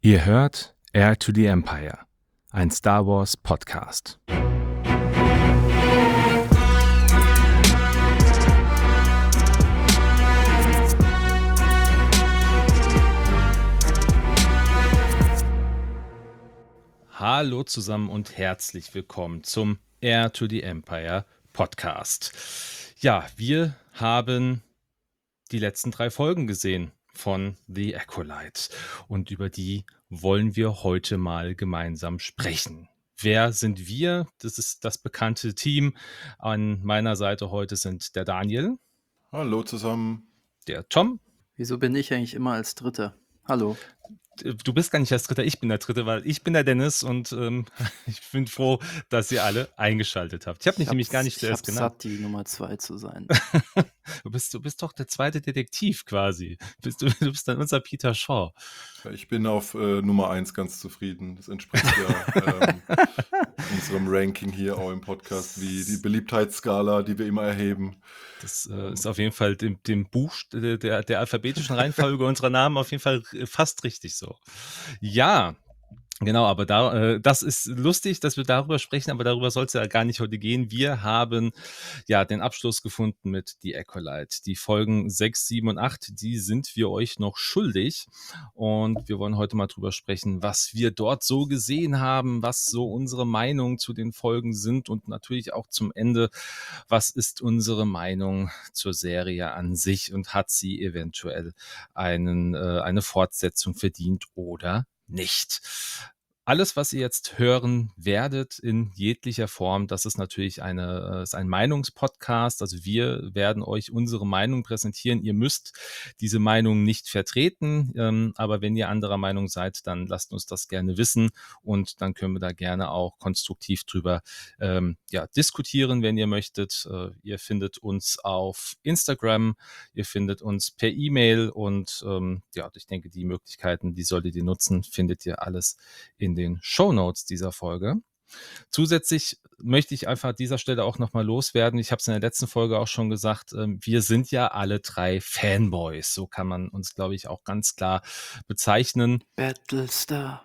Ihr hört Heir to the Empire, ein Star Wars Podcast. Hallo zusammen und herzlich willkommen zum Heir to the Empire Podcast. Ja, wir haben die letzten 3 Folgen gesehen von The Acolyte und über die wollen wir heute mal gemeinsam sprechen. Wer sind wir? Das ist das bekannte Team. An meiner Seite heute sind der Daniel, Hallo zusammen. der Tom. Wieso bin ich eigentlich immer als Dritter? Hallo. Du bist gar nicht als Dritter, ich bin der Dritte, weil ich bin der Dennis und ich bin froh, dass ihr alle eingeschaltet habt. Ich habe mich nämlich gar nicht zuerst Ich genannt. hab satt, die Nummer 2 zu sein. Du bist doch der zweite Detektiv quasi. Du bist dann unser Peter Shaw. Ich bin auf Nummer 1 ganz zufrieden. Das entspricht ja unserem Ranking hier auch im Podcast, wie die Beliebtheitsskala, die wir immer erheben. Das ist auf jeden Fall dem der alphabetischen Reihenfolge unserer Namen auf jeden Fall fast richtig so. Ja, genau, aber das ist lustig, dass wir darüber sprechen, aber darüber soll es ja gar nicht heute gehen. Wir haben ja den Abschluss gefunden mit The Acolyte. Die Folgen 6, 7 und 8, die sind wir euch noch schuldig. Und wir wollen heute mal drüber sprechen, was wir dort so gesehen haben, was so unsere Meinung zu den Folgen sind und natürlich auch zum Ende, was ist unsere Meinung zur Serie an sich und hat sie eventuell eine Fortsetzung verdient oder nicht. Alles, was ihr jetzt hören werdet in jeglicher Form, das ist natürlich ist ein Meinungspodcast. Also wir werden euch unsere Meinung präsentieren. Ihr müsst diese Meinung nicht vertreten, aber wenn ihr anderer Meinung seid, dann lasst uns das gerne wissen und dann können wir da gerne auch konstruktiv drüber diskutieren, wenn ihr möchtet. Ihr findet uns auf Instagram, ihr findet uns per E-Mail und ich denke, die Möglichkeiten, die solltet ihr nutzen, findet ihr alles in den Shownotes dieser Folge. Zusätzlich möchte ich einfach an dieser Stelle auch nochmal loswerden. Ich habe es in der letzten Folge auch schon gesagt, wir sind ja alle 3 Fanboys. So kann man uns, glaube ich, auch ganz klar bezeichnen. Battlestar.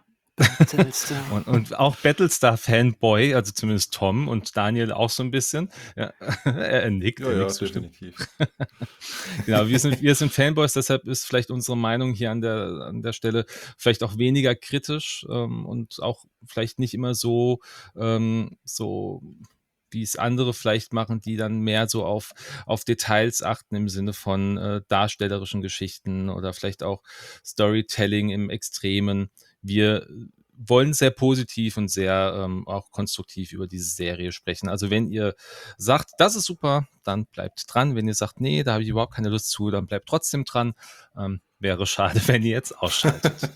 Und auch Battlestar-Fanboy, also zumindest Tom und Daniel auch so ein bisschen. Ja, er nickt. Ja, definitiv. Genau, wir sind Fanboys, deshalb ist vielleicht unsere Meinung hier an der Stelle vielleicht auch weniger kritisch und auch vielleicht nicht immer so wie es andere vielleicht machen, die dann mehr so auf Details achten im Sinne von darstellerischen Geschichten oder vielleicht auch Storytelling im Extremen. Wir wollen sehr positiv und sehr auch konstruktiv über diese Serie sprechen. Also wenn ihr sagt, das ist super, dann bleibt dran. Wenn ihr sagt, nee, da habe ich überhaupt keine Lust zu, dann bleibt trotzdem dran. Wäre schade, wenn ihr jetzt ausschaltet.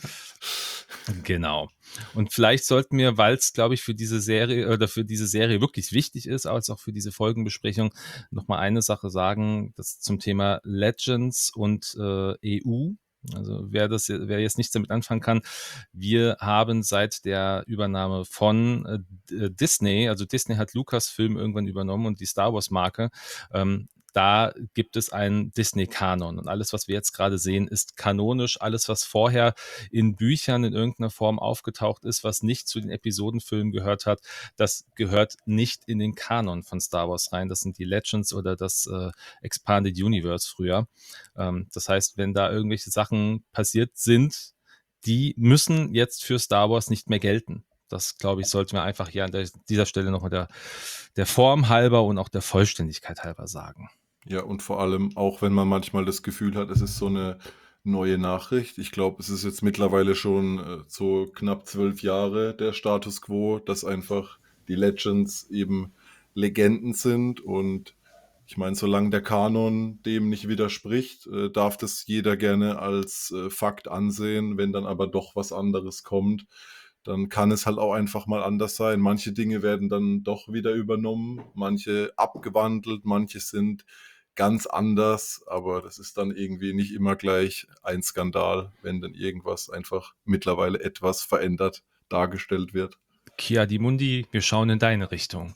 Genau. Und vielleicht sollten wir, weil es, glaube ich, für diese Serie wirklich wichtig ist, als auch für diese Folgenbesprechung, nochmal eine Sache sagen, das zum Thema Legends und EU. Also wer jetzt nichts damit anfangen kann, wir haben seit der Übernahme von Disney, also Disney hat Lucasfilm irgendwann übernommen und die Star Wars Marke, da gibt es einen Disney-Kanon und alles, was wir jetzt gerade sehen, ist kanonisch. Alles, was vorher in Büchern in irgendeiner Form aufgetaucht ist, was nicht zu den Episodenfilmen gehört hat, das gehört nicht in den Kanon von Star Wars rein. Das sind die Legends oder das Expanded Universe früher. Das heißt, wenn da irgendwelche Sachen passiert sind, die müssen jetzt für Star Wars nicht mehr gelten. Das, glaube ich, sollten wir einfach hier an dieser Stelle nochmal der Form halber und auch der Vollständigkeit halber sagen. Ja, und vor allem auch, wenn man manchmal das Gefühl hat, es ist so eine neue Nachricht. Ich glaube, es ist jetzt mittlerweile schon so knapp 12 Jahre der Status quo, dass einfach die Legends eben Legenden sind. Und ich meine, solange der Kanon dem nicht widerspricht, darf das jeder gerne als Fakt ansehen. Wenn dann aber doch was anderes kommt, dann kann es halt auch einfach mal anders sein. Manche Dinge werden dann doch wieder übernommen, manche abgewandelt, manche sind ganz anders, aber das ist dann irgendwie nicht immer gleich ein Skandal, wenn dann irgendwas einfach mittlerweile etwas verändert dargestellt wird. Ki-Adi-Mundi, wir schauen in deine Richtung.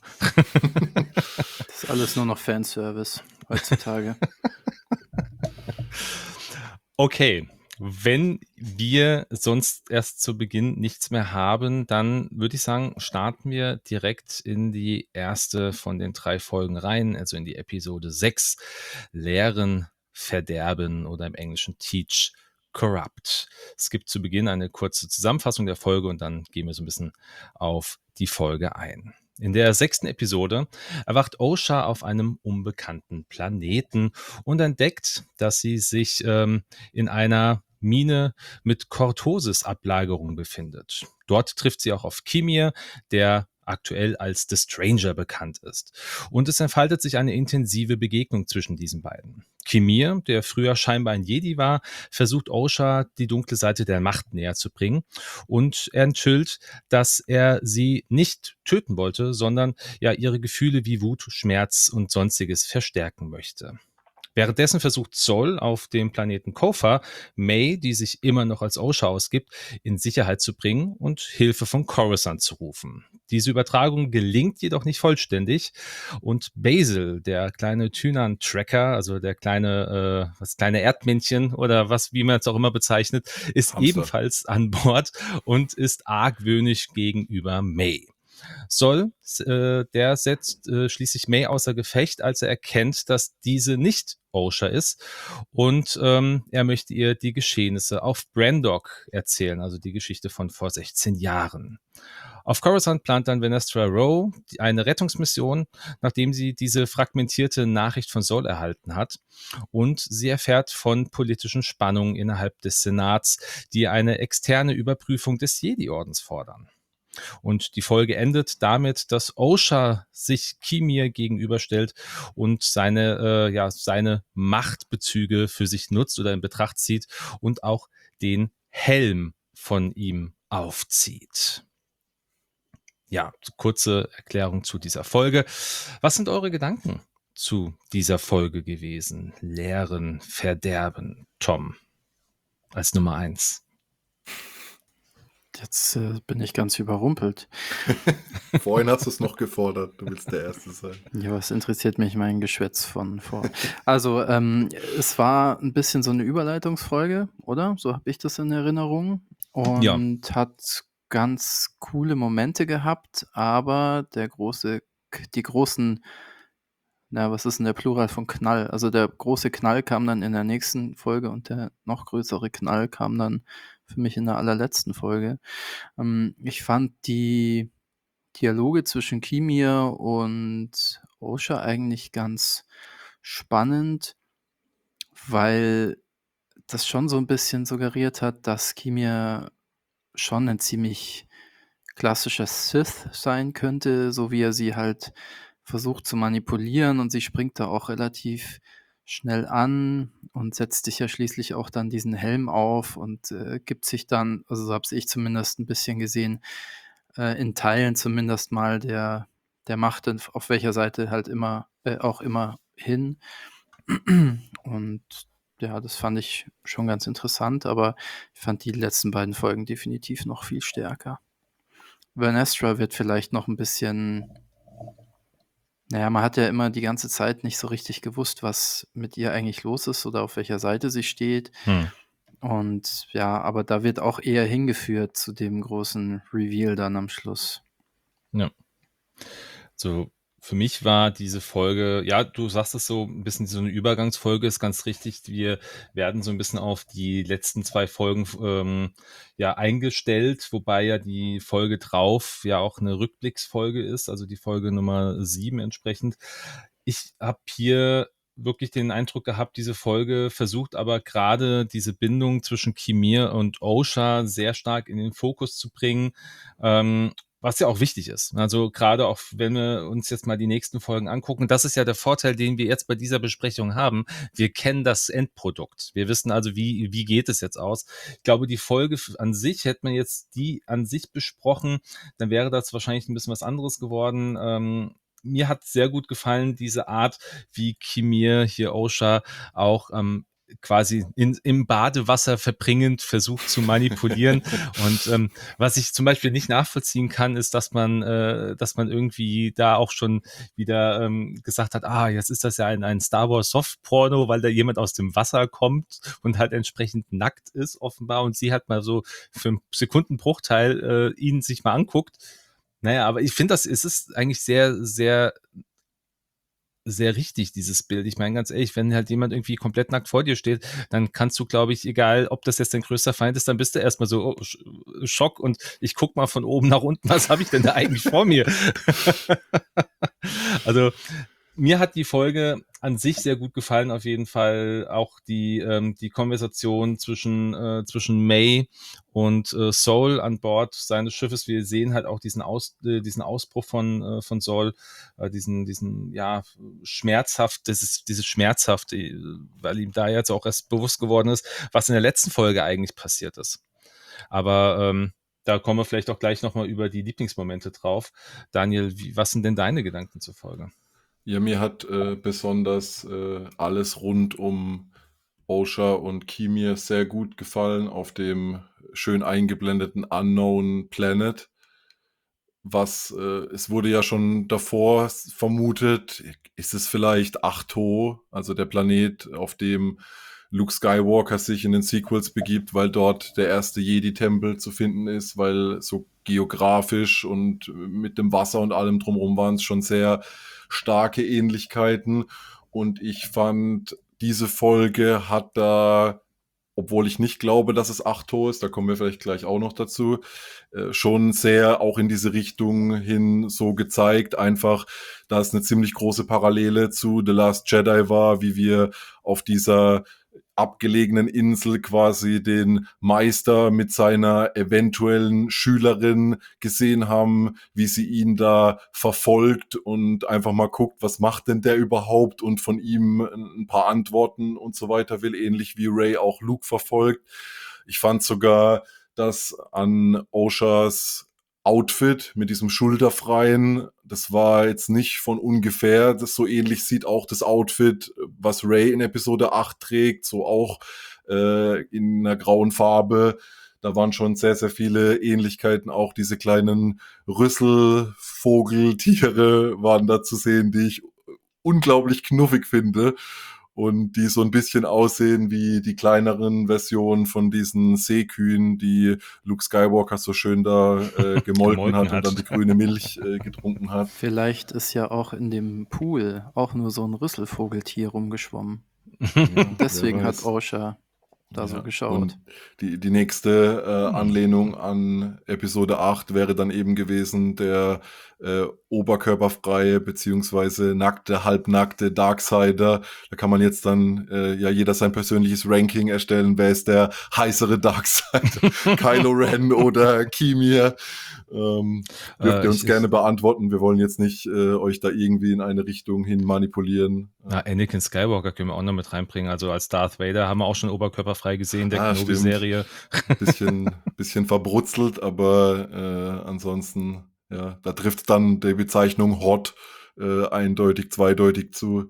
Das ist alles nur noch Fanservice heutzutage. Okay, Wenn wir sonst erst zu Beginn nichts mehr haben, dann würde ich sagen, starten wir direkt in die erste von den 3 Folgen rein, also in die Episode 6, Lehren verderben oder im Englischen Teach Corrupt. Es gibt zu Beginn eine kurze Zusammenfassung der Folge und dann gehen wir so ein bisschen auf die Folge ein. In der 6. Episode erwacht Osha auf einem unbekannten Planeten und entdeckt, dass sie sich in einer Mine mit Kortosis-Ablagerung befindet. Dort trifft sie auch auf Kimir, der aktuell als The Stranger bekannt ist. Und es entfaltet sich eine intensive Begegnung zwischen diesen beiden. Kimir, der früher scheinbar ein Jedi war, versucht Osha die dunkle Seite der Macht näher zu bringen und er enthüllt, dass er sie nicht töten wollte, sondern ja ihre Gefühle wie Wut, Schmerz und sonstiges verstärken möchte. Währenddessen versucht Sol auf dem Planeten Kofa May, die sich immer noch als Osha ausgibt, in Sicherheit zu bringen und Hilfe von Coruscant zu rufen. Diese Übertragung gelingt jedoch nicht vollständig und Basil, der kleine Tynan-Tracker, also der kleine, das kleine Erdmännchen oder was, wie man es auch immer bezeichnet, ist Hamster. ebenfalls an Bord und ist argwöhnisch gegenüber May. Der setzt schließlich May außer Gefecht, als er erkennt, dass diese nicht Osha ist und er möchte ihr die Geschehnisse auf Brandok erzählen, also die Geschichte von vor 16 Jahren. Auf Coruscant plant dann Venestra Rowe eine Rettungsmission, nachdem sie diese fragmentierte Nachricht von Sol erhalten hat. Und sie erfährt von politischen Spannungen innerhalb des Senats, die eine externe Überprüfung des Jedi-Ordens fordern. Und die Folge endet damit, dass Osha sich Kimir gegenüberstellt und seine Machtbezüge für sich nutzt oder in Betracht zieht und auch den Helm von ihm aufzieht. Ja, kurze Erklärung zu dieser Folge. Was sind eure Gedanken zu dieser Folge gewesen? Lehren, Verderben, Tom, als Nummer 1. Jetzt bin ich ganz überrumpelt. Vorhin hast du es noch gefordert, du willst der Erste sein. Ja, was interessiert mich mein Geschwätz von vor? Also, es war ein bisschen so eine Überleitungsfolge, oder? So habe ich das in Erinnerung. Ja. Und hat ganz coole Momente gehabt, aber die großen, na, was ist denn der Plural von Knall? Also der große Knall kam dann in der nächsten Folge und der noch größere Knall kam dann für mich in der allerletzten Folge. Ich fand die Dialoge zwischen Kimir und Osha eigentlich ganz spannend, weil das schon so ein bisschen suggeriert hat, dass Kimir schon ein ziemlich klassischer Sith sein könnte, so wie er sie halt versucht zu manipulieren, und sie springt da auch relativ schnell an und setzt sich ja schließlich auch dann diesen Helm auf und, gibt sich dann, also so habe ich zumindest ein bisschen gesehen, in Teilen zumindest mal der Macht, auf welcher Seite halt auch immer hin. Und ja, das fand ich schon ganz interessant, aber ich fand die letzten beiden Folgen definitiv noch viel stärker. Vernestra wird vielleicht noch ein bisschen, naja, man hat ja immer die ganze Zeit nicht so richtig gewusst, was mit ihr eigentlich los ist oder auf welcher Seite sie steht. Und ja, aber da wird auch eher hingeführt zu dem großen Reveal dann am Schluss. Ja. So, für mich war diese Folge, ja, du sagst es so, ein bisschen so eine Übergangsfolge, ist ganz richtig. Wir werden so ein bisschen auf die letzten 2 Folgen eingestellt, wobei ja die Folge drauf ja auch eine Rückblicksfolge ist, also die Folge Nummer 7 entsprechend. Ich habe hier wirklich den Eindruck gehabt, diese Folge versucht aber gerade diese Bindung zwischen Kimir und Osha sehr stark in den Fokus zu bringen. Was ja auch wichtig ist. Also gerade auch, wenn wir uns jetzt mal die nächsten Folgen angucken, das ist ja der Vorteil, den wir jetzt bei dieser Besprechung haben. Wir kennen das Endprodukt. Wir wissen also, wie geht es jetzt aus. Ich glaube, die Folge an sich, hätte man jetzt die an sich besprochen, dann wäre das wahrscheinlich ein bisschen was anderes geworden. Mir hat sehr gut gefallen, diese Art, wie Kimir hier Osha auch quasi im Badewasser verbringend versucht zu manipulieren. Und was ich zum Beispiel nicht nachvollziehen kann, ist, dass man irgendwie da auch schon wieder gesagt hat, jetzt ist das ja ein Star Wars Soft-Porno, weil da jemand aus dem Wasser kommt und halt entsprechend nackt ist, offenbar. Und sie hat mal so für einen Sekundenbruchteil ihn sich mal anguckt. Naja, aber ich finde, es ist eigentlich sehr, sehr sehr richtig, dieses Bild. Ich meine, ganz ehrlich, wenn halt jemand irgendwie komplett nackt vor dir steht, dann kannst du, glaube ich, egal, ob das jetzt dein größter Feind ist, dann bist du erstmal so Schock und ich guck mal von oben nach unten, was habe ich denn da eigentlich vor mir? Also mir hat die Folge an sich sehr gut gefallen, auf jeden Fall. Auch die Konversation zwischen May und Soul an Bord seines Schiffes. Wir sehen halt auch diesen Ausbruch von Soul, diesen schmerzhaft, dieses Schmerzhafte, weil ihm da jetzt auch erst bewusst geworden ist, was in der letzten Folge eigentlich passiert ist. Aber da kommen wir vielleicht auch gleich nochmal über die Lieblingsmomente drauf. Daniel, was sind denn deine Gedanken zur Folge? Ja, mir hat besonders alles rund um Osha und Kimir sehr gut gefallen auf dem schön eingeblendeten Unknown Planet. Es wurde ja schon davor vermutet, ist es vielleicht Ahch-To, also der Planet, auf dem Luke Skywalker sich in den Sequels begibt, weil dort der erste Jedi-Tempel zu finden ist, weil so geografisch und mit dem Wasser und allem drumherum waren es schon sehr starke Ähnlichkeiten. Und ich fand, diese Folge hat da, obwohl ich nicht glaube, dass es Ahch-To ist, da kommen wir vielleicht gleich auch noch dazu, schon sehr auch in diese Richtung hin so gezeigt. Einfach, da es eine ziemlich große Parallele zu The Last Jedi war, wie wir auf dieser abgelegenen Insel quasi den Meister mit seiner eventuellen Schülerin gesehen haben, wie sie ihn da verfolgt und einfach mal guckt, was macht denn der überhaupt und von ihm ein paar Antworten und so weiter will, ähnlich wie Rey auch Luke verfolgt. Ich fand sogar, dass an Oshas Outfit mit diesem schulterfreien, das war jetzt nicht von ungefähr, das so ähnlich sieht auch das Outfit, was Rey in Episode 8 trägt, so auch in einer grauen Farbe. Da waren schon sehr, sehr viele Ähnlichkeiten, auch diese kleinen Rüsselvogeltiere waren da zu sehen, die ich unglaublich knuffig finde und die so ein bisschen aussehen wie die kleineren Versionen von diesen Seekühen, die Luke Skywalker so schön da gemolken hat und dann die grüne Milch getrunken hat. Vielleicht ist ja auch in dem Pool auch nur so ein Rüsselvogeltier rumgeschwommen. Deswegen hat Osha da so geschaut. Und die nächste Anlehnung an Episode 8 wäre dann eben gewesen der oberkörperfreie beziehungsweise nackte, halbnackte Darksider. Da kann man jetzt dann jeder sein persönliches Ranking erstellen. Wer ist der heißere Darksider? Kylo Ren oder Kimir? Dürft ihr uns gerne beantworten. Wir wollen jetzt nicht euch da irgendwie in eine Richtung hin manipulieren. Anakin Skywalker können wir auch noch mit reinbringen. Also als Darth Vader haben wir auch schon oberkörperfrei gesehen, der Kenobi-Serie. Bisschen verbrutzelt, aber ansonsten, ja, da trifft dann die Bezeichnung Hot eindeutig, zweideutig zu.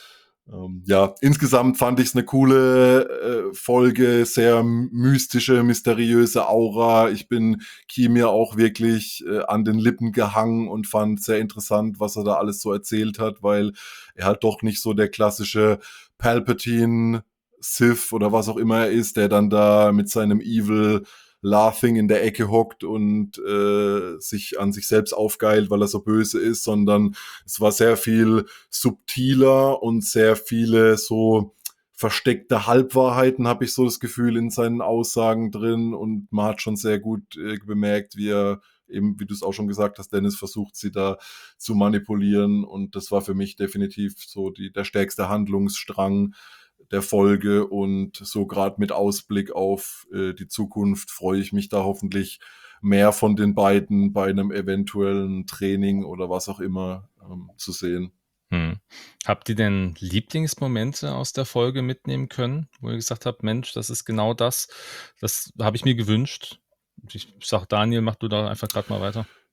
Insgesamt fand ich es eine coole Folge, sehr mystische, mysteriöse Aura. Ich bin Kimir auch wirklich an den Lippen gehangen und fand sehr interessant, was er da alles so erzählt hat, weil er halt doch nicht so der klassische Palpatine Sith oder was auch immer er ist, der dann da mit seinem Evil Laughing in der Ecke hockt und sich an sich selbst aufgeilt, weil er so böse ist, sondern es war sehr viel subtiler und sehr viele so versteckte Halbwahrheiten, habe ich so das Gefühl, in seinen Aussagen drin und man hat schon sehr gut bemerkt, wie er eben, wie du es auch schon gesagt hast, Dennis versucht, sie da zu manipulieren und das war für mich definitiv so der stärkste Handlungsstrang der Folge und so gerade mit Ausblick auf die Zukunft freue ich mich da hoffentlich mehr von den beiden bei einem eventuellen Training oder was auch immer zu sehen. Habt ihr denn Lieblingsmomente aus der Folge mitnehmen können, wo ihr gesagt habt, Mensch, das ist genau das habe ich mir gewünscht? Ich sag Daniel, mach du da einfach gerade mal weiter.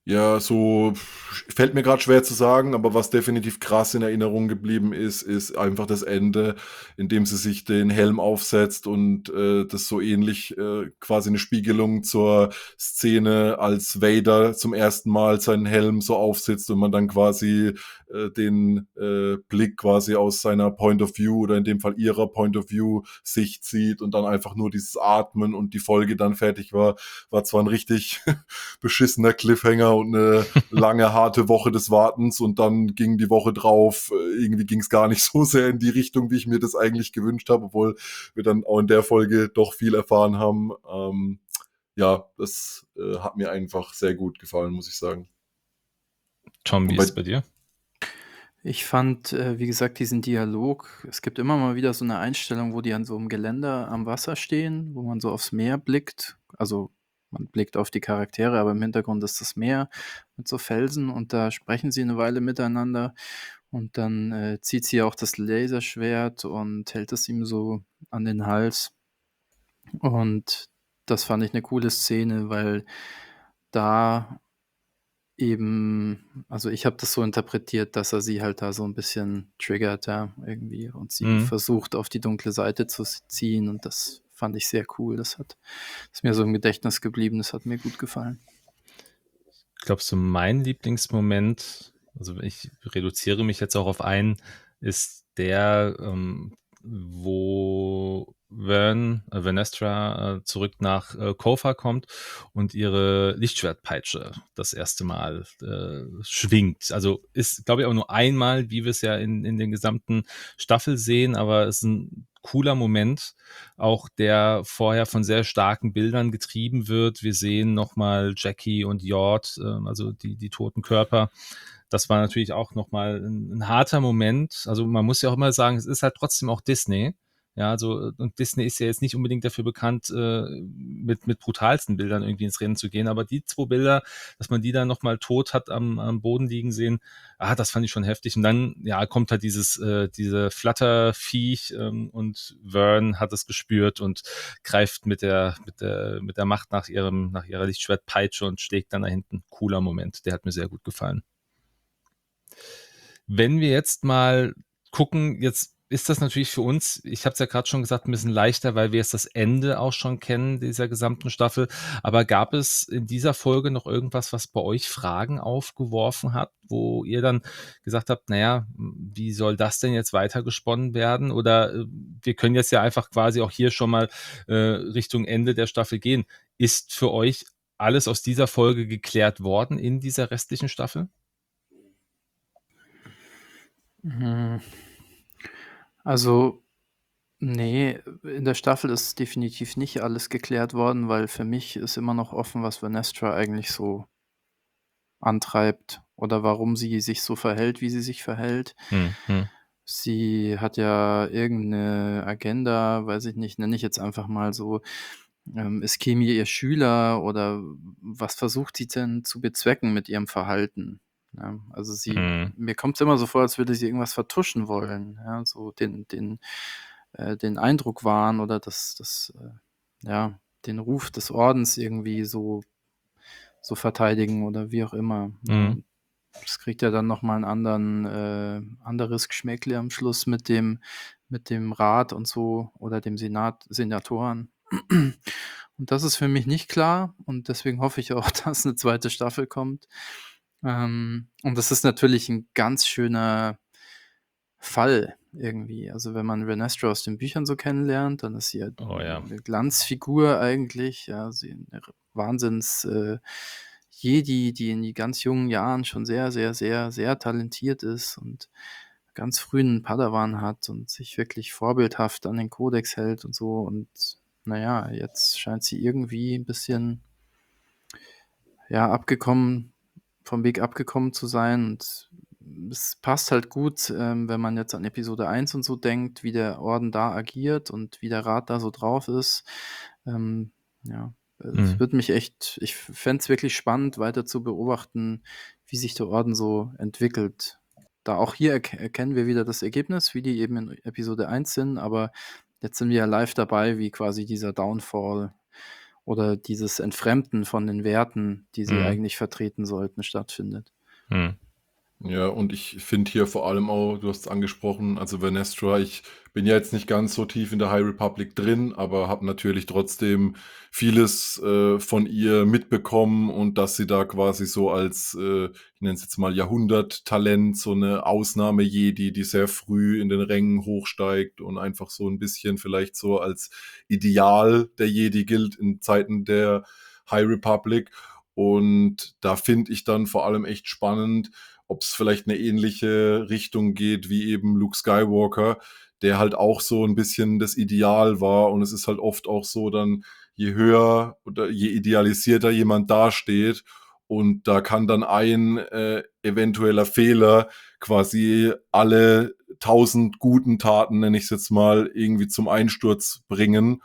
Ja, so fällt mir gerade schwer zu sagen, aber was definitiv krass in Erinnerung geblieben ist einfach das Ende, in dem sie sich den Helm aufsetzt und, das so ähnlich quasi eine Spiegelung zur Szene, als Vader zum ersten Mal seinen Helm so aufsetzt und man dann quasi, den, Blick quasi aus seiner Point of View oder in dem Fall ihrer Point of View Sicht sieht und dann einfach nur dieses Atmen und die Folge dann fertig war. War zwar ein richtig beschissener Cliffhanger und eine lange, harte Woche des Wartens und dann ging die Woche drauf, irgendwie ging es gar nicht so sehr in die Richtung, wie ich mir das eigentlich gewünscht habe, obwohl wir dann auch in der Folge doch viel erfahren haben. Ja, das hat mir einfach sehr gut gefallen, muss ich sagen. Tom, Und wie bei ist es bei dir? Ich fand, wie gesagt, diesen Dialog, es gibt immer mal wieder so eine Einstellung, wo die an so einem Geländer am Wasser stehen, wo man so aufs Meer blickt. Also, man blickt auf die Charaktere, aber im Hintergrund ist das Meer mit so Felsen und da sprechen sie eine Weile miteinander und dann, zieht sie auch das Laserschwert und hält es ihm so an den Hals. Und das fand ich eine coole Szene, weil da eben, also, ich habe das so interpretiert, dass er sie halt da so 'n bisschen triggert, ja, irgendwie und sie Mhm. versucht, auf die dunkle Seite zu ziehen und das fand ich sehr cool. Ist mir so im Gedächtnis geblieben, das hat mir gut gefallen. Ich glaube, so mein Lieblingsmoment, also ich reduziere mich jetzt auch auf einen, ist der, wo Vernestra, zurück nach, Kofa kommt und ihre Lichtschwertpeitsche das erste Mal, schwingt. Also, ist, glaube ich, auch nur einmal, wie wir es ja in den gesamten Staffel sehen, aber es ist ein cooler Moment, auch der vorher von sehr starken Bildern getrieben wird. Wir sehen nochmal Jackie und Jord, also die toten Körper. Das war natürlich auch nochmal ein harter Moment. Also man muss ja auch immer sagen, es ist halt trotzdem auch Disney. Ja, also, und Disney ist ja jetzt nicht unbedingt dafür bekannt, mit brutalsten Bildern irgendwie ins Rennen zu gehen, aber die zwei Bilder, dass man die dann nochmal tot hat am Boden liegen sehen, das fand ich schon heftig. Und dann, ja, kommt halt diese Flatterviech, und Vern hat es gespürt und greift mit der Macht nach ihrer Lichtschwertpeitsche und schlägt dann da hinten. Cooler Moment, der hat mir sehr gut gefallen. Wenn wir jetzt mal gucken, jetzt ist das natürlich für uns, ich habe es ja gerade schon gesagt, ein bisschen leichter, weil wir jetzt das Ende auch schon kennen dieser gesamten Staffel. Aber gab es in dieser Folge noch irgendwas, was bei euch Fragen aufgeworfen hat, wo ihr dann gesagt habt, naja, wie soll das denn jetzt weitergesponnen werden? Oder wir können jetzt ja einfach quasi auch hier schon mal Richtung Ende der Staffel gehen. Ist für euch alles aus dieser Folge geklärt worden in dieser restlichen Staffel? Mhm. Also, ne, in der Staffel ist definitiv nicht alles geklärt worden, weil für mich ist immer noch offen, was Vernestra eigentlich so antreibt oder warum sie sich so verhält, wie sie sich verhält. Hm, hm, Sie hat ja irgendeine Agenda, weiß ich nicht, nenne ich jetzt einfach mal so. Ist Kimi ihr Schüler oder was versucht sie denn zu bezwecken mit ihrem Verhalten? Ja, also hm. mir kommt's immer so vor, als würde sie irgendwas vertuschen wollen, ja, so den Eindruck wahren oder ja, den Ruf des Ordens irgendwie so verteidigen oder wie auch immer, ja. Mhm. Und das kriegt ja dann noch mal 'n anderes Geschmäckle am Schluss mit dem Rat und so oder dem Senatoren. Und das ist für mich nicht klar und deswegen hoffe ich auch, dass 'ne zweite Staffel kommt. Und das ist natürlich 'n ganz schöner Fall irgendwie. Also, wenn man Vernestra aus den Büchern so kennenlernt, dann ist sie ja Oh ja. 'ne Glanzfigur eigentlich, ja, sie 'ne Wahnsinns Jedi, die in die ganz jungen Jahren schon sehr, sehr, sehr, sehr talentiert ist und ganz früh 'n Padawan hat und sich wirklich vorbildhaft an den Kodex hält und so. Und na ja, jetzt scheint sie irgendwie 'n bisschen, ja, vom Weg abgekommen zu sein und es passt halt gut, wenn man jetzt an Episode 1 und so denkt, wie der Orden da agiert und wie der Rat da so drauf ist. Ja, es Mhm. würde mich echt, ich fände es wirklich spannend, weiter zu beobachten, wie sich der Orden so entwickelt. Da auch hier erkennen wir wieder das Ergebnis, wie die eben in Episode 1 sind, aber jetzt sind wir ja live dabei, wie quasi dieser Downfall oder dieses Entfremden von den Werten, die sie Mhm. eigentlich vertreten sollten, stattfindet. Mhm. Ja, und ich finde hier vor allem auch, du hast es angesprochen, also Vernestra, ich bin ja jetzt nicht ganz so tief in der High Republic drin, aber habe natürlich trotzdem vieles von ihr mitbekommen und dass sie da quasi so als, ich nenne es jetzt mal Jahrhunderttalent, so eine Ausnahme-Jedi, die sehr früh in den Rängen hochsteigt und einfach so ein bisschen vielleicht so als Ideal der Jedi gilt in Zeiten der High Republic. Und da finde ich dann vor allem echt spannend, ob es vielleicht eine ähnliche Richtung geht wie eben Luke Skywalker, der halt auch so ein bisschen das Ideal war. Und es ist halt oft auch so dann, je höher oder je idealisierter jemand dasteht und da kann dann ein eventueller Fehler quasi alle 1000 guten Taten, nenne ich es jetzt mal, irgendwie zum Einsturz bringen.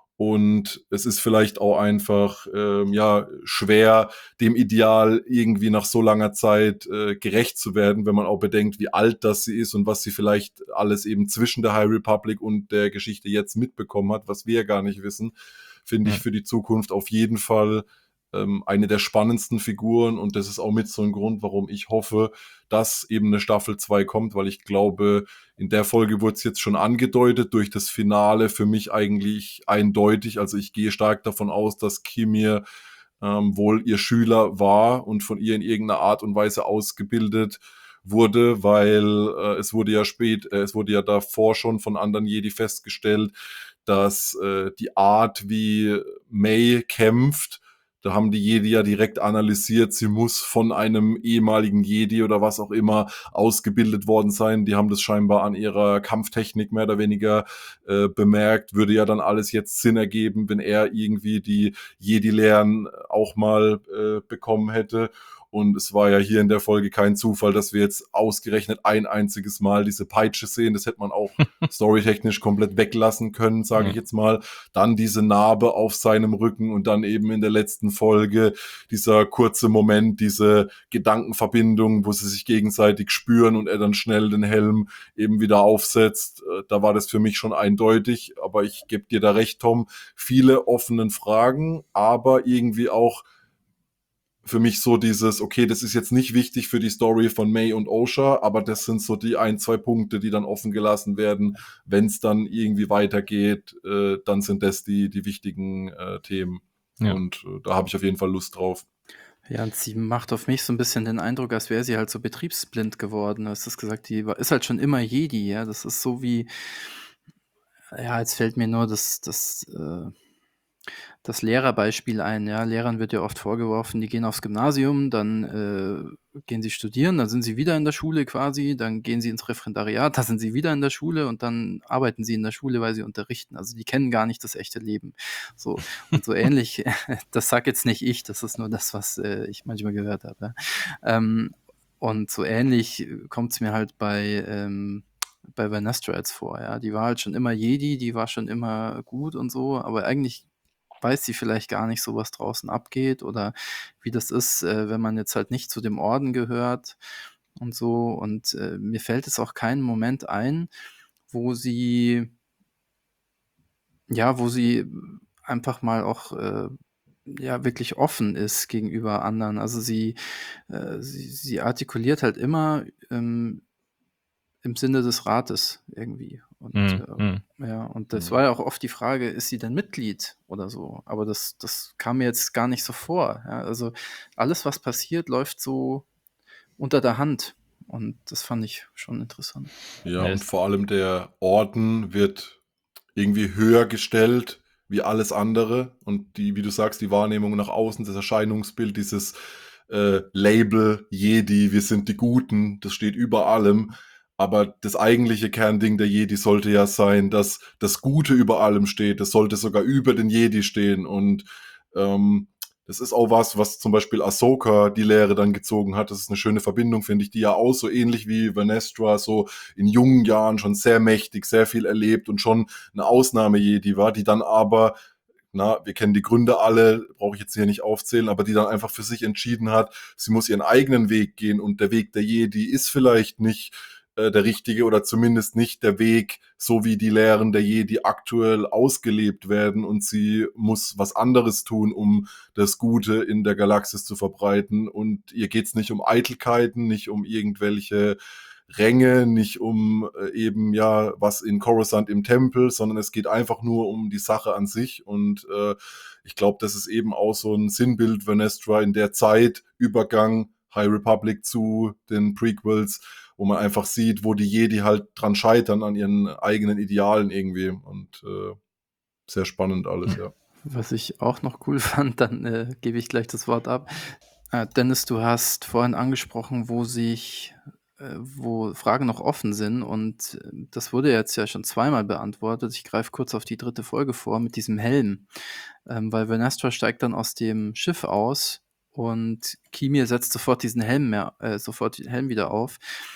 Und es ist vielleicht auch einfach ja schwer, dem Ideal irgendwie nach so langer Zeit gerecht zu werden, wenn man auch bedenkt, wie alt das sie ist und was sie vielleicht alles eben zwischen der High Republic und der Geschichte jetzt mitbekommen hat, was wir ja gar nicht wissen, finde ich Ja. für die Zukunft auf jeden Fall eine der spannendsten Figuren und das ist auch mit so ein Grund, warum ich hoffe, dass eben eine Staffel 2 kommt, weil ich glaube, in der Folge wurde es jetzt schon angedeutet, durch das Finale für mich eigentlich eindeutig. Also ich gehe stark davon aus, dass Kimir wohl ihr Schüler war und von ihr in irgendeiner Art und Weise ausgebildet wurde, weil es wurde ja davor schon von anderen Jedi festgestellt, dass die Art, wie May kämpft, da haben die Jedi ja direkt analysiert, sie muss von einem ehemaligen Jedi oder was auch immer ausgebildet worden sein. Die haben das scheinbar an ihrer Kampftechnik mehr oder weniger bemerkt. Würde ja dann alles jetzt Sinn ergeben, wenn er irgendwie die Jedi-Lehren auch mal bekommen hätte. Und es war ja hier in der Folge kein Zufall, dass wir jetzt ausgerechnet ein einziges Mal diese Peitsche sehen. Das hätte man auch storytechnisch komplett weglassen können, sage ich jetzt mal. Dann diese Narbe auf seinem Rücken und dann eben in der letzten Folge dieser kurze Moment, diese Gedankenverbindung, wo sie sich gegenseitig spüren und er dann schnell den Helm eben wieder aufsetzt. Da war das für mich schon eindeutig, aber ich gebe dir da recht, Tom, viele offenen Fragen, aber irgendwie auch für mich so dieses, okay, das ist jetzt nicht wichtig für die Story von May und Osha, aber das sind so die 1, 2 Punkte, die dann offen gelassen werden. Wenn es dann irgendwie weitergeht, dann sind das die wichtigen Themen. Ja. Und da habe ich auf jeden Fall Lust drauf. Ja, und sie macht auf mich so ein bisschen den Eindruck, als wäre sie halt so betriebsblind geworden. Du hast es gesagt, ist halt schon immer Jedi, ja. Das ist so wie, ja, jetzt fällt mir nur das Lehrerbeispiel ein, ja. Lehrern wird ja oft vorgeworfen, die gehen aufs Gymnasium, dann gehen sie studieren, dann sind sie wieder in der Schule quasi, dann gehen sie ins Referendariat, da sind sie wieder in der Schule und dann arbeiten sie in der Schule, weil sie unterrichten. Also die kennen gar nicht das echte Leben. So, und so ähnlich, das sag jetzt nicht ich, das ist nur das, was ich manchmal gehört habe. Ja. Und so ähnlich kommt es mir halt bei Vernestra jetzt vor, ja. Die war halt schon immer Jedi, die war schon immer gut und so, aber eigentlich weiß sie vielleicht gar nicht so, was draußen abgeht oder wie das ist, wenn man jetzt halt nicht zu dem Orden gehört und so. Und mir fällt es auch kein Moment ein, wo sie ja, wo sie einfach mal auch, ja, wirklich offen ist gegenüber anderen. Also sie artikuliert halt immer, im Sinne des Rates irgendwie. Und Mhm. Mhm. ja, und das war ja auch oft die Frage, ist sie denn Mitglied oder so? Aber das kam mir jetzt gar nicht so vor. Ja, also alles, was passiert, läuft so unter der Hand. Und das fand ich schon interessant. Ja, Ja, und vor allem der Orden wird irgendwie höher gestellt wie alles andere. Und die, wie du sagst, die Wahrnehmung nach außen, das Erscheinungsbild, dieses Label Jedi, wir sind die Guten, das steht über allem. Aber das eigentliche Kernding der Jedi sollte ja sein, dass das Gute über allem steht. Das sollte sogar über den Jedi stehen. Und das ist auch was zum Beispiel Ahsoka die Lehre dann gezogen hat. Das ist eine schöne Verbindung, finde ich, die ja auch so ähnlich wie Vernestra so in jungen Jahren schon sehr mächtig, sehr viel erlebt und schon eine Ausnahme-Jedi war, die dann aber, na, wir kennen die Gründe alle, brauche ich jetzt hier nicht aufzählen, aber die dann einfach für sich entschieden hat, sie muss ihren eigenen Weg gehen und der Weg der Jedi ist vielleicht nicht der richtige oder zumindest nicht der Weg, so wie die Lehren der Jedi aktuell ausgelebt werden, und sie muss was anderes tun, um das Gute in der Galaxis zu verbreiten, und ihr geht's nicht um Eitelkeiten, nicht um irgendwelche Ränge, nicht um eben ja was in Coruscant im Tempel, sondern es geht einfach nur um die Sache an sich, und ich glaube, das ist eben auch so ein Sinnbild Vernestra in der Zeit, Übergang High Republic zu den Prequels, wo man einfach sieht, wo die Jedi halt dran scheitern an ihren eigenen Idealen irgendwie, und sehr spannend alles, ja. Was ich auch noch cool fand, dann gebe ich gleich das Wort ab. Dennis, du hast vorhin angesprochen, wo Fragen noch offen sind, und das wurde jetzt ja schon zweimal beantwortet. Ich greife kurz auf die 3. Folge vor mit diesem Helm, weil Vernestra steigt dann aus dem Schiff aus und Kimir setzt sofort den Helm wieder auf,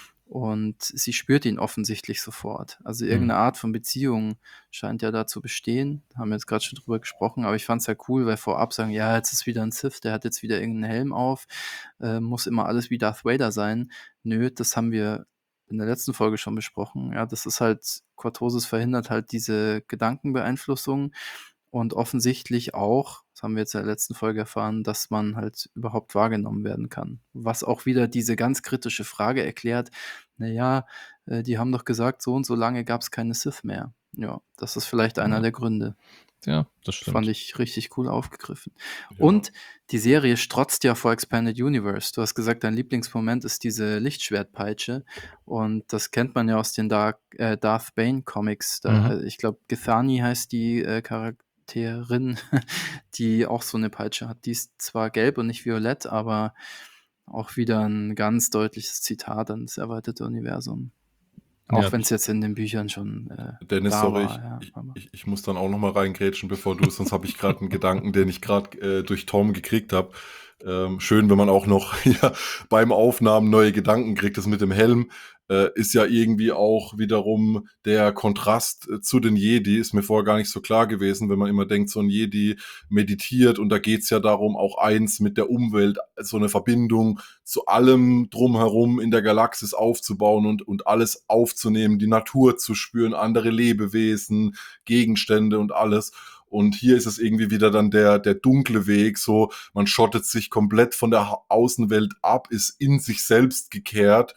und sie spürt ihn offensichtlich sofort. Also irgendeine Art von Beziehung scheint ja da zu bestehen. Haben wir jetzt gerade schon drüber gesprochen, aber ich fand es ja cool, weil vorab sagen, ja, jetzt ist wieder ein Sith, der hat jetzt wieder irgendeinen Helm auf, muss immer alles wie Darth Vader sein. Nö, das haben wir in der letzten Folge schon besprochen. Ja, das ist halt, Cortosis verhindert halt diese Gedankenbeeinflussung, und offensichtlich auch, das haben wir jetzt in der letzten Folge erfahren, dass man halt überhaupt wahrgenommen werden kann. Was auch wieder diese ganz kritische Frage erklärt, naja, die haben doch gesagt, so und so lange gab es keine Sith mehr. Ja, das ist vielleicht einer der Gründe. Ja, das stimmt. Fand ich richtig cool aufgegriffen. Ja. Und die Serie strotzt ja vor Expanded Universe. Du hast gesagt, dein Lieblingsmoment ist diese Lichtschwertpeitsche. Und das kennt man ja aus den Darth Bane Comics. Ich glaube, Githani heißt die Charakterin, die auch so eine Peitsche hat. Die ist zwar gelb und nicht violett, aber auch wieder ein ganz deutliches Zitat an das erweiterte Universum. Auch Ja, wenn es jetzt in den Büchern schon Dennis, da sorry, war. Ja, aber- ich muss dann auch noch mal reingrätschen, bevor du, sonst habe ich gerade einen Gedanken, den ich gerade durch Tom gekriegt habe. Schön, wenn man auch noch ja, beim Aufnahmen neue Gedanken kriegt. Das mit dem Helm ist ja irgendwie auch wiederum der Kontrast zu den Jedi. Ist mir vorher gar nicht so klar gewesen, wenn man immer denkt, so ein Jedi meditiert, und da geht's ja darum, auch eins mit der Umwelt, so eine Verbindung zu allem drumherum in der Galaxis aufzubauen und alles aufzunehmen, die Natur zu spüren, andere Lebewesen, Gegenstände und alles. Und hier ist es irgendwie wieder dann der dunkle Weg, so man schottet sich komplett von der Außenwelt ab, ist in sich selbst gekehrt,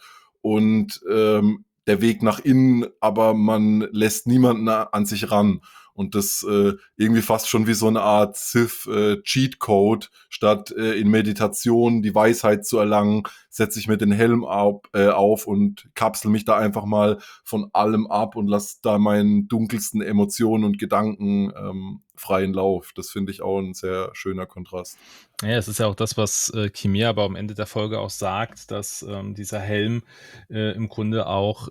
und der Weg nach innen, aber man lässt niemanden an sich ran. Und das irgendwie fast schon wie so eine Art Sith-Cheat-Code, statt in Meditation die Weisheit zu erlangen, setze ich mir den Helm auf und kapsel mich da einfach mal von allem ab und lasse da meinen dunkelsten Emotionen und Gedanken freien Lauf. Das finde ich auch ein sehr schöner Kontrast. Ja, es ist ja auch das, was Kimia aber am Ende der Folge auch sagt, dass dieser Helm im Grunde auch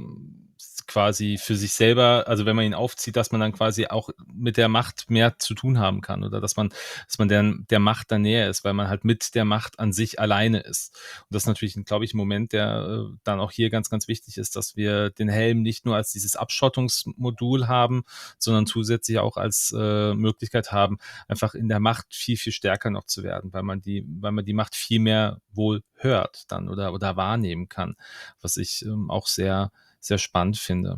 quasi für sich selber, also wenn man ihn aufzieht, dass man dann quasi auch mit der Macht mehr zu tun haben kann, oder dass man der Macht dann näher ist, weil man halt mit der Macht an sich alleine ist. Und das ist natürlich, glaube ich, ein Moment, der dann auch hier ganz, ganz wichtig ist, dass wir den Helm nicht nur als dieses Abschottungsmodul haben, sondern zusätzlich auch als Möglichkeit haben, einfach in der Macht viel, viel stärker noch zu werden, weil man die Macht viel mehr wohl hört dann oder wahrnehmen kann, was ich auch sehr, sehr spannend finde.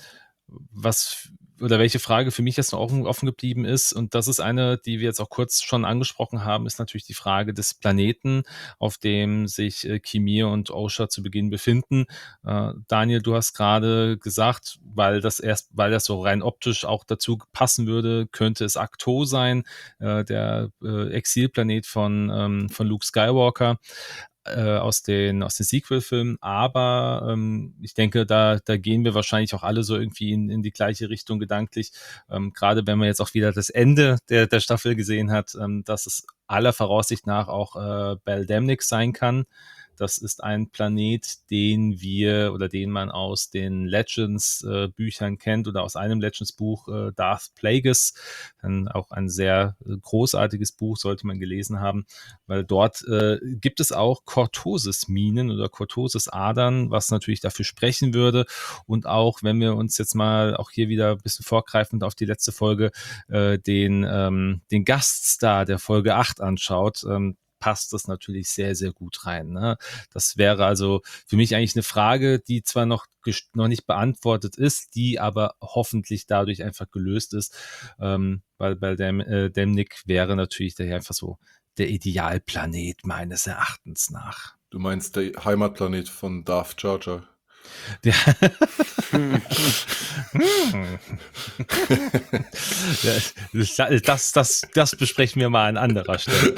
Welche Frage für mich jetzt noch offen geblieben ist, und das ist eine, die wir jetzt auch kurz schon angesprochen haben, ist natürlich die Frage des Planeten, auf dem sich Kimir und Osha zu Beginn befinden. Daniel, du hast gerade gesagt, weil das so rein optisch auch dazu passen würde, könnte es Ahch-To sein, der Exilplanet von Luke Skywalker. Aus den Sequel-Filmen, aber ich denke, da gehen wir wahrscheinlich auch alle so irgendwie in die gleiche Richtung gedanklich, gerade wenn man jetzt auch wieder das Ende der Staffel gesehen hat, dass es aller Voraussicht nach auch Beldamnik sein kann. Das ist ein Planet, den man aus den Legends-Büchern kennt, oder aus einem Legends-Buch, Darth Plagueis. Dann auch ein sehr großartiges Buch, sollte man gelesen haben, weil dort gibt es auch Cortosis-Minen oder Cortosis-Adern, was natürlich dafür sprechen würde. Und auch, wenn wir uns jetzt mal auch hier wieder ein bisschen vorgreifend auf die letzte Folge den Gaststar der Folge 8 anschaut, passt das natürlich sehr, sehr gut rein, ne? Das wäre also für mich eigentlich eine Frage, die zwar noch nicht beantwortet ist, die aber hoffentlich dadurch einfach gelöst ist, weil bei Demnik wäre natürlich daher einfach so der Idealplanet meines Erachtens nach. Du meinst der Heimatplanet von Darth Jar Jar? Der Hm. Das besprechen wir mal an anderer Stelle.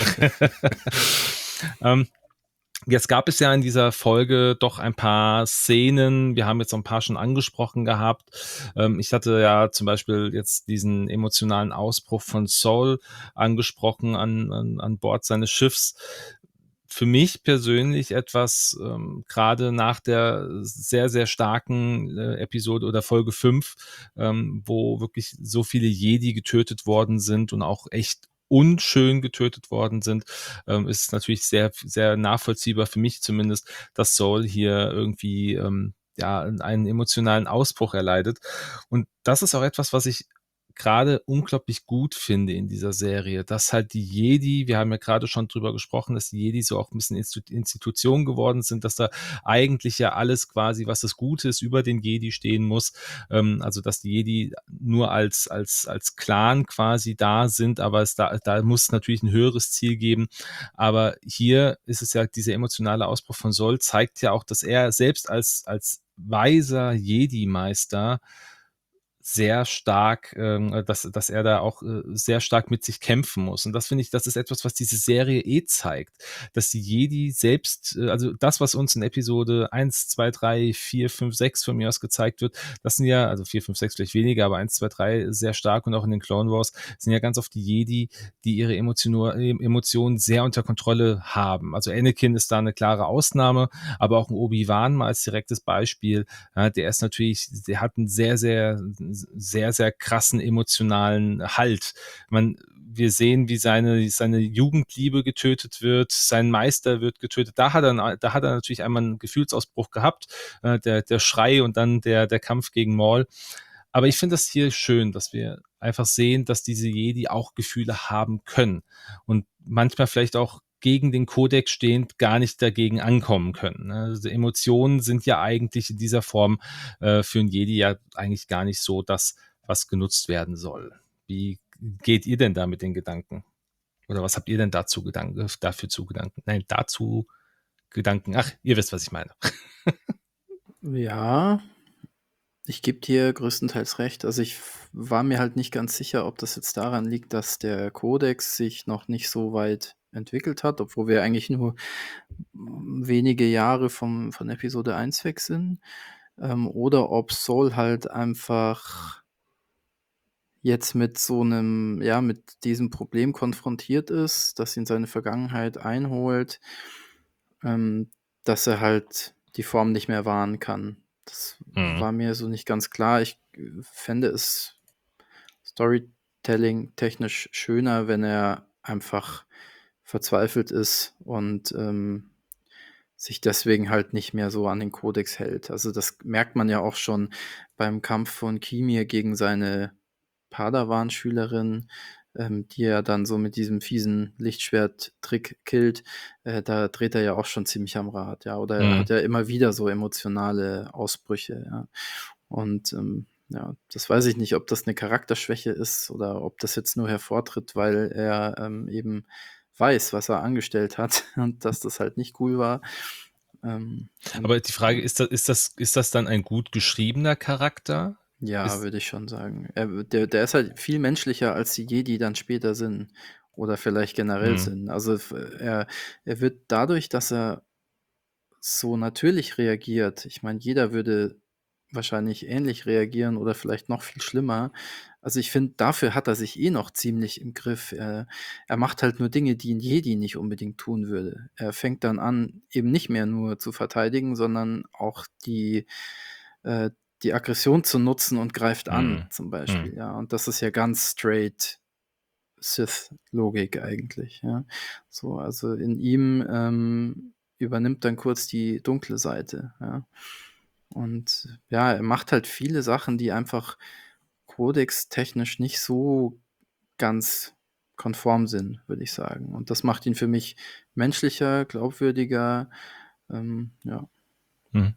Ähm, Jetzt gab es ja in dieser Folge doch ein paar Szenen. Wir haben jetzt so ein paar schon angesprochen gehabt. Ich hatte ja zum Beispiel jetzt diesen emotionalen Ausbruch von Saul angesprochen an Bord seines Schiffs. Für mich persönlich etwas, gerade nach der sehr, sehr starken Episode oder Folge 5, wo wirklich so viele Jedi getötet worden sind und auch echt unschön getötet worden sind, ist es natürlich sehr, sehr nachvollziehbar für mich zumindest, dass Saul hier irgendwie ja, einen emotionalen Ausbruch erleidet. Und das ist auch etwas, was ich gerade unglaublich gut finde in dieser Serie, dass halt die Jedi, wir haben ja gerade schon drüber gesprochen, dass die Jedi so auch ein bisschen Institution geworden sind, dass da eigentlich ja alles quasi, was das Gute ist, über den Jedi stehen muss. Also dass die Jedi nur als Clan quasi da sind, aber da muss natürlich ein höheres Ziel geben. Aber hier ist es ja, dieser emotionale Ausbruch von Sol zeigt ja auch, dass er selbst als weiser Jedi-Meister sehr stark, dass er da auch sehr stark mit sich kämpfen muss. Und das finde ich, das ist etwas, was diese Serie zeigt, dass die Jedi selbst, also das, was uns in Episode 1, 2, 3, 4, 5, 6 von mir aus gezeigt wird, das sind ja, also 4, 5, 6 vielleicht weniger, aber 1, 2, 3 sehr stark und auch in den Clone Wars sind ja ganz oft die Jedi, die ihre Emotionen sehr unter Kontrolle haben. Also Anakin ist da eine klare Ausnahme, aber auch ein Obi-Wan mal als direktes Beispiel, ja, der hat einen sehr, sehr, sehr, sehr krassen emotionalen Halt. Wir sehen, wie seine Jugendliebe getötet wird, sein Meister wird getötet. Da hat er natürlich einmal einen Gefühlsausbruch gehabt, der Schrei und dann der Kampf gegen Maul. Aber ich finde das hier schön, dass wir einfach sehen, dass diese Jedi auch Gefühle haben können und manchmal vielleicht auch gegen den Kodex stehend gar nicht dagegen ankommen können. Also Emotionen sind ja eigentlich in dieser Form für einen Jedi ja eigentlich gar nicht so das, was genutzt werden soll. Wie geht ihr denn da mit den Gedanken? Oder was habt ihr denn dafür zu Gedanken? Nein, dazu Gedanken. Ach, ihr wisst, was ich meine. Ja, ich gebe dir größtenteils recht. Also, ich war mir halt nicht ganz sicher, ob das jetzt daran liegt, dass der Kodex sich noch nicht so weit entwickelt hat, obwohl wir eigentlich nur wenige Jahre von Episode 1 weg sind, oder ob Saul halt einfach jetzt mit so einem, ja, mit diesem Problem konfrontiert ist, dass ihn seine Vergangenheit einholt, ähm, dass er halt die Form nicht mehr wahren kann. Das Mhm. war mir so nicht ganz klar. Ich fände es storytelling-technisch schöner, wenn er einfach verzweifelt ist und, sich deswegen halt nicht mehr so an den Kodex hält. Also, das merkt man ja auch schon beim Kampf von Kimir gegen seine Padawan-Schülerin, die er dann so mit diesem fiesen Lichtschwert-Trick killt. Da dreht er ja auch schon ziemlich am Rad, ja. Oder er Mhm. hat ja immer wieder so emotionale Ausbrüche, ja. Und, ja, das weiß ich nicht, ob das eine Charakterschwäche ist oder ob das jetzt nur hervortritt, weil er, eben weiß, was er angestellt hat und dass das halt nicht cool war. Und Aber die Frage, ja. ist das dann ein gut geschriebener Charakter? Ja, Ist, würde ich schon sagen. Der ist halt viel menschlicher, als die Jedi dann später sind oder vielleicht generell hm, sind. Also, er wird dadurch, dass er so natürlich reagiert, ich meine, jeder würde wahrscheinlich ähnlich reagieren oder vielleicht noch viel schlimmer. Also, ich finde, dafür hat er sich eh noch ziemlich im Griff. Er macht halt nur Dinge, die 'n Jedi nicht unbedingt tun würde. Er fängt dann an, eben nicht mehr nur zu verteidigen, sondern auch äh, die Aggression zu nutzen und greift an, hm, zum hm. Beispiel, ja. Und das ist ja ganz straight Sith-Logik eigentlich, ja. So, also in ihm, übernimmt dann kurz die dunkle Seite, ja. Und ja, er macht halt viele Sachen, die einfach kodextechnisch nicht so ganz konform sind, würde ich sagen. Und das macht ihn für mich menschlicher, glaubwürdiger, ja. Mhm.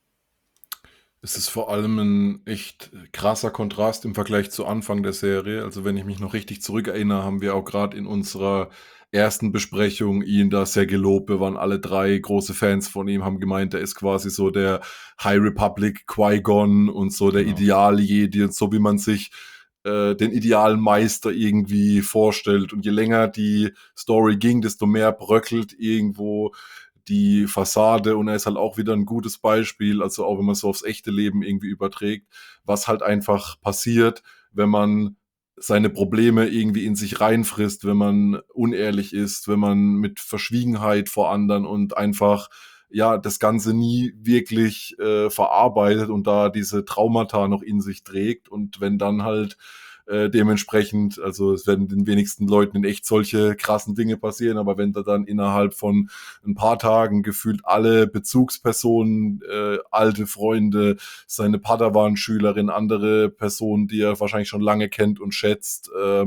Es ist vor allem ein echt krasser Kontrast im Vergleich zu Anfang der Serie. Also, wenn ich mich noch richtig zurückerinnere, haben wir auch gerade in unserer ersten Besprechung ihn da sehr gelobt. Wir waren alle 3 große Fans von ihm, haben gemeint, er ist quasi so der High Republic Qui-Gon und so der Genau. Ideal-Jedi und so, wie man sich, den idealen Meister irgendwie vorstellt. Und je länger die Story ging, desto mehr bröckelt irgendwo die Fassade und er ist halt auch wieder ein gutes Beispiel, also auch wenn man so aufs echte Leben irgendwie überträgt, was halt einfach passiert, wenn man seine Probleme irgendwie in sich reinfrisst, wenn man unehrlich ist, wenn man mit Verschwiegenheit vor anderen und einfach ja das Ganze nie wirklich verarbeitet und da diese Traumata noch in sich trägt und wenn dann halt dementsprechend, also es werden den wenigsten Leuten in echt solche krassen Dinge passieren, aber wenn da dann innerhalb von ein paar Tagen gefühlt alle Bezugspersonen, alte Freunde, seine Padawan-Schülerin, andere Personen, die er wahrscheinlich schon lange kennt und schätzt,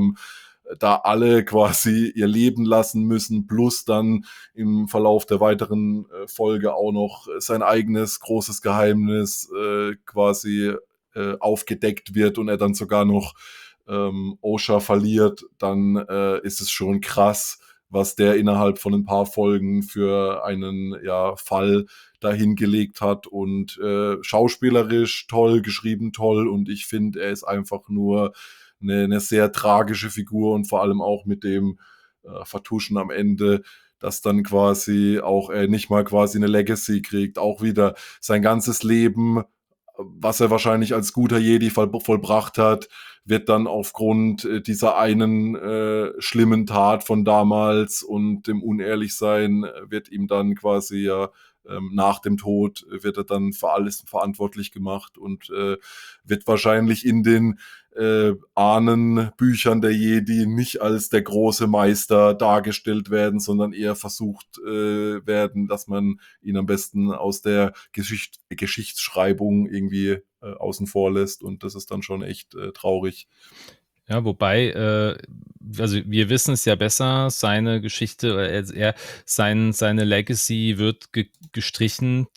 da alle quasi ihr Leben lassen müssen, plus dann im Verlauf der weiteren Folge auch noch sein eigenes großes Geheimnis quasi aufgedeckt wird und er dann sogar noch Osha verliert, dann ist es schon krass, was der innerhalb von ein paar Folgen für einen ja, Fall dahingelegt hat und schauspielerisch toll, geschrieben toll und ich finde, er ist einfach nur eine sehr tragische Figur und vor allem auch mit dem Vertuschen am Ende, dass dann quasi auch er nicht mal quasi eine Legacy kriegt, auch wieder sein ganzes Leben, was er wahrscheinlich als guter Jedi vollbracht hat, wird dann aufgrund dieser einen schlimmen Tat von damals und dem Unehrlichsein wird ihm dann quasi ja nach dem Tod wird er dann für alles verantwortlich gemacht und wird wahrscheinlich in den Ahnenbüchern der Jedi nicht als der große Meister dargestellt werden, sondern eher versucht werden, dass man ihn am besten aus der Geschichtsschreibung irgendwie außen vor lässt und das ist dann schon echt traurig. Ja, wobei, also wir wissen es ja besser, seine Geschichte seine Legacy wird gestrichen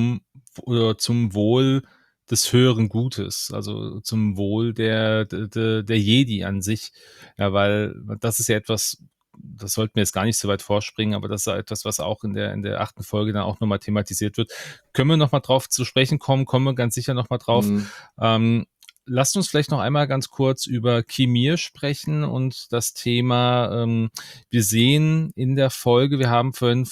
zum Wohl des höheren Gutes, also zum Wohl der Jedi an sich. Ja, weil das ist ja etwas, das sollten wir jetzt gar nicht so weit vorspringen, aber das ist ja etwas, was auch in der 8. Folge dann auch nochmal thematisiert wird. Können wir nochmal drauf zu sprechen kommen wir ganz sicher nochmal drauf. Mhm. Lasst uns vielleicht noch einmal ganz kurz über Kimir sprechen und das Thema, wir sehen in der Folge, wir haben vorhin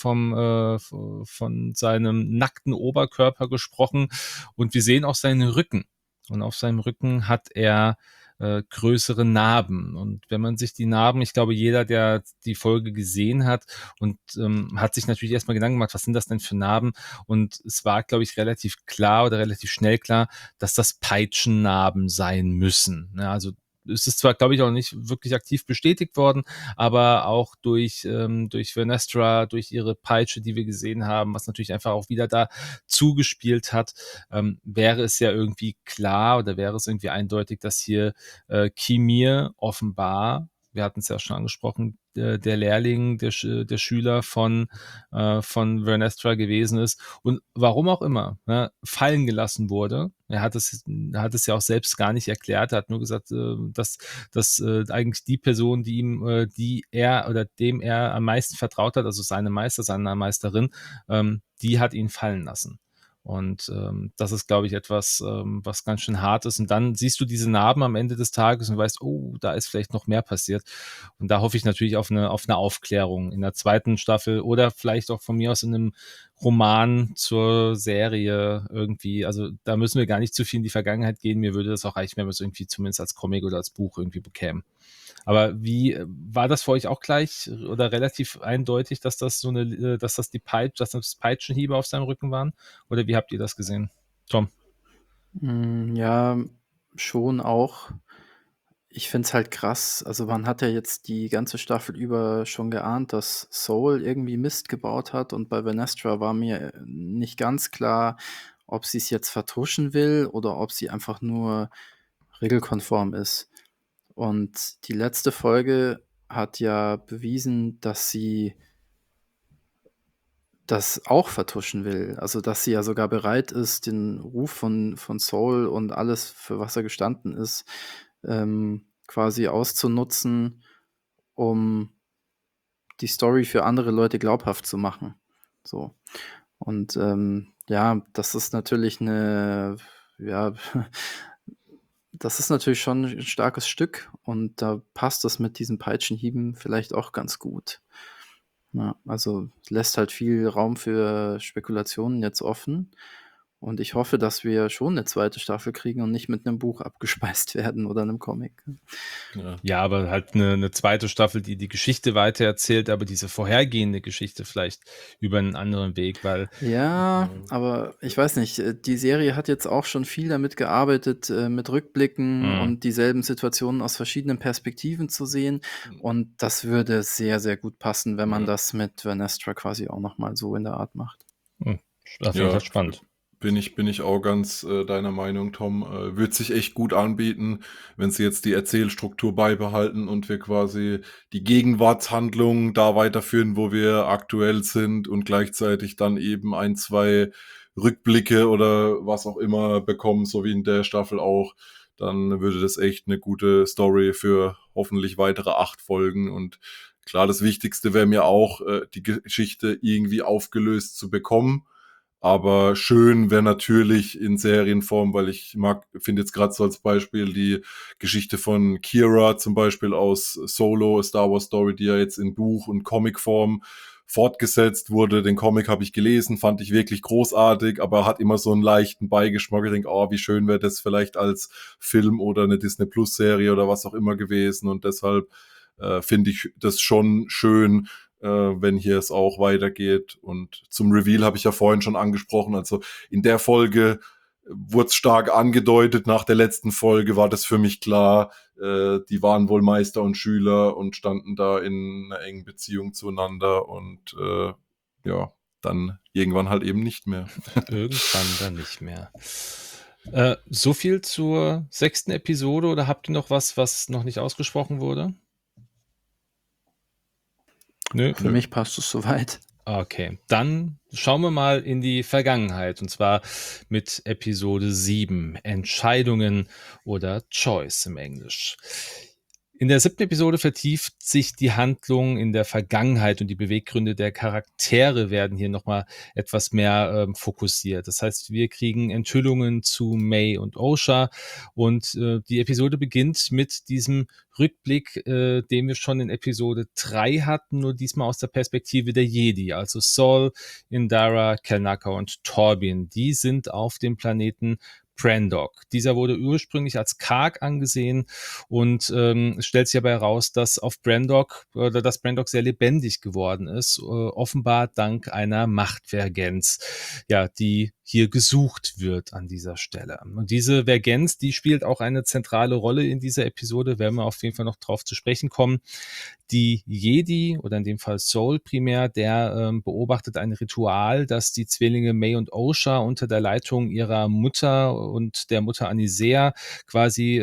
von seinem nackten Oberkörper gesprochen und wir sehen auch seinen Rücken. Und auf seinem Rücken hat er größere Narben. Und wenn man sich die Narben, ich glaube, jeder, der die Folge gesehen hat und hat sich natürlich erstmal Gedanken gemacht, was sind das denn für Narben? Und es war, glaube ich, relativ klar oder relativ schnell klar, dass das Peitschennarben sein müssen. Ja, also es ist zwar, glaube ich, auch nicht wirklich aktiv bestätigt worden, aber auch durch Vernestra, durch ihre Peitsche, die wir gesehen haben, was natürlich einfach auch wieder da zugespielt hat, wäre es ja irgendwie klar oder wäre es irgendwie eindeutig, dass hier Kimir offenbar, wir hatten es ja schon angesprochen, der Lehrling, der Schüler von Vernestra gewesen ist und warum auch immer fallen gelassen wurde. Er hat es ja auch selbst gar nicht erklärt, er hat nur gesagt, dass eigentlich die Person, die er oder dem er am meisten vertraut hat, also seine Meister, seine Meisterin, die hat ihn fallen lassen. Und das ist, glaube ich, etwas, was ganz schön hart ist. Und dann siehst du diese Narben am Ende des Tages und weißt, oh, da ist vielleicht noch mehr passiert. Und da hoffe ich natürlich auf eine Aufklärung in der 2. Staffel oder vielleicht auch von mir aus in einem Roman zur Serie irgendwie. Also da müssen wir gar nicht zu viel in die Vergangenheit gehen. Mir würde das auch reichen, wenn wir es irgendwie zumindest als Comic oder als Buch irgendwie bekämen. Aber wie war das für euch auch gleich oder relativ eindeutig, dass das dass das Peitschenhiebe auf seinem Rücken waren? Oder wie habt ihr das gesehen? Tom? Ja, schon auch. Ich finde es halt krass. Also, man hat ja jetzt die ganze Staffel über schon geahnt, dass Soul irgendwie Mist gebaut hat und bei Vernestra war mir nicht ganz klar, ob sie es jetzt vertuschen will oder ob sie einfach nur regelkonform ist. Und die letzte Folge hat ja bewiesen, dass sie das auch vertuschen will. Also, dass sie ja sogar bereit ist, den Ruf von Saul und alles, für was er gestanden ist, quasi auszunutzen, um die Story für andere Leute glaubhaft zu machen. So. Und, ja, das ist natürlich eine, ja, das ist natürlich schon 'n starkes Stück und da passt das mit diesen Peitschenhieben vielleicht auch ganz gut. Ja, also, es lässt halt viel Raum für Spekulationen jetzt offen und ich hoffe, dass wir schon 'ne zweite Staffel kriegen und nicht mit 'nem Buch abgespeist werden oder 'nem Comic. Ja. Ja, aber halt eine zweite Staffel, die die Geschichte weitererzählt, aber diese vorhergehende Geschichte vielleicht über einen anderen Weg, weil Ja, aber ich weiß nicht, die Serie hat jetzt auch schon viel damit gearbeitet, mit Rückblicken mhm. und dieselben Situationen aus verschiedenen Perspektiven zu sehen und das würde sehr, sehr gut passen, wenn man Ja. das mit Vernestra quasi auch noch mal so in der Art macht. Hm, auf jeden Fall Ja, spannend. bin ich auch ganz, deiner Meinung, Tom. Würde sich echt gut anbieten, wenn sie jetzt die Erzählstruktur beibehalten und wir quasi die Gegenwartshandlung da weiterführen, wo wir aktuell sind und gleichzeitig dann eben ein, 2 Rückblicke oder was auch immer bekommen, so wie in der Staffel auch. Dann würde das echt eine gute Story für hoffentlich weitere 8 Folgen und klar, das Wichtigste wäre mir auch, die Geschichte irgendwie aufgelöst zu bekommen. Aber schön wäre natürlich in Serienform, weil ich finde jetzt gerade so als Beispiel die Geschichte von Kira zum Beispiel aus Solo, A Star Wars Story, die ja jetzt in Buch- und Comicform fortgesetzt wurde. Den Comic habe ich gelesen, fand ich wirklich großartig, aber hat immer so einen leichten Beigeschmack. Ich denke, oh, wie schön wäre das vielleicht als Film oder eine Disney Plus Serie oder was auch immer gewesen. Und deshalb finde ich das schon schön, wenn hier es auch weitergeht. Und zum Reveal habe ich ja vorhin schon angesprochen. Also in der Folge wurde es stark angedeutet. Nach der letzten Folge war das für mich klar. Die waren wohl Meister und Schüler und standen da in einer engen Beziehung zueinander. Und ja, dann irgendwann halt eben nicht mehr. Irgendwann dann nicht mehr. So viel zur 6. Episode oder habt ihr noch was noch nicht ausgesprochen wurde? Nö? Für mich passt es soweit. Okay, dann schauen wir mal in die Vergangenheit und zwar mit Episode 7, Entscheidungen oder Choice im Englisch. In der 7. Episode vertieft sich die Handlung in der Vergangenheit und die Beweggründe der Charaktere werden hier nochmal etwas mehr fokussiert. Das heißt, wir kriegen Enthüllungen zu May und Osha und die Episode beginnt mit diesem Rückblick, den wir schon in Episode 3 hatten, nur diesmal aus der Perspektive der Jedi, also Saul, Indara, Kelnaka und Torbin. Die sind auf dem Planeten Prandok. Dieser wurde ursprünglich als karg angesehen und es stellt sich aber heraus, dass auf Prandok oder dass Prandok sehr lebendig geworden ist, offenbar dank einer Machtvergenz, ja, die hier gesucht wird an dieser Stelle. Und diese Vergenz, die spielt auch eine zentrale Rolle in dieser Episode, werden wir auf jeden Fall noch drauf zu sprechen kommen. Die Jedi, oder in dem Fall Saul primär, der beobachtet ein Ritual, das die Zwillinge May und Osha unter der Leitung ihrer Mutter und der Mutter Anisea quasi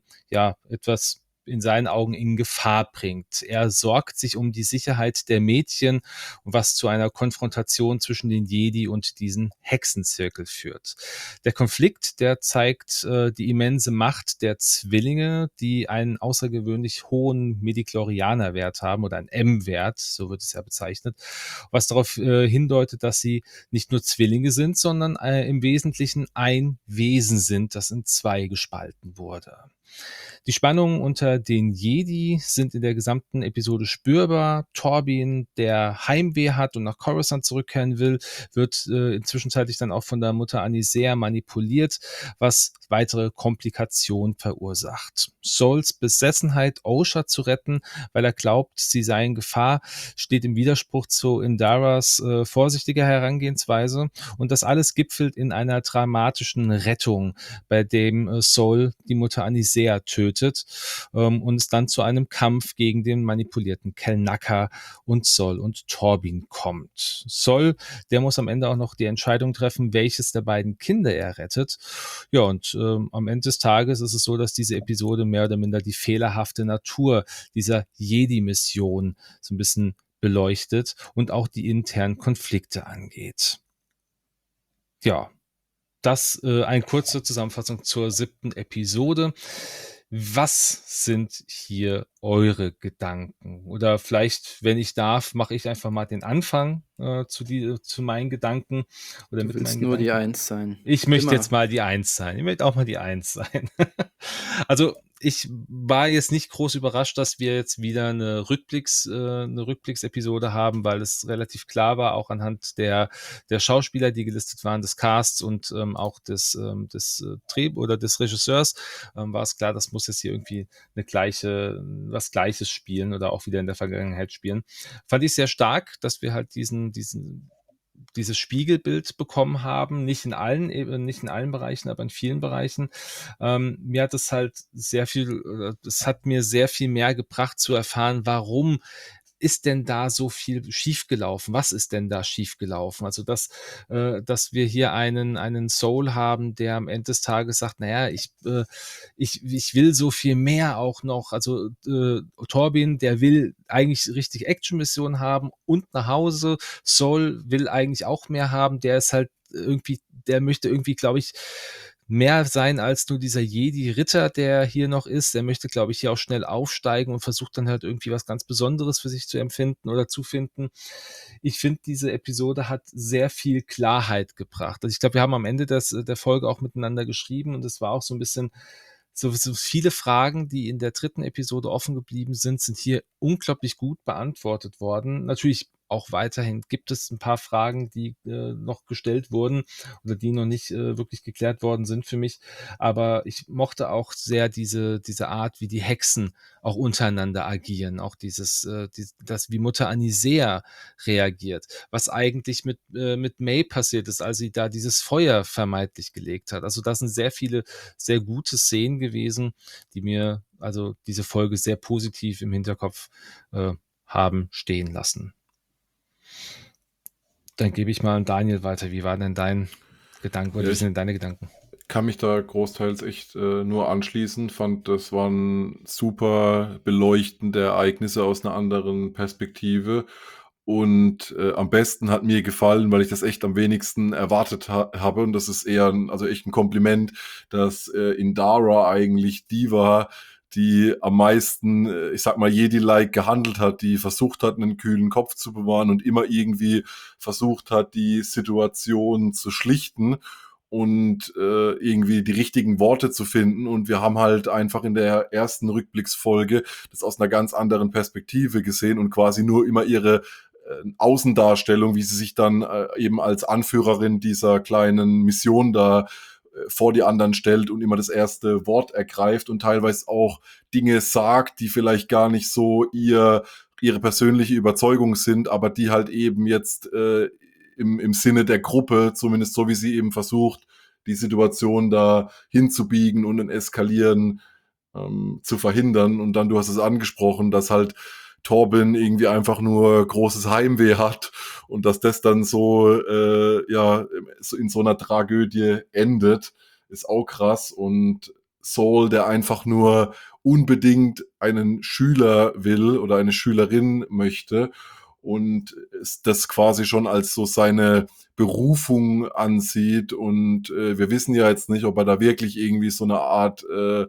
ja etwas in seinen Augen in Gefahr bringt. Er sorgt sich um die Sicherheit der Mädchen, was zu einer Konfrontation zwischen den Jedi und diesen Hexenzirkel führt. Der Konflikt, der zeigt die immense Macht der Zwillinge, die einen außergewöhnlich hohen Midichlorianer-Wert haben oder einen M-Wert, so wird es ja bezeichnet, was darauf hindeutet, dass sie nicht nur Zwillinge sind, sondern im Wesentlichen ein Wesen sind, das in zwei gespalten wurde. Die Spannungen unter den Jedi sind in der gesamten Episode spürbar. Torbin, der Heimweh hat und nach Coruscant zurückkehren will, wird inzwischenzeitlich dann auch von der Mutter Anisea manipuliert, was weitere Komplikationen verursacht. Sauls Besessenheit, Osha zu retten, weil er glaubt, sie sei in Gefahr, steht im Widerspruch zu Indaras vorsichtiger Herangehensweise und das alles gipfelt in einer dramatischen Rettung, bei dem Saul die Mutter Anisea Amisea tötet und es dann zu einem Kampf gegen den manipulierten Kelnaka und Sol und Torbin kommt. Sol, der muss am Ende auch noch die Entscheidung treffen, welches der beiden Kinder er rettet. Ja, und am Ende des Tages ist es so, dass diese Episode mehr oder minder die fehlerhafte Natur dieser Jedi-Mission so ein bisschen beleuchtet und auch die internen Konflikte angeht. Ja, das eine kurze Zusammenfassung zur 7. Episode. Was sind hier eure Gedanken? Oder vielleicht, wenn ich darf, mache ich einfach mal den Anfang zu meinen Gedanken oder Du mit willst meinen nur die Gedanken. 1 sein. Ich möchte Immer. jetzt mal die 1 sein. Ich möchte auch mal die 1 sein. Also ich war jetzt nicht groß überrascht, dass wir jetzt wieder eine Rückblicksepisode haben, weil es relativ klar war, auch anhand der Schauspieler, die gelistet waren, des Casts und auch des oder des Regisseurs, war es klar, das muss jetzt hier irgendwie was Gleiches spielen oder auch wieder in der Vergangenheit spielen. Fand ich sehr stark, dass wir halt dieses Spiegelbild bekommen haben, nicht in allen Bereichen, aber in vielen Bereichen. Mir hat es halt es hat mir sehr viel mehr gebracht zu erfahren, warum ist denn da so viel schiefgelaufen? Was ist denn da schiefgelaufen? Also, dass wir hier einen Soul haben, der am Ende des Tages sagt, naja, ich will so viel mehr auch noch. Also, Torbin, der will eigentlich richtig Action-Missionen haben und nach Hause. Soul will eigentlich auch mehr haben. Der möchte irgendwie, glaube ich, mehr sein als nur dieser Jedi-Ritter, der hier noch ist. Der möchte, glaube ich, hier auch schnell aufsteigen und versucht dann halt irgendwie was ganz Besonderes für sich zu empfinden oder zu finden. Ich finde, diese Episode hat sehr viel Klarheit gebracht. Also ich glaube, wir haben am Ende der Folge auch miteinander geschrieben und es war auch so ein bisschen so viele Fragen, die in der 3. Episode offen geblieben sind hier unglaublich gut beantwortet worden. Natürlich auch weiterhin gibt es ein paar Fragen, die noch gestellt wurden oder die noch nicht wirklich geklärt worden sind für mich. Aber ich mochte auch sehr diese Art, wie die Hexen auch untereinander agieren. Auch das, wie Mutter Anisea reagiert. Was eigentlich mit May passiert ist, als sie da dieses Feuer vermeintlich gelegt hat. Also das sind sehr viele, sehr gute Szenen gewesen, die mir also diese Folge sehr positiv im Hinterkopf haben stehen lassen. Dann gebe ich mal an Daniel weiter. Wie war denn dein Gedanke oder Ja, wie sind denn deine Gedanken? kann mich da großteils echt nur anschließen. Fand, das waren super Beleuchten der Ereignisse aus einer anderen Perspektive. Und am besten hat mir gefallen, weil ich das echt am wenigsten erwartet habe. Und das ist eher also echt ein Kompliment, dass Indara eigentlich die war, die am meisten, ich sag mal, Jedi-like gehandelt hat, die versucht hat, einen kühlen Kopf zu bewahren und immer irgendwie versucht hat, die Situation zu schlichten und irgendwie die richtigen Worte zu finden. Und wir haben halt einfach in der ersten Rückblicksfolge das aus einer ganz anderen Perspektive gesehen und quasi nur immer ihre Außendarstellung, wie sie sich dann eben als Anführerin dieser kleinen Mission da vor die anderen stellt und immer das erste Wort ergreift und teilweise auch Dinge sagt, die vielleicht gar nicht so ihre persönliche Überzeugung sind, aber die halt eben jetzt im Sinne der Gruppe, zumindest so wie sie eben versucht, die Situation da hinzubiegen und ein Eskalieren zu verhindern. Und dann, du hast es angesprochen, dass halt Torbin irgendwie einfach nur großes Heimweh hat und dass das dann so, so in so einer Tragödie endet, ist auch krass. Und Saul, der einfach nur unbedingt einen Schüler will oder eine Schülerin möchte und das quasi schon als so seine Berufung ansieht. Und wir wissen ja jetzt nicht, ob er da wirklich irgendwie so eine Art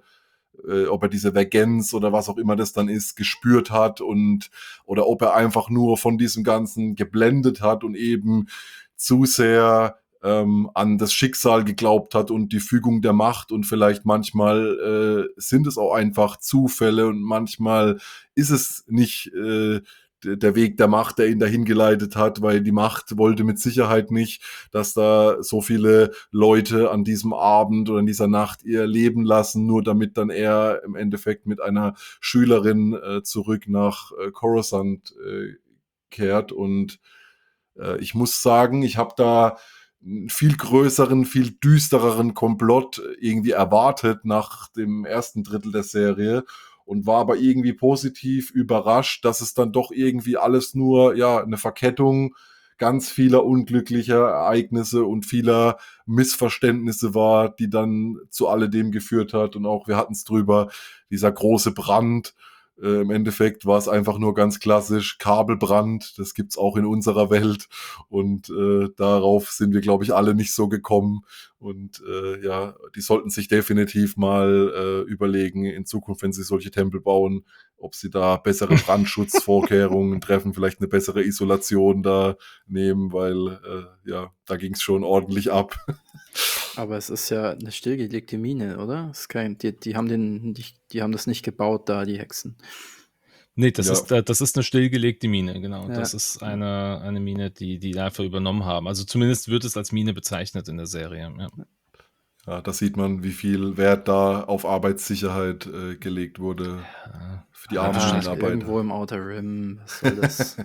ob er diese Vegens oder was auch immer das dann ist, gespürt hat oder ob er einfach nur von diesem Ganzen geblendet hat und eben zu sehr an das Schicksal geglaubt hat und die Fügung der Macht und vielleicht manchmal sind es auch einfach Zufälle und manchmal ist es nicht der Weg der Macht, der ihn dahin geleitet hat, weil die Macht wollte mit Sicherheit nicht, dass da so viele Leute an diesem Abend oder in dieser Nacht ihr Leben lassen, nur damit dann er im Endeffekt mit einer Schülerin zurück nach Coruscant kehrt. Und ich muss sagen, ich habe da 'n viel größeren, viel düstereren Komplott irgendwie erwartet nach dem ersten Drittel der Serie und war aber irgendwie positiv überrascht, dass es dann doch irgendwie alles nur, ja, 'ne Verkettung ganz vieler unglücklicher Ereignisse und vieler Missverständnisse war, die dann zu alledem geführt hat. Und auch wir hatten's drüber, dieser große Brand. Im Endeffekt war es einfach nur ganz klassisch Kabelbrand. Das gibt's auch in unserer Welt. Und darauf sind wir, glaube ich, alle nicht so gekommen. Und ja, die sollten sich definitiv mal überlegen, in Zukunft, wenn sie solche Tempel bauen, ob sie da bessere Brandschutzvorkehrungen treffen, vielleicht eine bessere Isolation da nehmen, weil ja, da ging's schon ordentlich ab. Aber es ist ja eine stillgelegte Mine, oder? Es ist kein die haben den nicht die haben das nicht gebaut da, die Hexen. Ne, Ja, das ist 'ne stillgelegte Mine, genau. Das Ja, ist ja. eine Mine, die einfach übernommen haben. Also, zumindest wird es als Mine bezeichnet in der Serie, ja. ja, da sieht man, wie viel Wert da auf Arbeitssicherheit gelegt wurde für die Ja, armen Ach, wahrscheinlich. irgendwo Minenarbeiter. im Outer Rim, was soll das?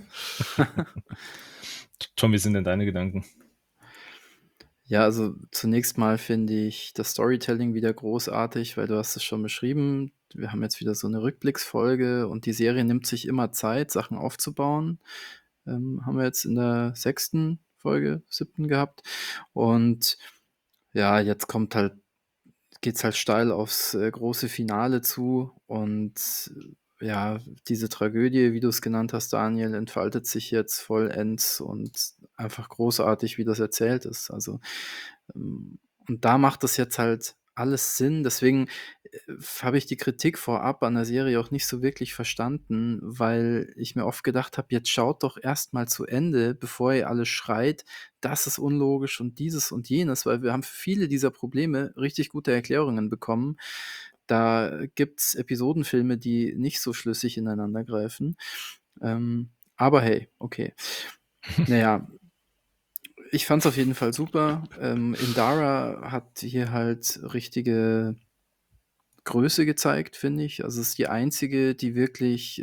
Tom, wie sind denn deine Gedanken? Ja, also zunächst mal finde ich das Storytelling wieder großartig, weil du hast es schon beschrieben. Wir haben jetzt wieder so eine Rückblicksfolge und die Serie nimmt sich immer Zeit, Sachen aufzubauen. Haben wir jetzt in der sechsten Folge, siebten gehabt. Und ja, jetzt geht's halt steil aufs große Finale zu und ja, diese Tragödie, wie du es genannt hast, Daniel, entfaltet sich jetzt vollends und einfach großartig, wie das erzählt ist. Also, und da macht das jetzt halt alles Sinn. Deswegen habe ich die Kritik vorab an der Serie auch nicht so wirklich verstanden, weil ich mir oft gedacht habe: „Jetzt schaut doch erst mal zu Ende, bevor ihr alle schreit, das ist unlogisch und dieses und jenes“, weil wir haben für viele dieser Probleme richtig gute Erklärungen bekommen. Da gibt's Episodenfilme, die nicht so schlüssig ineinandergreifen. Aber hey, okay. Na ja, ich fand's auf jeden Fall super. Indara hat hier halt richtige Größe gezeigt, finde ich. Also, es ist die einzige, die wirklich,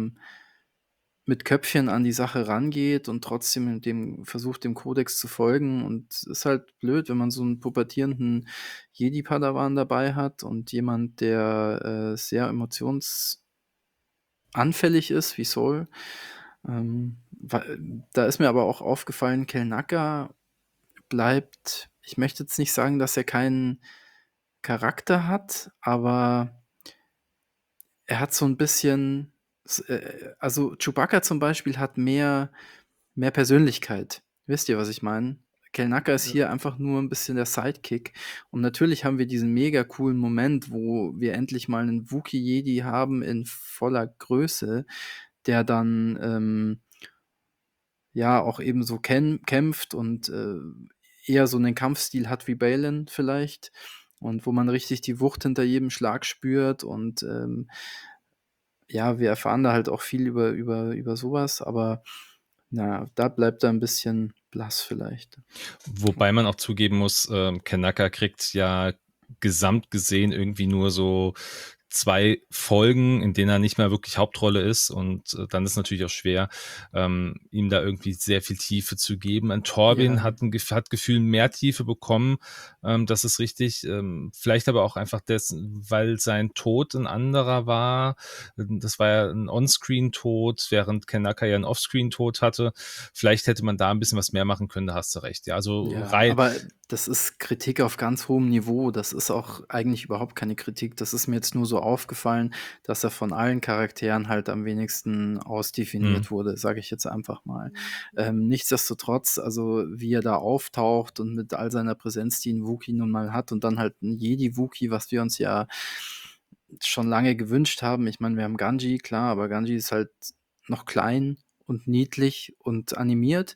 mit Köpfchen an die Sache rangeht und trotzdem dem versucht, dem Kodex zu folgen. Und es ist halt blöd, wenn man so 'n pubertierenden Jedi-Padawan dabei hat und jemand, der, sehr emotionsanfällig ist wie Soul. Wa Da ist mir aber auch aufgefallen, Kel'Naqa bleibt, ich möchte jetzt nicht sagen, dass er keinen Charakter hat, aber er hat so 'n bisschen also, Chewbacca zum Beispiel hat mehr Persönlichkeit. Wisst ihr, was ich meine? Kel'Naqa ist hier einfach nur 'n bisschen der Sidekick. Und natürlich haben wir diesen mega coolen Moment, wo wir endlich mal 'nen Wookiee-Jedi haben in voller Größe, der dann, ja, auch eben so kämpft und, eher so 'nen Kampfstil hat wie Baylan vielleicht und wo man richtig die Wucht hinter jedem Schlag spürt und, ja, wir erfahren da halt auch viel über so was, aber na ja, da bleibt er 'n bisschen blass vielleicht. Wobei man auch zugeben muss, Kanaka kriegt ja gesamt gesehen irgendwie nur so 2 Folgen, in denen er nicht mehr wirklich Hauptrolle ist und, dann ist natürlich auch schwer, ihm da irgendwie sehr viel Tiefe zu geben. Ein Torben Ja, hat gefühlt mehr Tiefe bekommen, das ist richtig. Vielleicht aber auch einfach dessen, weil sein Tod 'n anderer war. Das war ja 'n On-Screen-Tod, während Kanaka ja 'n Off-Screen-Tod hatte. Vielleicht hätte man da ein bisschen was mehr machen können, da hast du recht. Ja, also ja, aber das ist Kritik auf ganz hohem Niveau. Das ist auch eigentlich überhaupt keine Kritik. Das ist mir jetzt nur so aufgefallen, dass er von allen Charakteren halt am wenigsten mhm. ausdefiniert wurde, sage ich jetzt einfach mal. Nichtsdestotrotz, also wie er da auftaucht und mit all seiner Präsenz, die 'n Wookie nun mal hat und dann halt 'n Jedi-Wookie, was wir uns ja schon lange gewünscht haben. Ich meine, wir haben Ganji, klar, aber Ganji ist halt noch klein und niedlich und animiert.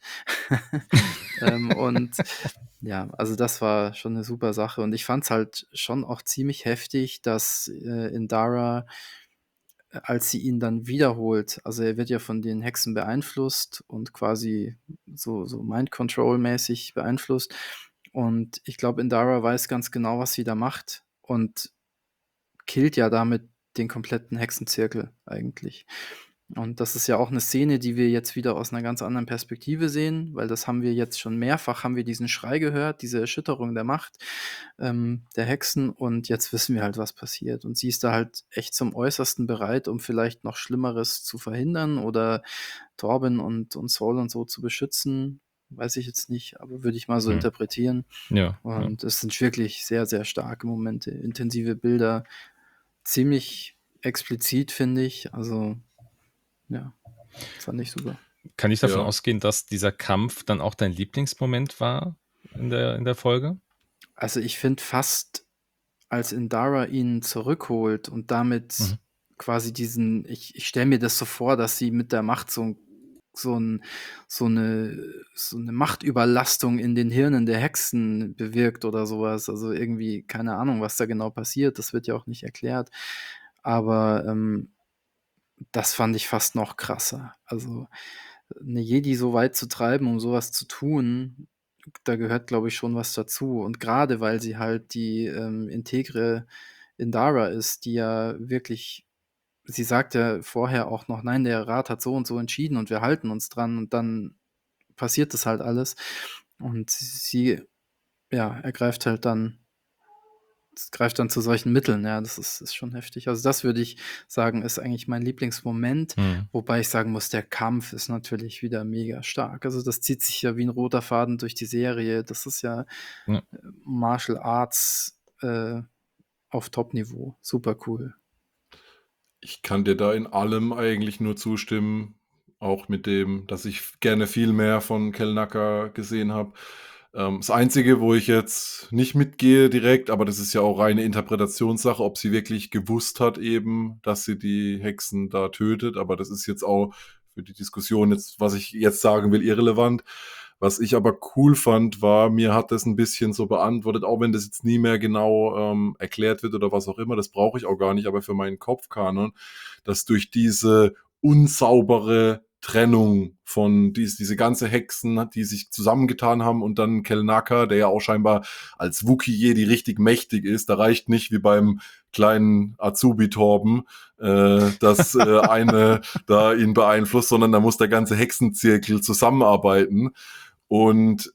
Und ja, also das war schon 'ne super Sache und ich fand's halt schon auch ziemlich heftig, dass, Indara, als sie ihn dann wiederholt, also er wird ja von den Hexen beeinflusst und quasi so Mind Control mäßig beeinflusst und ich glaube, Indara weiß ganz genau, was sie da macht und killt ja damit den kompletten Hexenzirkel eigentlich. Und das ist ja auch eine Szene, die wir jetzt wieder aus einer ganz anderen Perspektive sehen, weil das haben wir jetzt schon mehrfach haben wir diesen Schrei gehört, diese Erschütterung der Macht, der Hexen und jetzt wissen wir halt, was passiert. Und sie ist da halt echt zum Äußersten bereit, um vielleicht noch Schlimmeres zu verhindern oder Torben und Saul und so zu beschützen. Weiß ich jetzt nicht, aber würde ich mal so Hm. interpretieren. Ja, Und es sind wirklich sehr, sehr starke Momente, intensive Bilder, ziemlich explizit, finde ich. Also, ja, fand ich super. Kann ich davon Ja. ausgehen, dass dieser Kampf dann auch dein Lieblingsmoment war in der Folge? Also, ich finde fast, als Indara ihn zurückholt und damit Mhm. quasi ich stelle mir das so vor, dass sie mit der Macht so 'n so 'ne Machtüberlastung in den Hirnen der Hexen bewirkt oder sowas. Also, irgendwie keine Ahnung, was da genau passiert, das wird ja auch nicht erklärt. Aber, das fand ich fast noch krasser. Also, 'ne Jedi so weit zu treiben, um sowas zu tun, da gehört, glaube ich, schon was dazu. Und gerade weil sie halt die, integre Indara ist, die ja wirklich sie sagt ja vorher auch noch: „Nein, der Rat hat so und so entschieden und wir halten uns dran." Und dann passiert das halt alles. Und sie, ja, greift dann zu solchen Mitteln, ja, das ist schon heftig. Also, das würde ich sagen, ist eigentlich mein Lieblingsmoment, Mhm. wobei ich sagen muss, der Kampf ist natürlich wieder mega stark. Also, das zieht sich ja wie 'n roter Faden durch die Serie. Das ist ja, Ja. Martial Arts, auf Top-Niveau. Super cool. Ich kann dir da in allem eigentlich nur zustimmen, auch mit dem, dass ich gerne viel mehr von Kellnacker gesehen habe. Das Einzige, wo ich jetzt nicht mitgehe direkt, aber das ist ja auch reine Interpretationssache, ob sie wirklich gewusst hat eben, dass sie die Hexen da tötet, aber das ist jetzt auch für die Diskussion jetzt, was ich jetzt sagen will, irrelevant. Was ich aber cool fand, war, mir hat das ein bisschen so beantwortet, auch wenn das jetzt nie mehr genau, erklärt wird oder was auch immer, das brauche ich auch gar nicht, aber für meinen Kopfkanon, dass durch diese unsaubere Trennung von diese ganze Hexen, die sich zusammengetan haben und dann Kelnaka, der ja auch scheinbar als Wookiee-Jedi richtig mächtig ist, da reicht nicht wie beim kleinen Azubi-Torben, dass eine da ihn beeinflusst, sondern da muss der ganze Hexenzirkel zusammenarbeiten. Und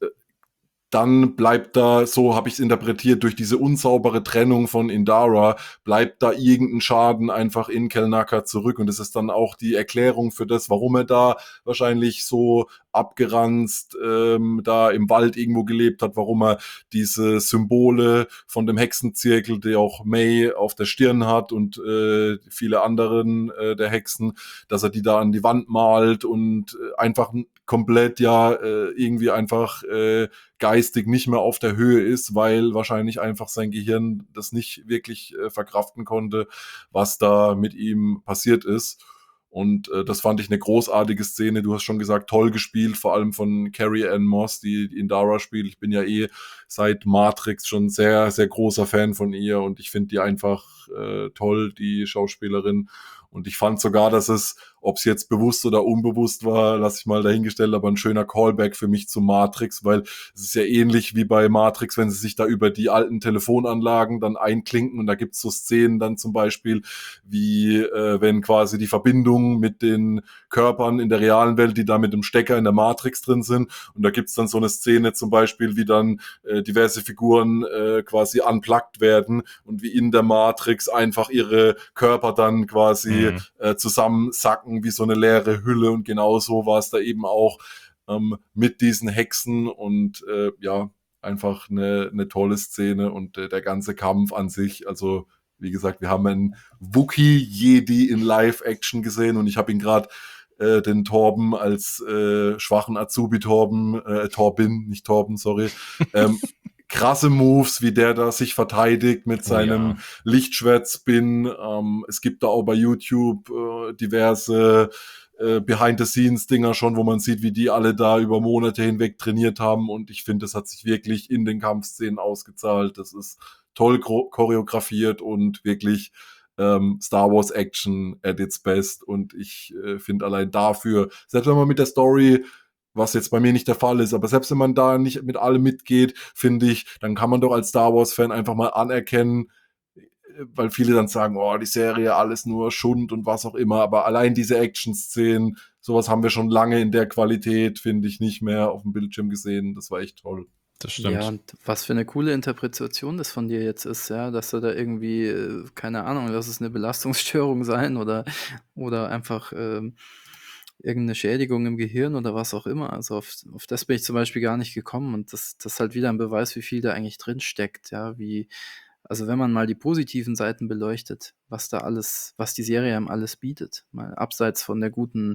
dann bleibt da, so habe ich es interpretiert, durch diese unsaubere Trennung von Indara, bleibt da irgendein Schaden einfach in Kelnaka zurück. Und das ist dann auch die Erklärung für das, warum er da wahrscheinlich so abgeranzt da im Wald irgendwo gelebt hat, warum er diese Symbole von dem Hexenzirkel, die auch May auf der Stirn hat und viele anderen der Hexen, dass er die da an die Wand malt und einfach komplett ja irgendwie einfach geistig nicht mehr auf der Höhe ist, weil wahrscheinlich einfach sein Gehirn das nicht wirklich verkraften konnte, was da mit ihm passiert ist. Und das fand ich eine großartige Szene. Du hast schon gesagt, toll gespielt, vor allem von Carrie Ann Moss, die Indara spielt. Ich bin ja seit Matrix schon sehr, sehr großer Fan von ihr und ich finde die einfach toll, die Schauspielerin. Und ich fand sogar, dass es, ob es jetzt bewusst oder unbewusst war, lasse ich mal dahingestellt, aber ein schöner Callback für mich zu Matrix, weil es ist ja ähnlich wie bei Matrix, wenn sie sich da über die alten Telefonanlagen dann einklinken und da gibt's so Szenen dann zum Beispiel, wie wenn quasi die Verbindung mit den Körpern in der realen Welt, die da mit dem Stecker in der Matrix drin sind und da gibt's dann so eine Szene zum Beispiel, wie dann diverse Figuren quasi unplugged werden und wie in der Matrix einfach ihre Körper dann quasi zusammensacken wie so eine leere Hülle und genauso war es da eben auch mit diesen Hexen und ja, einfach eine tolle Szene und der ganze Kampf an sich, also wie gesagt, wir haben einen Wookiee-Jedi in Live-Action gesehen und ich habe ihn gerade den Torben als schwachen Azubi-Torben, Torbin, nicht Torben, sorry, krasse Moves, wie der da sich verteidigt mit seinem Lichtschwert-Spin. Es gibt da auch bei YouTube diverse Behind-the-Scenes-Dinger schon, wo man sieht, wie die alle da über Monate hinweg trainiert haben. Und ich finde, das hat sich wirklich in den Kampfszenen ausgezahlt. Das ist toll choreografiert und wirklich Star Wars Action at its best. Und ich finde allein dafür, selbst wenn man mit der Story was jetzt bei mir nicht der Fall ist, aber selbst wenn man da nicht mit allem mitgeht, finde ich, dann kann man doch als Star Wars-Fan einfach mal anerkennen, weil viele dann sagen, oh, die Serie, alles nur Schund und was auch immer, aber allein diese Action-Szenen, sowas haben wir schon lange in der Qualität, finde ich, nicht mehr auf dem Bildschirm gesehen. Das war echt toll. Das Ja, stimmt. und was für eine coole Interpretation das von dir jetzt ist, ja, dass du da irgendwie, keine Ahnung, lass es eine Belastungsstörung sein oder einfach, irgend 'ne Schädigung im Gehirn oder was auch immer. Also, auf das bin ich zum Beispiel gar nicht gekommen und das ist halt wieder ein Beweis, wie viel da eigentlich drin steckt, ja, also, wenn man mal die positiven Seiten beleuchtet, was die Serie einem alles bietet, mal abseits von der guten,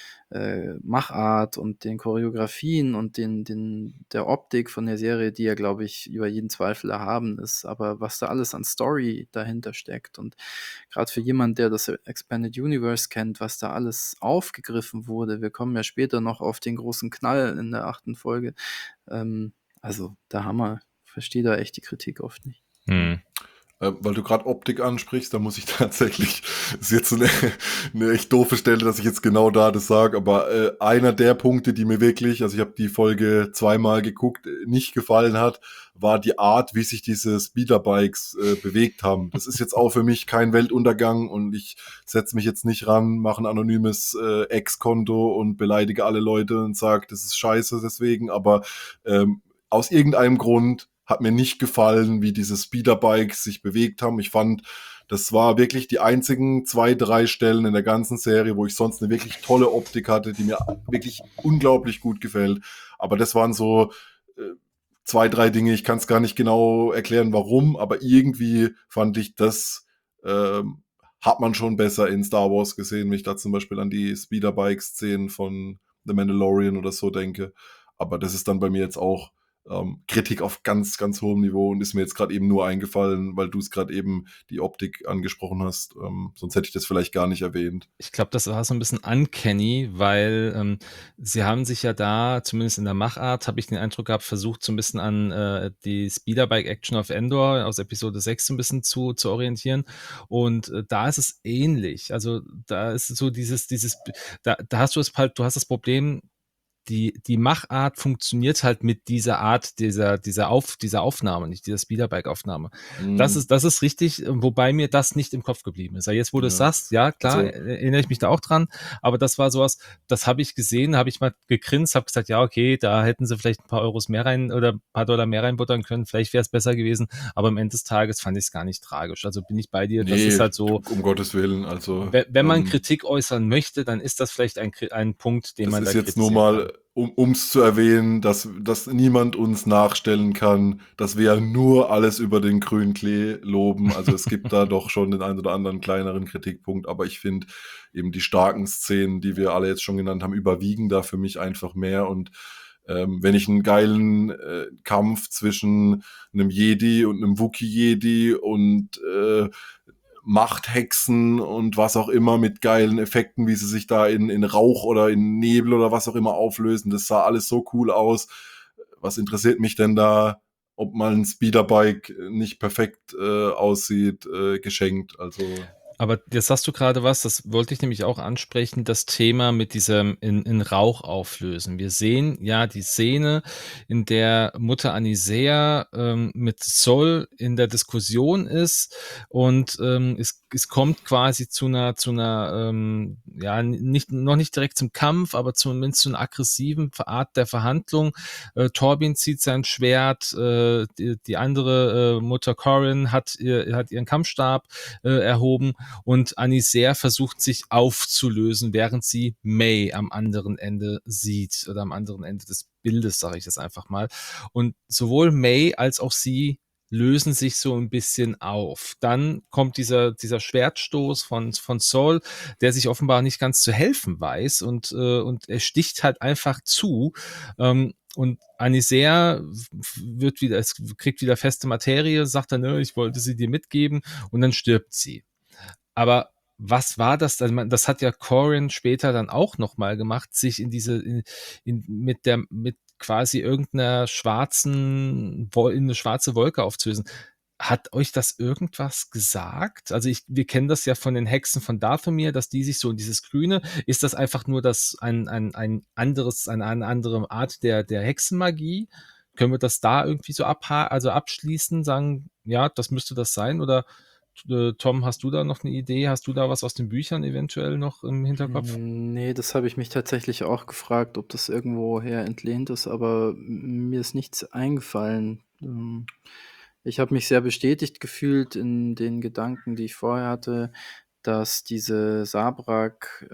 Machart und den Choreografien und der Optik von der Serie, die ja, glaube ich, über jeden Zweifel erhaben ist, aber was da alles an Story dahinter steckt und gerade für jemand, der das Expanded Universe kennt, was da alles aufgegriffen wurde. Wir kommen ja später noch auf den großen Knall in der 8. Folge. Also, der Hammer. Verstehe da echt die Kritik oft nicht. Hm. Weil du gerade Optik ansprichst, da muss ich tatsächlich, das ist jetzt eine echt doofe Stelle, dass ich jetzt genau da das sage, aber einer der Punkte, die mir wirklich, also ich habe die Folge zweimal geguckt, nicht gefallen hat, war die Art, wie sich diese Speederbikes bewegt haben. Das ist jetzt auch für mich kein Weltuntergang und ich setze mich jetzt nicht ran, mache ein anonymes Ex-Konto und beleidige alle Leute und sage, das ist scheiße deswegen, aber aus irgendeinem Grund hat mir nicht gefallen, wie diese Speederbikes sich bewegt haben. Ich fand, das war wirklich die einzigen 2, 3 Stellen in der ganzen Serie, wo ich sonst eine wirklich tolle Optik hatte, die mir wirklich unglaublich gut gefällt. Aber das waren so 2, 3 Dinge, ich kann es gar nicht genau erklären, warum, aber irgendwie fand ich, das hat man schon besser in Star Wars gesehen, wenn ich da zum Beispiel an die Speederbike-Szenen von The Mandalorian oder so denke. Aber das ist dann bei mir jetzt auch Kritik auf ganz, ganz hohem Niveau und ist mir jetzt gerade eben nur eingefallen, weil du es gerade eben die Optik angesprochen hast. Sonst hätte ich das vielleicht gar nicht erwähnt. Ich glaube, das war so ein bisschen uncanny, weil, sie haben sich ja da, zumindest in der Machart, habe ich den Eindruck gehabt, versucht, so ein bisschen an, die Speederbike-Action auf Endor aus Episode 6 so ein bisschen zu orientieren. Und, da ist es ähnlich. Also, da ist so da hast du hast das Problem, die Machart funktioniert halt mit dieser Art dieser Aufnahme, nicht dieser Speederbike-Aufnahme. Mm, Das ist richtig, wobei mir das nicht im Kopf geblieben ist. Ja, jetzt, wo du es ja. sagst, ja, klar, Also, erinnere ich mich da auch dran, aber das war sowas, das habe ich gesehen, habe ich mal gegrinst, habe gesagt, ja, okay, da hätten sie vielleicht ein paar Euros mehr rein oder ein paar Dollar mehr reinbuttern können, vielleicht wäre es besser gewesen, aber am Ende des Tages fand ich es gar nicht tragisch. Also bin ich bei dir, das ist nee, halt so, um Gottes Willen. Also, wenn man Kritik äußern möchte, dann ist das vielleicht ein Punkt, den das man da ist jetzt nur kritisieren kann. mal, um es zu erwähnen, dass niemand uns nachstellen kann, dass wir ja nur alles über den grünen Klee loben. Also es gibt da doch schon den einen oder anderen kleineren Kritikpunkt, aber ich finde eben die starken Szenen, die wir alle jetzt schon genannt haben, überwiegen da für mich einfach mehr. Und wenn ich einen geilen Kampf zwischen einem Jedi und einem Wookiee-Jedi und Machthexen und was auch immer mit geilen Effekten, wie sie sich da in Rauch oder in Nebel oder was auch immer auflösen. Das sah alles so cool aus. Was interessiert mich denn da, ob mal ein Speederbike nicht perfekt aussieht, geschenkt? Also, Aber jetzt sagst du gerade was, das wollte ich nämlich auch ansprechen, das Thema mit diesem in Rauch auflösen. Wir sehen ja die Szene, in der Mutter Anisea, mit Sol in der Diskussion ist und, es kommt quasi zu 'ner, ja, noch nicht direkt zum Kampf, aber zumindest zu 'ner aggressiven Art der Verhandlung. Torvin zieht sein Schwert, die andere, Mutter Corrin hat ihren Kampfstab, erhoben und Anisea versucht sich aufzulösen, während sie May am anderen Ende sieht oder am anderen Ende des Bildes, sage ich das einfach mal. Und sowohl May als auch sie lösen sich so ein bisschen auf. Dann kommt dieser Schwertstoß von Saul, der sich offenbar nicht ganz zu helfen weiß und er sticht halt einfach zu. Und Anisea es kriegt wieder feste Materie, sagt dann, ne, ich wollte sie dir mitgeben und dann stirbt sie. Aber was war das? Also das hat ja Corrin später dann auch noch mal gemacht, sich mit quasi irgendeiner in eine schwarze Wolke aufzulösen. Hat euch das irgendwas gesagt? Also wir kennen das ja von den Hexen von Dathomir, dass die sich so in dieses Grüne, ist das einfach nur eine andere Art der Hexenmagie? Können wir das da irgendwie so abschließen, sagen, ja, das müsste das sein? Oder Tom, hast du da noch eine Idee? Hast du da was aus den Büchern eventuell noch im Hinterkopf? Ne, das habe ich mich tatsächlich auch gefragt, ob das irgendwoher entlehnt ist, aber mir ist nichts eingefallen. Ich habe mich sehr bestätigt gefühlt in den Gedanken, die ich vorher hatte, dass diese Sabrak,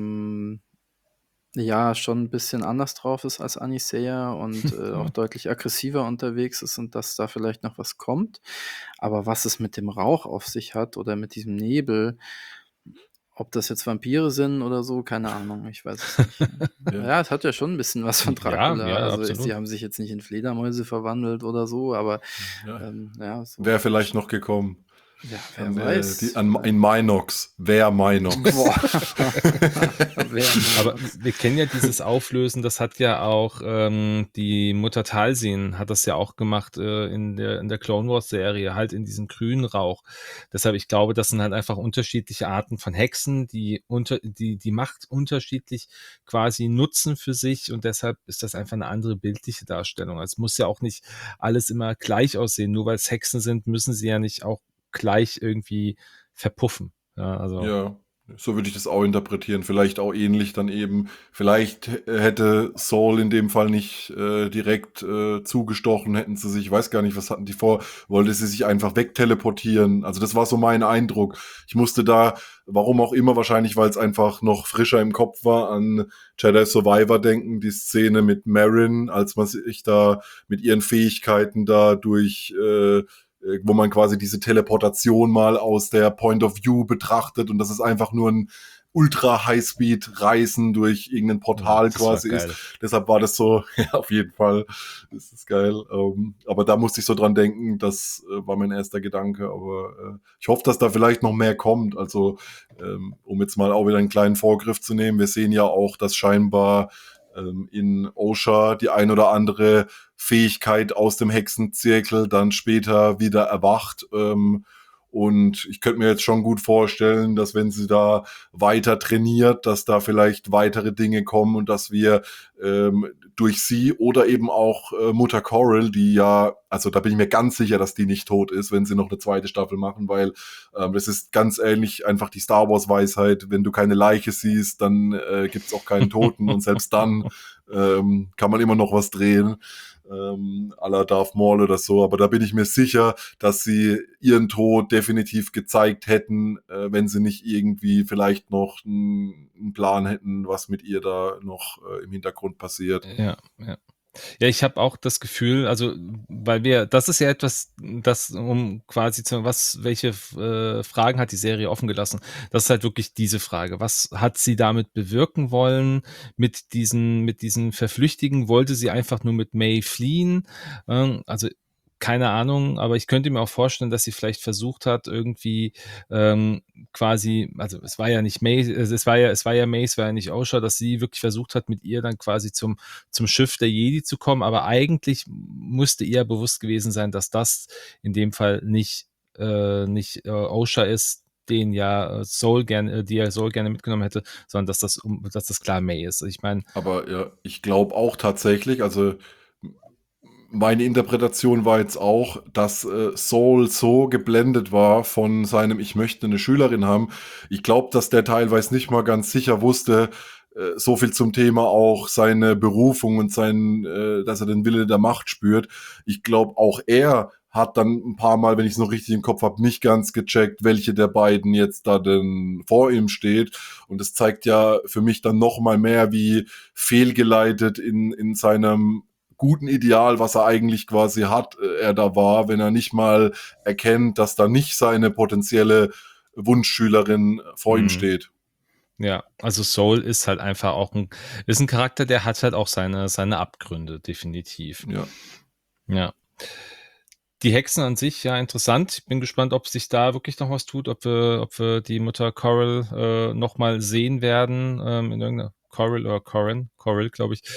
ja, schon 'n bisschen anders drauf ist als Anisea und, auch deutlich aggressiver unterwegs ist und dass da vielleicht noch was kommt. Aber was es mit dem Rauch auf sich hat oder mit diesem Nebel, ob das jetzt Vampire sind oder so, keine Ahnung, ich weiß es nicht. Ja. Ja, es hat ja schon 'n bisschen was von Ja, Dracula. ja, Also, sie absolut. haben sich jetzt nicht in Fledermäuse verwandelt oder so, aber, Ja. ja, so Wäre vielleicht noch gekommen. ja, wer weiß. In Minox. Wer Minox? Boah. Wer Aber mag's? wir kennen ja dieses Auflösen, das hat ja auch die Mutter Talsin hat das ja auch gemacht in der Clone Wars Serie, halt in diesem grünen Rauch. Deshalb, ich glaube, das sind halt einfach unterschiedliche Arten von Hexen, die Macht unterschiedlich quasi nutzen für sich und deshalb ist das einfach eine andere bildliche Darstellung. Also es muss ja auch nicht alles immer gleich aussehen. Nur weil es Hexen sind, müssen sie ja nicht auch gleich irgendwie verpuffen. Ja, also Ja, so würde ich das auch interpretieren. Vielleicht auch ähnlich dann eben. Vielleicht hätte Saul in dem Fall nicht direkt zugestochen, hätten sie sich, ich weiß gar nicht, was hatten die vor, wollte sie sich einfach wegteleportieren. Also das war so mein Eindruck. Ich musste da, warum auch immer, wahrscheinlich, weil es einfach noch frischer im Kopf war, an Jedi Survivor denken, die Szene mit Merrin, als man sich da mit ihren Fähigkeiten da durch wo man quasi diese Teleportation mal aus der Point of View betrachtet und das ist einfach nur ein ultra Highspeed-Reisen durch irgendein Portal das war quasi ist. geil. Deshalb war das so, ja, auf jeden Fall, das ist geil. Aber da musste ich so dran denken, das war mein erster Gedanke. Aber ich hoffe, dass da vielleicht noch mehr kommt. Also, um jetzt mal auch wieder einen kleinen Vorgriff zu nehmen, wir sehen ja auch, dass scheinbar in Osha die ein oder andere Fähigkeit aus dem Hexenzirkel dann später wieder erwacht. Und ich könnte mir jetzt schon gut vorstellen, dass wenn sie da weiter trainiert, dass da vielleicht weitere Dinge kommen und dass wir durch sie oder eben auch Mutter Coral, die ja, also da bin ich mir ganz sicher, dass die nicht tot ist, wenn sie noch eine zweite Staffel machen, weil das ist ganz ähnlich einfach die Star Wars Weisheit, wenn du keine Leiche siehst, dann gibt's auch keinen Toten und selbst dann kann man immer noch was drehen, à la Darth Maul oder so, aber da bin ich mir sicher, dass sie ihren Tod definitiv gezeigt hätten, wenn sie nicht irgendwie vielleicht noch einen Plan hätten, was mit ihr da noch im Hintergrund passiert. Ja, ja. Ja, ich habe auch das Gefühl, also weil das ist ja etwas, das um quasi welche Fragen hat die Serie offen gelassen? Das ist halt wirklich diese Frage. Was hat sie damit bewirken wollen mit diesen Verflüchtigen? Wollte sie einfach nur mit May fliehen? Also keine Ahnung, aber ich könnte mir auch vorstellen, dass sie vielleicht versucht hat, irgendwie quasi, also es war ja nicht May, es war ja May, es war ja nicht Osha, dass sie wirklich versucht hat, mit ihr dann quasi zum Schiff der Jedi zu kommen, aber eigentlich musste ihr bewusst gewesen sein, dass das in dem Fall nicht Osha ist, den ja die ja Soul gerne mitgenommen hätte, sondern dass das klar May ist. Ich meine, Aber ja, ich glaube auch tatsächlich, also meine Interpretation war jetzt auch, dass Saul so geblendet war von seinem Ich möchte eine Schülerin haben. Ich glaube, dass der teilweise nicht mal ganz sicher wusste, so viel zum Thema auch seine Berufung und dass er den Wille der Macht spürt. Ich glaube, auch er hat dann ein paar Mal, wenn ich es noch richtig im Kopf habe, nicht ganz gecheckt, welche der beiden jetzt da denn vor ihm steht. Und das zeigt ja für mich dann noch mal mehr, wie fehlgeleitet in seinem guten Ideal, was er eigentlich quasi hat, er da war, wenn er nicht mal erkennt, dass da nicht seine potenzielle Wunschschülerin vor ihm steht. ja, also Soul ist halt einfach auch ist ein Charakter, der hat halt auch seine Abgründe, definitiv. Ja. Ja. Die Hexen an sich, ja, interessant. Ich bin gespannt, ob sich da wirklich noch was tut, ob wir die Mutter Coral noch mal sehen werden, in irgendeiner Coral, glaube ich.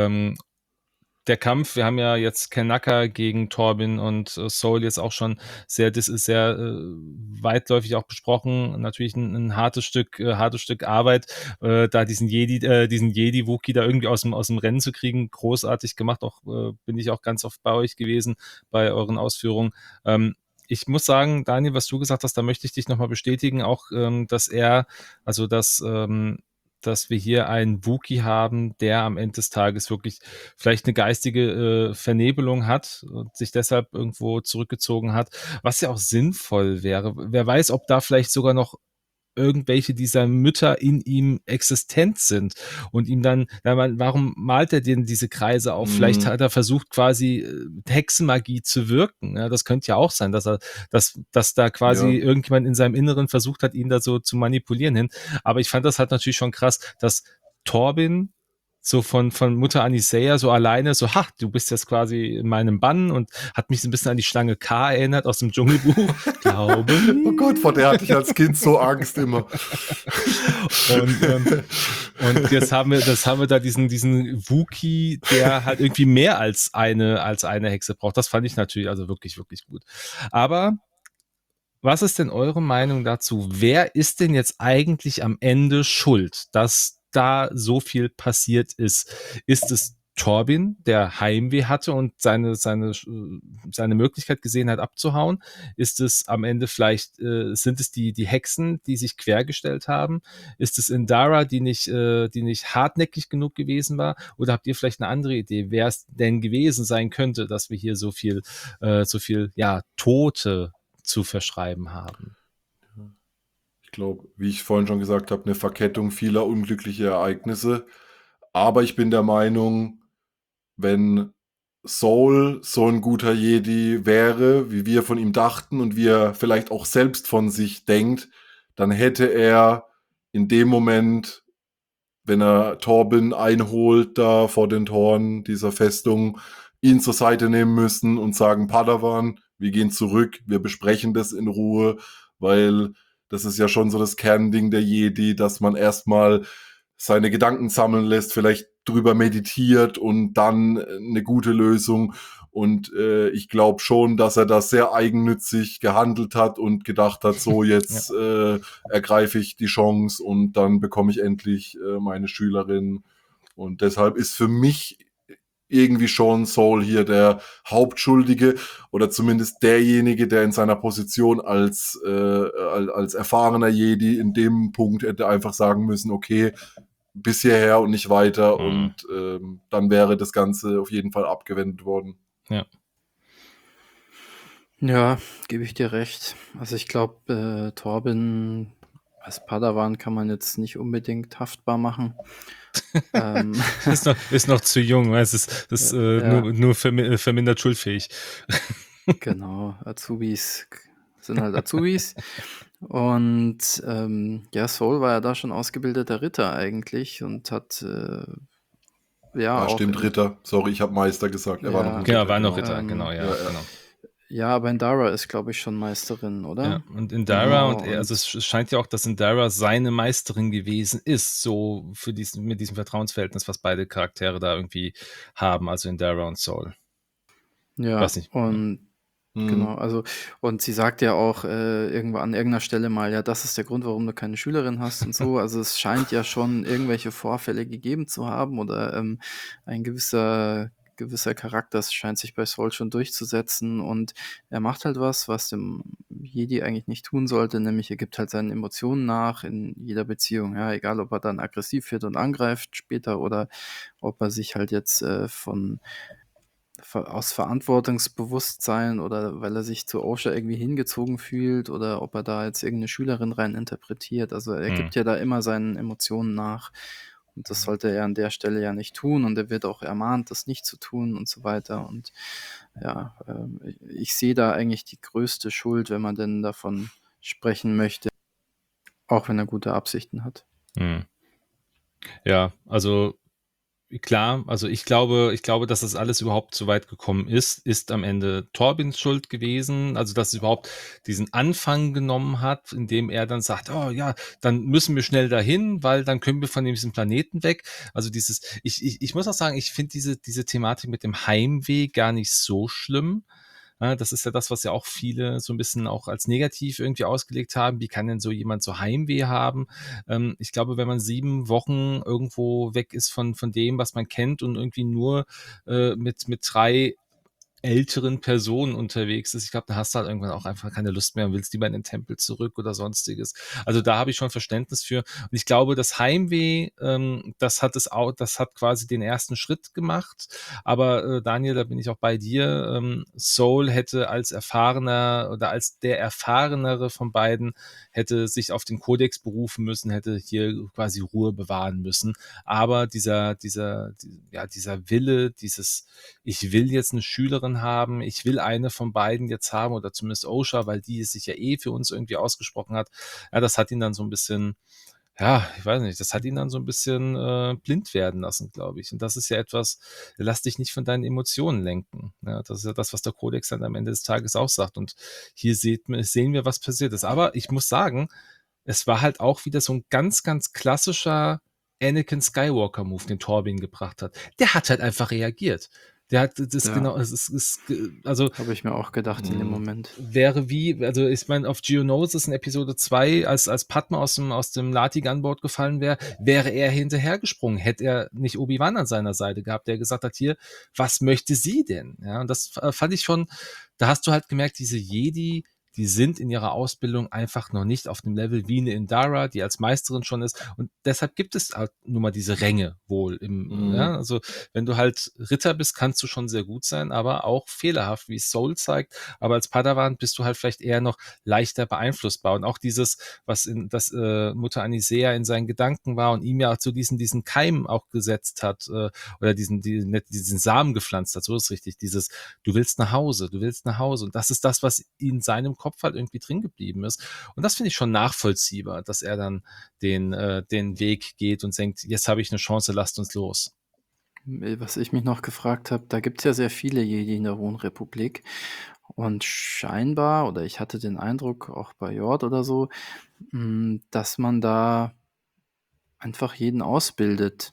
Der Kampf, wir haben ja jetzt Kanaka gegen Torben und Soul jetzt auch schon sehr weitläufig auch besprochen. Natürlich ein hartes Stück Arbeit, da diesen Jedi-Wookie da irgendwie aus dem Rennen zu kriegen. Großartig gemacht, auch bin ich auch ganz oft bei euch gewesen, bei euren Ausführungen. ich muss sagen, Daniel, was du gesagt hast, da möchte ich dich nochmal bestätigen, auch, dass wir hier einen Wookie haben, der am Ende des Tages wirklich vielleicht eine geistige Vernebelung hat und sich deshalb irgendwo zurückgezogen hat, was ja auch sinnvoll wäre. Wer weiß, ob da vielleicht sogar noch irgendwelche dieser Mütter in ihm existent sind und ihm dann, warum malt er denn diese Kreise auf? Vielleicht hat er versucht, quasi Hexenmagie zu wirken. Ja, das könnte ja auch sein, dass da quasi Ja. irgendjemand in seinem Inneren versucht hat, ihn da so zu manipulieren hin. Aber ich fand das halt natürlich schon krass, dass Torben so von Mutter Anisea so alleine, so, ha, du bist jetzt quasi in meinem Bann, und hat mich so ein bisschen an die Schlange K erinnert aus dem Dschungelbuch. Glaube Oh Gott, vor der hatte ich als Kind so Angst immer. Und jetzt haben wir da diesen Wookie, der halt irgendwie mehr als eine Hexe braucht. Das fand ich natürlich also wirklich, wirklich gut. Aber was ist denn eure Meinung dazu? Wer ist denn jetzt eigentlich am Ende schuld, dass da so viel passiert ist? Ist es Torben, der Heimweh hatte und seine Möglichkeit gesehen hat, abzuhauen? Ist es am Ende vielleicht, sind es die Hexen, die sich quergestellt haben? Ist es Indara, die nicht hartnäckig genug gewesen war? Oder habt ihr vielleicht eine andere Idee, wer es denn gewesen sein könnte, dass wir hier so viel, ja, Tote zu verschreiben haben? Ich glaube, wie ich vorhin schon gesagt habe, eine Verkettung vieler unglücklicher Ereignisse. Aber ich bin der Meinung, wenn Saul so ein guter Jedi wäre, wie wir von ihm dachten und wie er vielleicht auch selbst von sich denkt, dann hätte er in dem Moment, wenn er Torben einholt da vor den Toren dieser Festung, ihn zur Seite nehmen müssen und sagen: Padawan, wir gehen zurück, wir besprechen das in Ruhe, weil das ist ja schon so das Kernding der Jedi, dass man erstmal seine Gedanken sammeln lässt, vielleicht drüber meditiert und dann eine gute Lösung. Und ich glaube schon, dass er das sehr eigennützig gehandelt hat und gedacht hat, so jetzt ergreife ich die Chance und dann bekomme ich endlich meine Schülerin. Und deshalb ist für mich irgendwie schon Saul hier der Hauptschuldige oder zumindest derjenige, der in seiner Position als erfahrener Jedi in dem Punkt hätte einfach sagen müssen, okay, bis hierher und nicht weiter, und dann wäre das Ganze auf jeden Fall abgewendet worden. Ja. Ja, gebe ich dir recht. Also ich glaube, Torben als Padawan kann man jetzt nicht unbedingt haftbar machen. Ist noch zu jung, es ist nur vermindert schuldfähig. Genau, Azubis sind halt Azubis. Und ja, Saul war ja da schon ausgebildeter Ritter eigentlich und hat auch Stimmt, Ritter. Sorry, ich habe Meister gesagt. Er war noch ein Ritter. Genau, war noch Ritter, genau. Ja, aber Indara ist, glaube ich, schon Meisterin, oder? Ja, und Indara, Genau, also es scheint ja auch, dass Indara seine Meisterin gewesen ist, so mit diesem Vertrauensverhältnis, was beide Charaktere da irgendwie haben, also Indara und Saul. Ja, Weiß nicht. und genau, also und sie sagt ja auch irgendwo an irgendeiner Stelle mal, ja, das ist der Grund, warum du keine Schülerin hast und so. Also es scheint ja schon irgendwelche Vorfälle gegeben zu haben oder ein gewisser Charakter scheint sich bei Saul schon durchzusetzen und er macht halt was dem Jedi eigentlich nicht tun sollte, nämlich er gibt halt seinen Emotionen nach in jeder Beziehung, ja, egal ob er dann aggressiv wird und angreift später oder ob er sich halt jetzt aus Verantwortungsbewusstsein oder weil er sich zu Osha irgendwie hingezogen fühlt oder ob er da jetzt irgendeine Schülerin rein interpretiert. Also er gibt ja da immer seinen Emotionen nach und das sollte er an der Stelle ja nicht tun und er wird auch ermahnt, das nicht zu tun und so weiter. Und ja, ich sehe da eigentlich die größte Schuld, wenn man denn davon sprechen möchte, auch wenn er gute Absichten hat. Ja, also klar, also ich glaube, dass das alles überhaupt so weit gekommen ist am Ende Torbins Schuld gewesen, also dass es überhaupt diesen Anfang genommen hat, indem er dann sagt, oh ja, dann müssen wir schnell dahin, weil dann können wir von diesem Planeten weg. Also ich muss auch sagen, ich finde diese Thematik mit dem Heimweh gar nicht so schlimm. Ja, das ist ja das, was ja auch viele so ein bisschen auch als negativ irgendwie ausgelegt haben. Wie kann denn so jemand so Heimweh haben? Ich glaube, wenn man 7 Wochen irgendwo weg ist von dem, was man kennt und irgendwie nur mit 3 älteren Personen unterwegs ist. Ich glaube, da hast du halt irgendwann auch einfach keine Lust mehr und willst lieber in den Tempel zurück oder sonstiges. Also da habe ich schon Verständnis für. Und ich glaube, das Heimweh, das hat quasi den ersten Schritt gemacht. Aber Daniel, da bin ich auch bei dir. Soul hätte als erfahrener oder als der erfahrenere von beiden hätte sich auf den Kodex berufen müssen, hätte hier quasi Ruhe bewahren müssen. Aber dieser Wille, ich will jetzt eine Schülerin haben, ich will eine von beiden jetzt haben oder zumindest Osha, weil die es sich ja für uns irgendwie ausgesprochen hat. Ja, das hat ihn dann so ein bisschen, ja, ich weiß nicht, das hat ihn dann so ein bisschen blind werden lassen, glaube ich. Und das ist ja etwas, lass dich nicht von deinen Emotionen lenken. Ja, das ist ja das, was der Kodex dann am Ende des Tages auch sagt. Und hier sehen wir, was passiert ist. Aber ich muss sagen, es war halt auch wieder so ein ganz, ganz klassischer Anakin Skywalker-Move, den Torben gebracht hat. Der hat halt einfach reagiert. Der hat das Ja, genau, also habe ich mir auch gedacht in dem Mhm. Moment. wäre wie, also ich meine, auf Geonosis in Episode 2, als Padme aus dem Lati-Gunboat gefallen wäre er hinterhergesprungen, hätte er nicht Obi-Wan an seiner Seite gehabt, der gesagt hat, hier, was möchte sie denn? Ja, und das fand ich schon, da hast du halt gemerkt, diese Jedi, die sind in ihrer Ausbildung einfach noch nicht auf dem Level wie eine Indara, die als Meisterin schon ist. Und deshalb gibt es halt nun mal diese Ränge wohl Mhm. ja, also wenn du halt Ritter bist, kannst du schon sehr gut sein, aber auch fehlerhaft, wie Soul zeigt. Aber als Padawan bist du halt vielleicht eher noch leichter beeinflussbar. Und auch dieses, das Mutter Anisea in seinen Gedanken war und ihm ja auch zu diesen Keim auch gesetzt hat, oder diesen Samen gepflanzt hat, so ist richtig, dieses, du willst nach Hause, du willst nach Hause. Und das ist das, was in seinem Kopf halt irgendwie drin geblieben ist. Und das finde ich schon nachvollziehbar, dass er dann den Weg geht und denkt, jetzt habe ich eine Chance, lasst uns los. Was ich mich noch gefragt habe, da gibt's ja sehr viele Jedi in der Hohen Republik und scheinbar oder ich hatte den Eindruck, auch bei Jord oder so, dass man da einfach jeden ausbildet,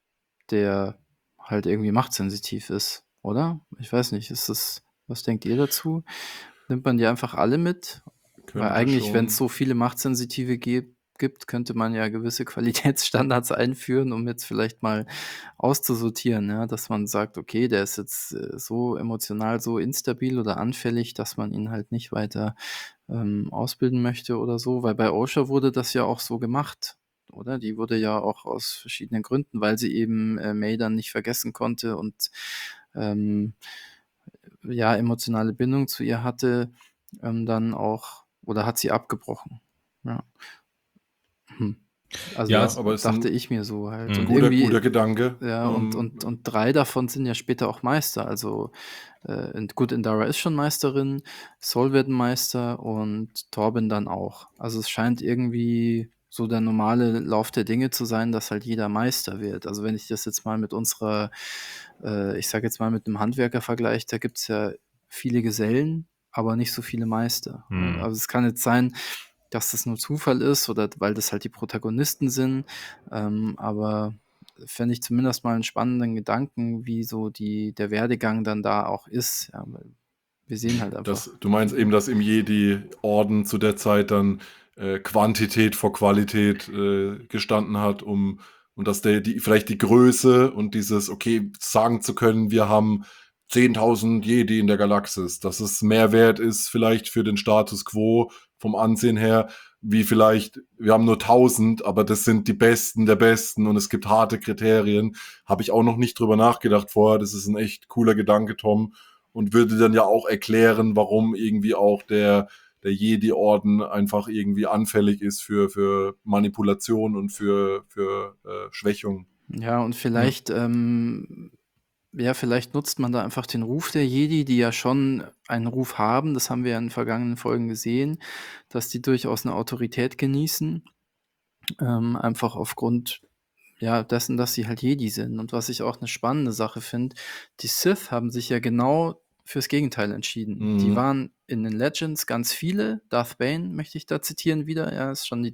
der halt irgendwie machtsensitiv ist, oder? Ich weiß nicht, was denkt ihr dazu? Nimmt man die einfach alle mit? Weil Könnte eigentlich, wenn's schon. so viele Machtsensitive gibt, könnte man ja gewisse Qualitätsstandards einführen, um jetzt vielleicht mal auszusortieren, ja, dass man sagt: „Okay, der ist jetzt, so emotional so instabil oder anfällig, dass man ihn halt nicht weiter, ausbilden möchte oder so." Weil bei OSHA wurde das ja auch so gemacht, oder? Die wurde ja auch aus verschiedenen Gründen, weil sie eben, May dann nicht vergessen konnte und, ähm, ja, emotionale Bindung zu ihr hatte, dann auch oder hat sie abgebrochen. Ja. Hm. Also, Ja, Ja, das aber es ist dachte ein ich mir so halt. Und guter irgendwie Gedanke. ja, und 3 davon sind ja später auch Meister. Also, gut, Indara ist schon Meisterin, Sol wird 'n Meister und Torben dann auch. Also, es scheint irgendwie so der normale Lauf der Dinge zu sein, dass halt jeder Meister wird. Also, wenn ich das jetzt mal mit unserer ich sage jetzt mal, mit 'nem Handwerker vergleiche, da gibt's ja viele Gesellen, aber nicht so viele Meister. hm. Also, es kann jetzt sein, dass das nur Zufall ist oder weil das halt die Protagonisten sind, aber fände ich zumindest mal 'n spannenden Gedanken, wie so der Werdegang dann da auch ist, ja, weil wir sehen halt einfach Du meinst eben, dass im Jedi-Orden zu der Zeit dann Quantität vor Qualität gestanden hat, und dass vielleicht die Größe und dieses, okay, sagen zu können, wir haben 10.000 Jedi in der Galaxis, dass es mehr wert ist vielleicht für den Status quo vom Ansehen her, wie vielleicht, wir haben nur 1.000, aber das sind die Besten der Besten und es gibt harte Kriterien. Habe ich auch noch nicht drüber nachgedacht vorher. Das ist ein echt cooler Gedanke, Tom, und würde dann ja auch erklären, warum irgendwie auch der Jedi-Orden einfach irgendwie anfällig ist für Manipulation und für Schwächung. ja, und Ja. vielleicht, ja, vielleicht nutzt man da einfach den Ruf der Jedi, die ja schon einen Ruf haben, das haben wir ja in vergangenen Folgen gesehen, dass die durchaus 'ne Autorität genießen, einfach aufgrund, ja, dessen, dass sie halt Jedi sind. Und was ich auch 'ne spannende Sache finde, die Sith haben sich ja genau fürs Gegenteil entschieden. Die Mhm. waren in den Legends ganz viele. Darth Bane möchte ich da zitieren wieder. Ja, ist schon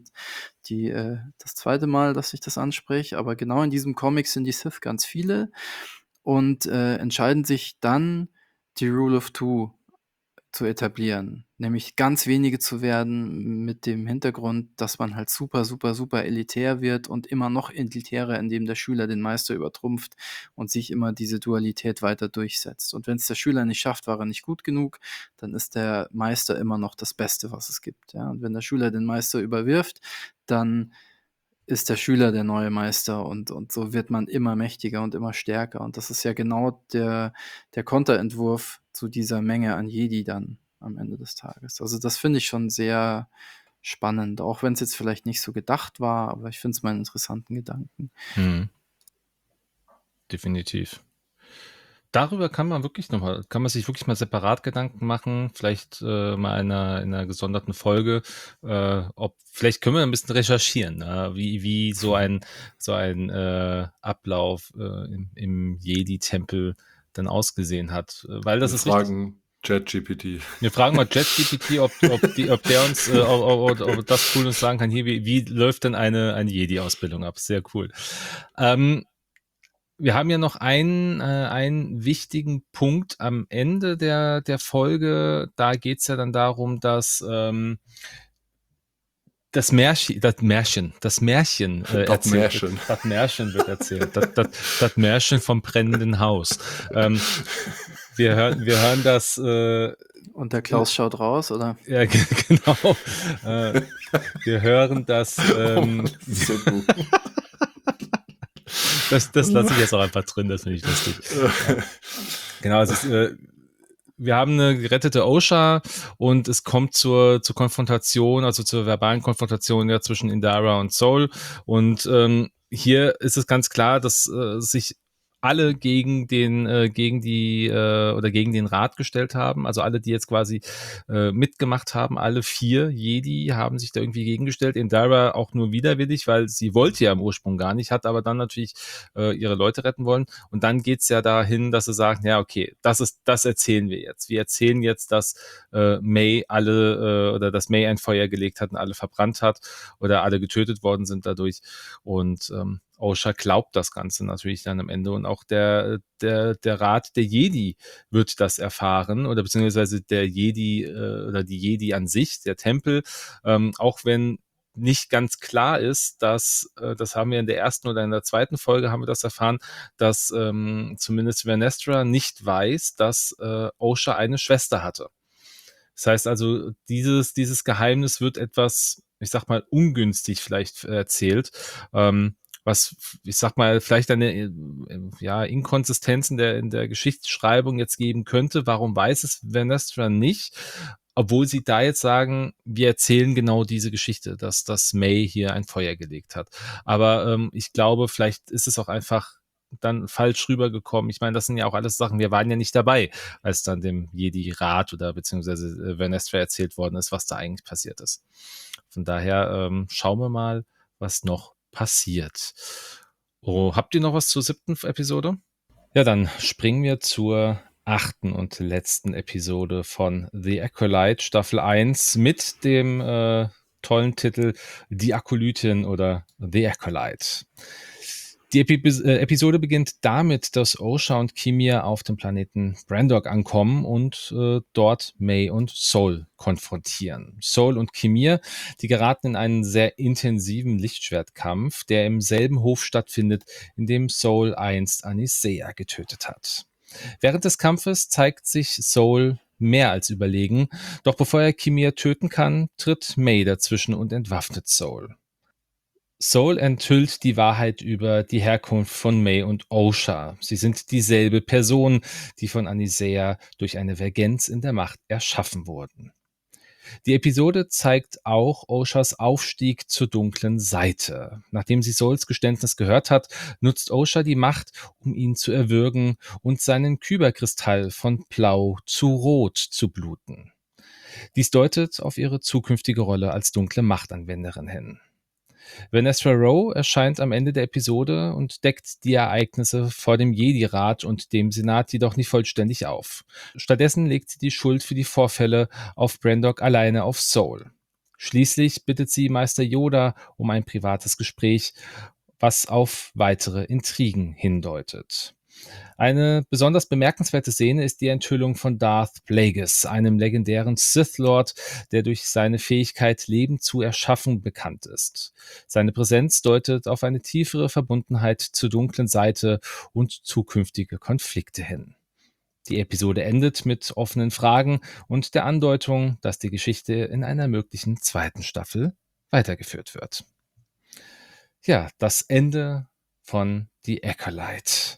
das zweite Mal, dass ich das anspreche, aber genau in diesem Comic sind die Sith ganz viele und, entscheiden sich dann, die Rule of Two zu etablieren, nämlich ganz wenige zu werden mit dem Hintergrund, dass man halt super, super, super elitär wird und immer noch elitärer, indem der Schüler den Meister übertrumpft und sich immer diese Dualität weiter durchsetzt. Und wenn es der Schüler nicht schafft, war er nicht gut genug, dann ist der Meister immer noch das Beste, was es gibt. Ja? Und wenn der Schüler den Meister überwirft, dann ist der Schüler der neue Meister und so wird man immer mächtiger und immer stärker. Und das ist ja genau der Konterentwurf zu dieser Menge an Jedi dann am Ende des Tages. Also das finde ich schon sehr spannend, auch wenn es jetzt vielleicht nicht so gedacht war, aber ich finde es mal einen interessanten Gedanken. Definitiv. Darüber kann man sich wirklich mal separat Gedanken machen, vielleicht mal in einer gesonderten Folge, vielleicht können wir ein bisschen recherchieren, wie so ein Ablauf im Jedi-Tempel dann ausgesehen hat, weil das Wir ist richtig. fragen ChatGPT. Wir fragen mal ChatGPT, ob der uns, ob das cool uns sagen kann, hier, wie läuft denn eine Jedi-Ausbildung ab? Sehr cool. Wir haben ja noch einen wichtigen Punkt am Ende der Folge. Da geht's ja dann darum, dass das Märchen Das erzählt Märchen. wird. Das Märchen wird erzählt. Das Märchen vom brennenden Haus. Wir hören das. Und der Klaus schaut raus, oder? Ja, genau. Wir hören das. So gut. Das lasse ich jetzt auch einfach drin, das finde ich lustig. Genau, also wir haben eine gerettete Osha und es kommt zur Konfrontation, also zur verbalen Konfrontation ja zwischen Indara und Soul. Und hier ist es ganz klar, dass sich alle gegen den Rat gestellt haben, also alle, die jetzt quasi mitgemacht haben, alle 4 Jedi haben sich da irgendwie gegengestellt. Indara auch nur widerwillig, weil sie wollte ja im Ursprung gar nicht, hat aber dann natürlich ihre Leute retten wollen. Und dann geht's ja dahin, dass sie sagen, ja, okay, das erzählen wir jetzt. Wir erzählen jetzt, dass May dass May ein Feuer gelegt hat und alle verbrannt hat oder alle getötet worden sind dadurch. Und Osha glaubt das Ganze natürlich dann am Ende und auch der Rat der Jedi wird das erfahren oder beziehungsweise der Jedi oder die Jedi an sich, der Tempel, auch wenn nicht ganz klar ist, dass, das haben wir in der ersten oder in der zweiten Folge haben wir das erfahren, dass zumindest Vernestra nicht weiß, dass Osha eine Schwester hatte. Das heißt also, dieses Geheimnis wird etwas, ich sag mal, ungünstig vielleicht erzählt, was, ich sag mal, vielleicht eine Inkonsistenz in der Geschichtsschreibung jetzt geben könnte. Warum weiß es Vernestra nicht? Obwohl sie da jetzt sagen, wir erzählen genau diese Geschichte, dass May hier ein Feuer gelegt hat. Aber ich glaube, vielleicht ist es auch einfach dann falsch rübergekommen. Ich meine, das sind ja auch alles Sachen, wir waren ja nicht dabei, als dann dem Jedi-Rat oder beziehungsweise Vernestra erzählt worden ist, was da eigentlich passiert ist. Von daher schauen wir mal, was noch passiert. Oh, habt ihr noch was zur 7. Episode? Ja, dann springen wir zur 8. und letzten Episode von The Acolyte Staffel 1 mit dem tollen Titel Die Akolytin oder The Acolyte. Die Episode beginnt damit, dass Osha und Kimia auf dem Planeten Brandok ankommen und dort May und Soul konfrontieren. Soul und Kimia, die geraten in einen sehr intensiven Lichtschwertkampf, der im selben Hof stattfindet, in dem Soul einst Anisea getötet hat. Während des Kampfes zeigt sich Soul mehr als überlegen, doch bevor er Kimia töten kann, tritt May dazwischen und entwaffnet Soul. Soul enthüllt die Wahrheit über die Herkunft von May und Osha. Sie sind dieselbe Person, die von Anisea durch eine Vergenz in der Macht erschaffen wurden. Die Episode zeigt auch Oshas Aufstieg zur dunklen Seite. Nachdem sie Souls Geständnis gehört hat, nutzt Osha die Macht, um ihn zu erwürgen und seinen Kyberkristall von blau zu rot zu bluten. Dies deutet auf ihre zukünftige Rolle als dunkle Machtanwenderin hin. Vernestra Rwoh erscheint am Ende der Episode und deckt die Ereignisse vor dem Jedi-Rat und dem Senat jedoch nicht vollständig auf. Stattdessen legt sie die Schuld für die Vorfälle auf Brandok alleine auf Soul. Schließlich bittet sie Meister Yoda um ein privates Gespräch, was auf weitere Intrigen hindeutet. Eine besonders bemerkenswerte Szene ist die Enthüllung von Darth Plagueis, einem legendären Sith-Lord, der durch seine Fähigkeit, Leben zu erschaffen, bekannt ist. Seine Präsenz deutet auf eine tiefere Verbundenheit zur dunklen Seite und zukünftige Konflikte hin. Die Episode endet mit offenen Fragen und der Andeutung, dass die Geschichte in einer möglichen zweiten Staffel weitergeführt wird. Ja, das Ende von The Acolyte.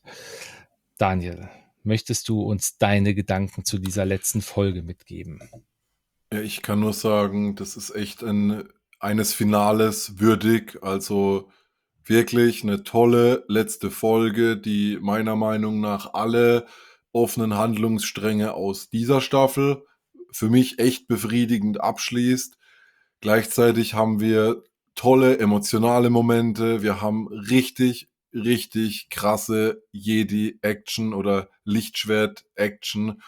Daniel, möchtest du uns deine Gedanken zu dieser letzten Folge mitgeben? Ja, ich kann nur sagen, das ist echt eines Finales würdig. Also wirklich eine tolle letzte Folge, die meiner Meinung nach alle offenen Handlungsstränge aus dieser Staffel für mich echt befriedigend abschließt. Gleichzeitig haben wir tolle emotionale Momente. Wir haben richtig, richtig krasse Jedi-Action oder Lichtschwert-Action.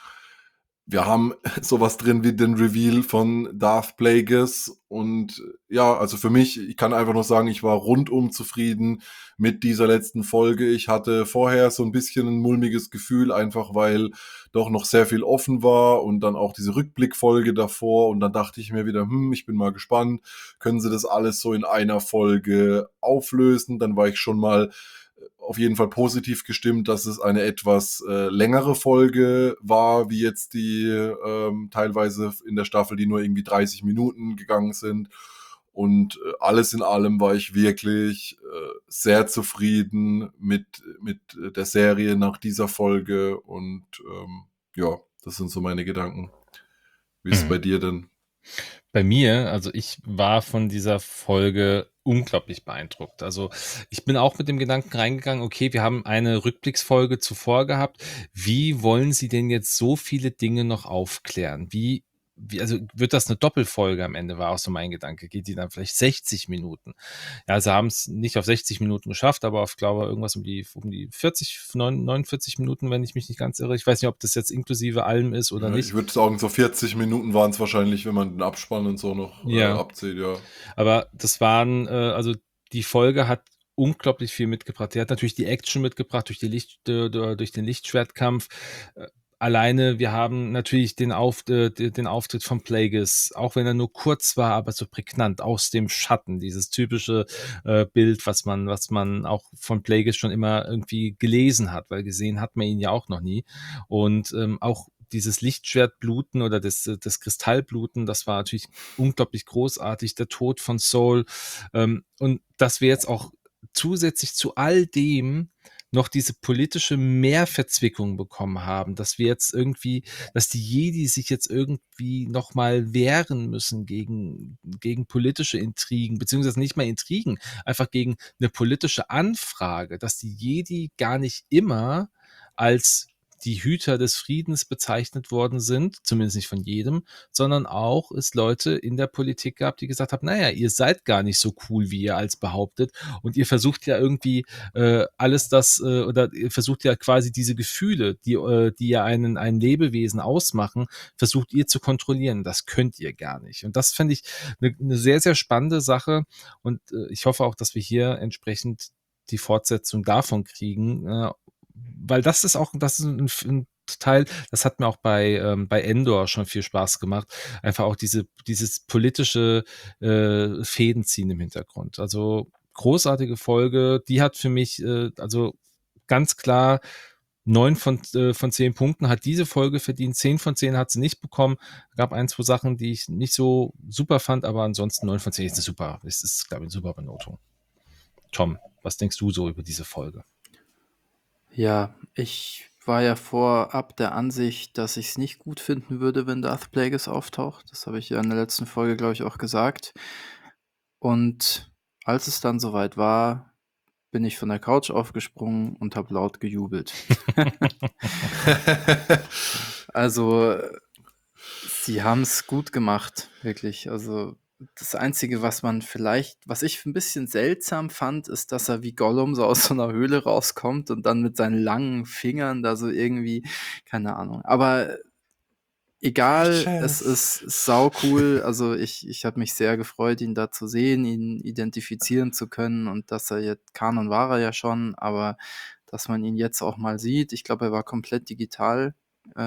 Wir haben sowas drin wie den Reveal von Darth Plagueis und ja, also für mich, ich kann einfach nur sagen, ich war rundum zufrieden mit dieser letzten Folge. Ich hatte vorher so ein bisschen ein mulmiges Gefühl, einfach weil doch noch sehr viel offen war und dann auch diese Rückblickfolge davor und dann dachte ich mir wieder, ich bin mal gespannt, können sie das alles so in einer Folge auflösen? Dann war ich schon mal auf jeden Fall positiv gestimmt, dass es eine etwas längere Folge war, wie jetzt die teilweise in der Staffel, die nur irgendwie 30 Minuten gegangen sind. Und alles in allem war ich wirklich sehr zufrieden mit der Serie nach dieser Folge. Und ja, das sind so meine Gedanken. Wie ist es bei dir denn? Bei mir, also ich war von dieser Folge unglaublich beeindruckt. Also ich bin auch mit dem Gedanken reingegangen, okay, wir haben eine Rückblicksfolge zuvor gehabt. Wie wollen sie denn jetzt so viele Dinge noch aufklären? Also wird das eine Doppelfolge am Ende, war auch so mein Gedanke. Geht die dann vielleicht 60 Minuten? Ja, sie haben es nicht auf 60 Minuten geschafft, aber auf, glaube ich, irgendwas um die 40, 49 Minuten, wenn ich mich nicht ganz irre. Ich weiß nicht, ob das jetzt inklusive allem ist oder Ja, nicht. ich würde sagen, so 40 Minuten waren es wahrscheinlich, wenn man den Abspann und so noch Ja. abzählt, ja. Aber das waren, also die Folge hat unglaublich viel mitgebracht. Die hat natürlich die Action mitgebracht durch den Lichtschwertkampf. Alleine, wir haben natürlich den Auftritt von Plagueis, auch wenn er nur kurz war, aber so prägnant aus dem Schatten. Dieses typische Bild, was man auch von Plagueis schon immer irgendwie gelesen hat, weil gesehen hat man ihn ja auch noch nie. Und auch dieses Lichtschwertbluten oder das Kristallbluten, das war natürlich unglaublich großartig. Der Tod von Saul. Und dass wir jetzt auch zusätzlich zu all dem noch diese politische Mehrverzwickung bekommen haben, dass wir jetzt irgendwie, dass die Jedi sich jetzt irgendwie nochmal wehren müssen gegen politische Intrigen, beziehungsweise nicht mal Intrigen, einfach gegen eine politische Anfrage, dass die Jedi gar nicht immer als die Hüter des Friedens bezeichnet worden sind, zumindest nicht von jedem, sondern auch es Leute in der Politik gab, die gesagt haben, naja, ihr seid gar nicht so cool, wie ihr als behauptet und ihr versucht ja irgendwie alles das, oder ihr versucht ja quasi diese Gefühle, die ja ein Lebewesen ausmachen, versucht ihr zu kontrollieren. Das könnt ihr gar nicht. Und das finde ich eine sehr, sehr spannende Sache und ich hoffe auch, dass wir hier entsprechend die Fortsetzung davon kriegen, weil das ist ein Teil, das hat mir auch bei Endor schon viel Spaß gemacht. Einfach auch dieses politische Fädenziehen im Hintergrund. Also großartige Folge, die hat für mich, also ganz klar 9 von 10 Punkten hat diese Folge verdient, 10 von 10 hat sie nicht bekommen. Gab ein, zwei Sachen, die ich nicht so super fand, aber ansonsten 9 von 10 ist super. Es ist, glaube ich, eine super Benotung. Tom, was denkst du so über diese Folge? Ja, ich war ja vorab der Ansicht, dass ich es nicht gut finden würde, wenn Darth Plagueis auftaucht. Das habe ich ja in der letzten Folge, glaube ich, auch gesagt. Und als es dann soweit war, bin ich von der Couch aufgesprungen und habe laut gejubelt. Also, sie haben es gut gemacht, wirklich. Also, das Einzige, was ich ein bisschen seltsam fand, ist, dass er wie Gollum so aus so einer Höhle rauskommt und dann mit seinen langen Fingern da so irgendwie keine Ahnung. Aber egal, es ist saucool. Also, ich habe mich sehr gefreut, ihn da zu sehen, ihn identifizieren zu können und dass er jetzt Kanon war er ja schon, aber dass man ihn jetzt auch mal sieht. Ich glaube, er war komplett digital,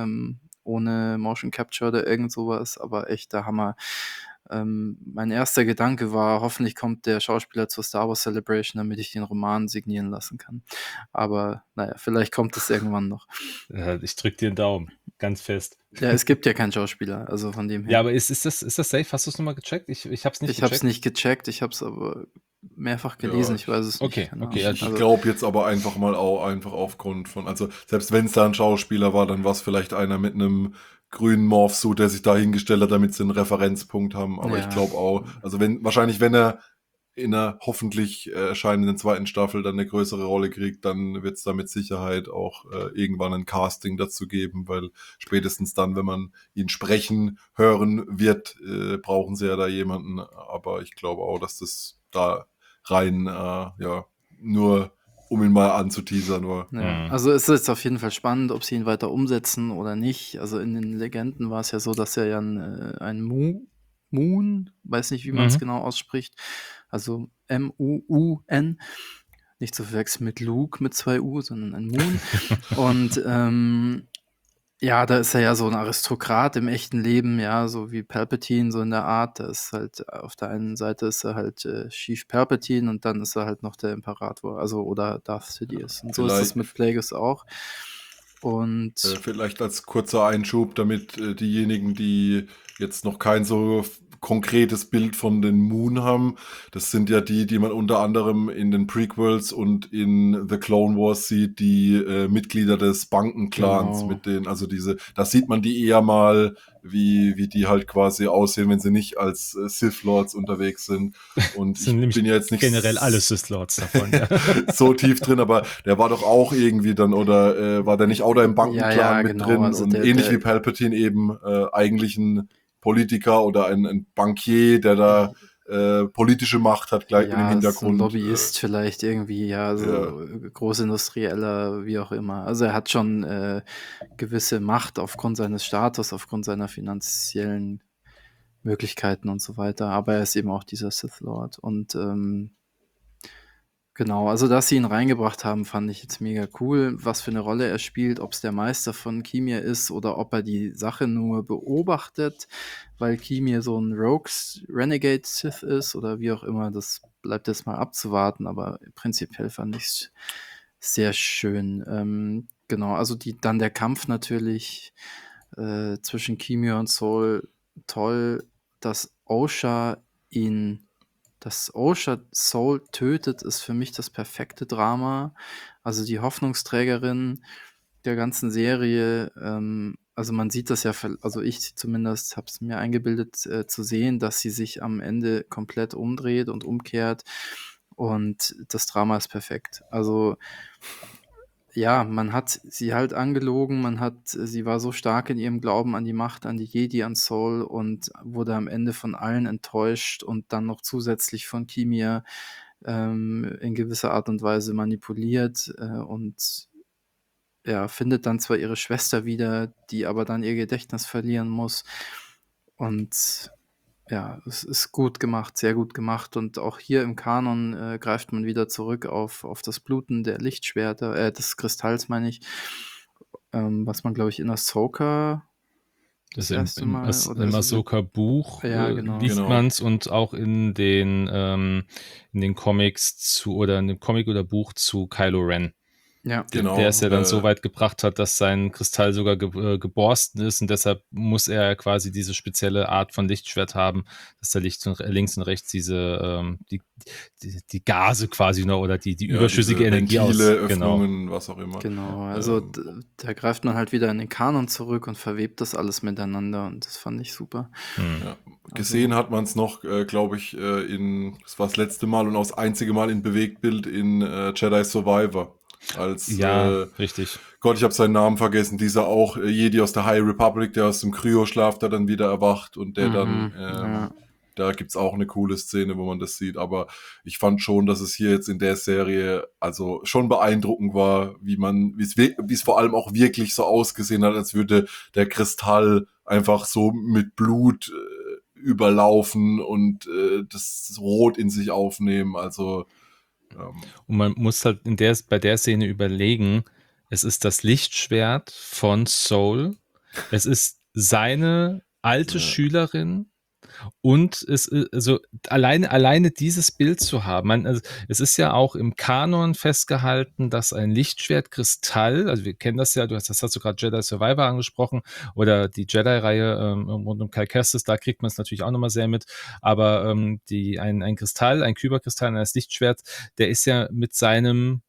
ohne Motion Capture oder irgend sowas, aber echt der Hammer. Mein erster Gedanke war, hoffentlich kommt der Schauspieler zur Star Wars Celebration, damit ich den Roman signieren lassen kann. Aber naja, vielleicht kommt es irgendwann noch. Ich drück dir den Daumen, ganz fest. Ja, es gibt ja keinen Schauspieler, also von dem Ja, her. aber ist das safe? Hast du es nochmal gecheckt? Ich habe es nicht Ich habe es gecheckt. nicht gecheckt, ich habe es aber mehrfach gelesen, ich weiß es Okay, nicht. Keine okay, Ahnung. Ich also, glaube jetzt aber einfach mal auch einfach aufgrund von, also selbst wenn es da ein Schauspieler war, dann war es vielleicht einer mit einem grünen Morphsuit, der sich da hingestellt hat, damit sie einen Referenzpunkt haben. Aber ich Ja. glaube auch, also wahrscheinlich, wenn er in einer hoffentlich erscheinenden zweiten Staffel dann eine größere Rolle kriegt, dann wird es da mit Sicherheit auch irgendwann ein Casting dazu geben, weil spätestens dann, wenn man ihn sprechen hören wird, brauchen sie ja da jemanden. Aber ich glaube auch, dass das da rein, ja, nur um ihn mal anzuteasern war. Ja, also es ist auf jeden Fall spannend, ob sie ihn weiter umsetzen oder nicht. Also in den Legenden war es ja so, dass er ja ein Moon, weiß nicht, wie man es genau ausspricht, also M-U-U-N, nicht zu verwechseln mit Luke mit 2 U, sondern ein Moon. Und ja, da ist er ja so ein Aristokrat im echten Leben, ja, so wie Palpatine, so in der Art. Da ist halt auf der einen Seite ist er halt Chief Palpatine und dann ist er halt noch der Imperator, also oder Darth Sidious. Und so ist es mit Plagueis auch. Und Vielleicht als kurzer Einschub, damit diejenigen, die jetzt noch kein so konkretes Bild von den Moon haben, das sind ja die man unter anderem in den Prequels und in The Clone Wars sieht, die Mitglieder des Bankenclans Genau. mit denen, also da sieht man die eher mal, wie die halt quasi aussehen, wenn sie nicht als Sith Lords unterwegs sind. Und sind ich bin ja jetzt nicht generell alle Sith Lords davon. Ja. so tief drin, aber der war doch auch irgendwie dann, oder war der nicht auch da im Bankenclan Ja, mit genau, drin also und ähnlich wie Palpatine eben eigentlich ein Politiker oder ein Bankier, der da politische Macht hat, gleich ja, im ist so ein Hintergrund. Lobbyist vielleicht irgendwie, ja, so Großindustrieller, wie auch immer. Also er hat schon gewisse Macht aufgrund seines Status, aufgrund seiner finanziellen Möglichkeiten und so weiter, aber er ist eben auch dieser Sith Lord und genau, also dass sie ihn reingebracht haben, fand ich jetzt mega cool, was für eine Rolle er spielt, ob es der Meister von Kimir ist oder ob er die Sache nur beobachtet, weil Kimir so ein Renegade Sith ist oder wie auch immer, das bleibt jetzt mal abzuwarten, aber prinzipiell fand ich es sehr schön. Genau, also dann der Kampf natürlich zwischen Kimir und Soul, toll, dass Osha Soul tötet, ist für mich das perfekte Drama. Also die Hoffnungsträgerin der ganzen Serie. Also man sieht das ja, also ich zumindest habe es mir eingebildet zu sehen, dass sie sich am Ende komplett umdreht und umkehrt. Und das Drama ist perfekt. Also ja, man hat sie halt angelogen, sie war so stark in ihrem Glauben an die Macht, an die Jedi, an Soul und wurde am Ende von allen enttäuscht und dann noch zusätzlich von Kimir in gewisser Art und Weise manipuliert und ja, findet dann zwar ihre Schwester wieder, die aber dann ihr Gedächtnis verlieren muss und ja, es ist gut gemacht, sehr gut gemacht und auch hier im Kanon greift man wieder zurück auf das Bluten der Lichtschwerter, des Kristalls meine ich, was man, glaube ich, in Ahsoka das erste Mal im Ahsoka-Buch genau. liest man es und auch in den Comics oder in dem Comic oder Buch zu Kylo Ren. Ja, genau. Der es ja dann so weit gebracht hat, dass sein Kristall sogar geborsten ist und deshalb muss er quasi diese spezielle Art von Lichtschwert haben, dass da links und rechts diese die Gase quasi noch oder die überschüssige Energie Ventile, Öffnungen, was auch immer. Genau, also da greift man halt wieder in den Kanon zurück und verwebt das alles miteinander und das fand ich super. Ja. Gesehen hat man es noch, glaube ich, das war das letzte Mal und auch das einzige Mal in Bewegtbild in Jedi Survivor. Richtig. Gott, ich habe seinen Namen vergessen, dieser auch Jedi aus der High Republic, der aus dem Kryoschlaf da dann wieder erwacht und der dann, da gibt's auch eine coole Szene, wo man das sieht, aber ich fand schon, dass es hier jetzt in der Serie also schon beeindruckend war, wie es vor allem auch wirklich so ausgesehen hat, als würde der Kristall einfach so mit Blut überlaufen und das Rot in sich aufnehmen, also Und man muss halt bei der Szene überlegen, es ist das Lichtschwert von Soul, es ist seine alte Ja. Schülerin und also alleine dieses Bild zu haben. Also es ist ja auch im Kanon festgehalten, dass ein Lichtschwertkristall, also wir kennen das ja, das hast du gerade Jedi Survivor angesprochen oder die Jedi-Reihe rund um Cal Kestis, da kriegt man es natürlich auch nochmal sehr mit, aber ein Kristall, ein Kyberkristall, das Lichtschwert, der ist ja mit seinem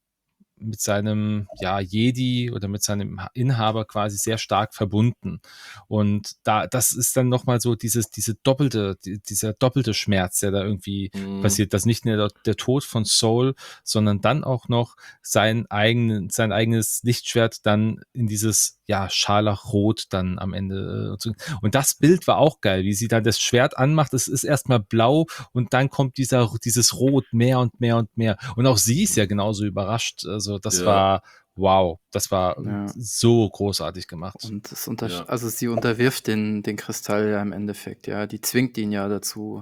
Jedi oder mit seinem Inhaber quasi sehr stark verbunden. Und das ist dann nochmal so dieser doppelte Schmerz, der da irgendwie passiert, dass nicht nur der Tod von Soul, sondern dann auch noch sein eigenes Lichtschwert dann in dieses Scharlachrot dann am Ende. Und das Bild war auch geil, wie sie dann das Schwert anmacht. Es ist erstmal blau und dann kommt dieses Rot mehr und mehr und mehr. Und auch sie ist ja genauso überrascht. Also das war wow, das war so großartig gemacht. Und also sie unterwirft den Kristall ja im Endeffekt, ja. Die zwingt ihn ja dazu.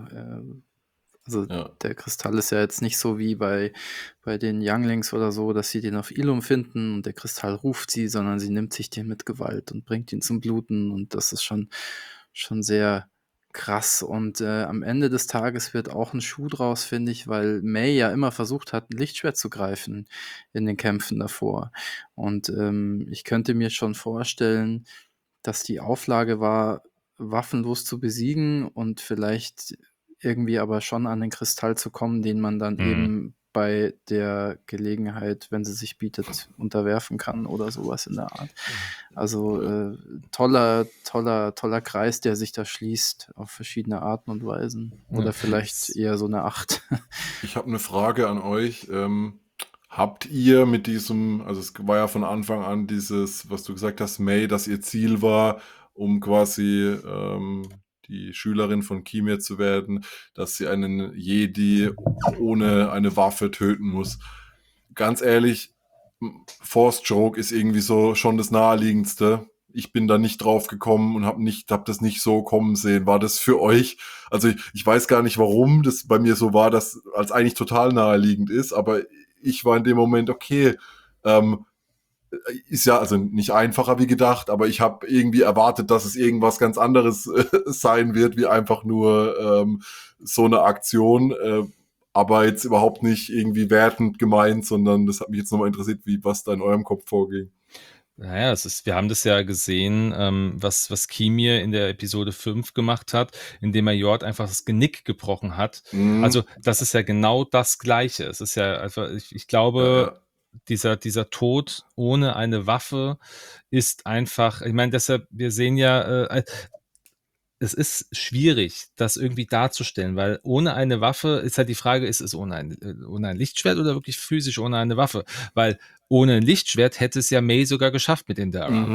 Der Kristall ist ja jetzt nicht so wie bei den Younglings oder so, dass sie den auf Ilum finden und der Kristall ruft sie, sondern sie nimmt sich den mit Gewalt und bringt ihn zum Bluten und das ist schon sehr krass. Und am Ende des Tages wird auch ein Schuh draus, finde ich, weil May ja immer versucht hat, ein Lichtschwert zu greifen in den Kämpfen davor. Und ich könnte mir schon vorstellen, dass die Auflage war, waffenlos zu besiegen und vielleicht irgendwie aber schon an den Kristall zu kommen, den man dann eben bei der Gelegenheit, wenn sie sich bietet, unterwerfen kann oder sowas in der Art. Also toller Kreis, der sich da schließt auf verschiedene Arten und Weisen. Oder vielleicht eher so eine 8. Ich habe eine Frage an euch. Habt ihr mit diesem, also es war ja von Anfang an dieses, was du gesagt hast, May, dass ihr Ziel war, um quasi die Schülerin von Kimir zu werden, dass sie einen Jedi ohne eine Waffe töten muss. Ganz ehrlich, Force Choke ist irgendwie so schon das Naheliegendste. Ich bin da nicht drauf gekommen und hab das nicht so kommen sehen. War das für euch? Also ich weiß gar nicht, warum das bei mir so war, dass als eigentlich total naheliegend ist, aber ich war in dem Moment, okay, ist ja also nicht einfacher wie gedacht, aber ich habe irgendwie erwartet, dass es irgendwas ganz anderes sein wird, wie einfach nur so eine Aktion, aber jetzt überhaupt nicht irgendwie wertend gemeint, sondern das hat mich jetzt nochmal interessiert, was da in eurem Kopf vorging. Naja, wir haben das ja gesehen, was Kimir in der Episode 5 gemacht hat, indem er Jord einfach das Genick gebrochen hat. Also das ist ja genau das Gleiche. Es ist ja einfach, ich glaube, dieser Tod ohne eine Waffe ist einfach, ich meine, deshalb, wir sehen ja, es ist schwierig, das irgendwie darzustellen, weil ohne eine Waffe ist halt die Frage, ist es ohne ein Lichtschwert oder wirklich physisch ohne eine Waffe? Weil ohne ein Lichtschwert hätte es ja May sogar geschafft mit Indara.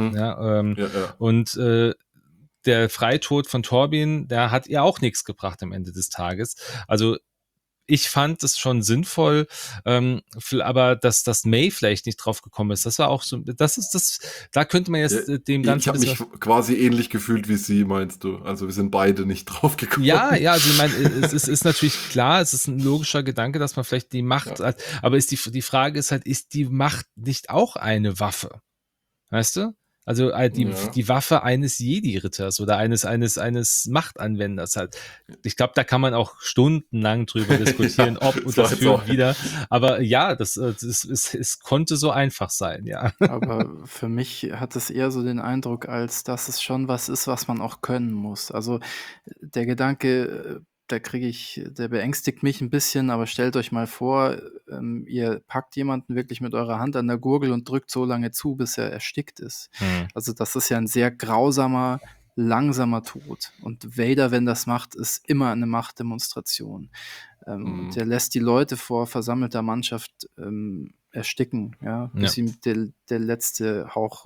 Und der Freitod von Torbin, der hat ihr auch nichts gebracht am Ende des Tages. Also ich fand es schon sinnvoll, aber dass May vielleicht nicht drauf gekommen ist, das war auch so, da könnte man jetzt dem Ganzen. Ich habe mich quasi ähnlich gefühlt wie sie, meinst du? Also wir sind beide nicht drauf gekommen. Ja, also ich meine, es ist natürlich klar, es ist ein logischer Gedanke, dass man vielleicht die Macht, aber die Frage ist halt, ist die Macht nicht auch eine Waffe? Weißt du? Also die Waffe eines Jedi-Ritters oder eines Machtanwenders halt. Ich glaube, da kann man auch stundenlang drüber diskutieren, ob und das führt wieder. Aber ja, es konnte so einfach sein, ja. Aber für mich hat es eher so den Eindruck, als dass es schon was ist, was man auch können muss. Also der Gedanke, der beängstigt mich ein bisschen, aber stellt euch mal vor, ihr packt jemanden wirklich mit eurer Hand an der Gurgel und drückt so lange zu, bis er erstickt ist. Also das ist ja ein sehr grausamer, langsamer Tod. Und Vader, wenn das macht, ist immer eine Machtdemonstration. Und der lässt die Leute vor versammelter Mannschaft ersticken, bis ihm der letzte Hauch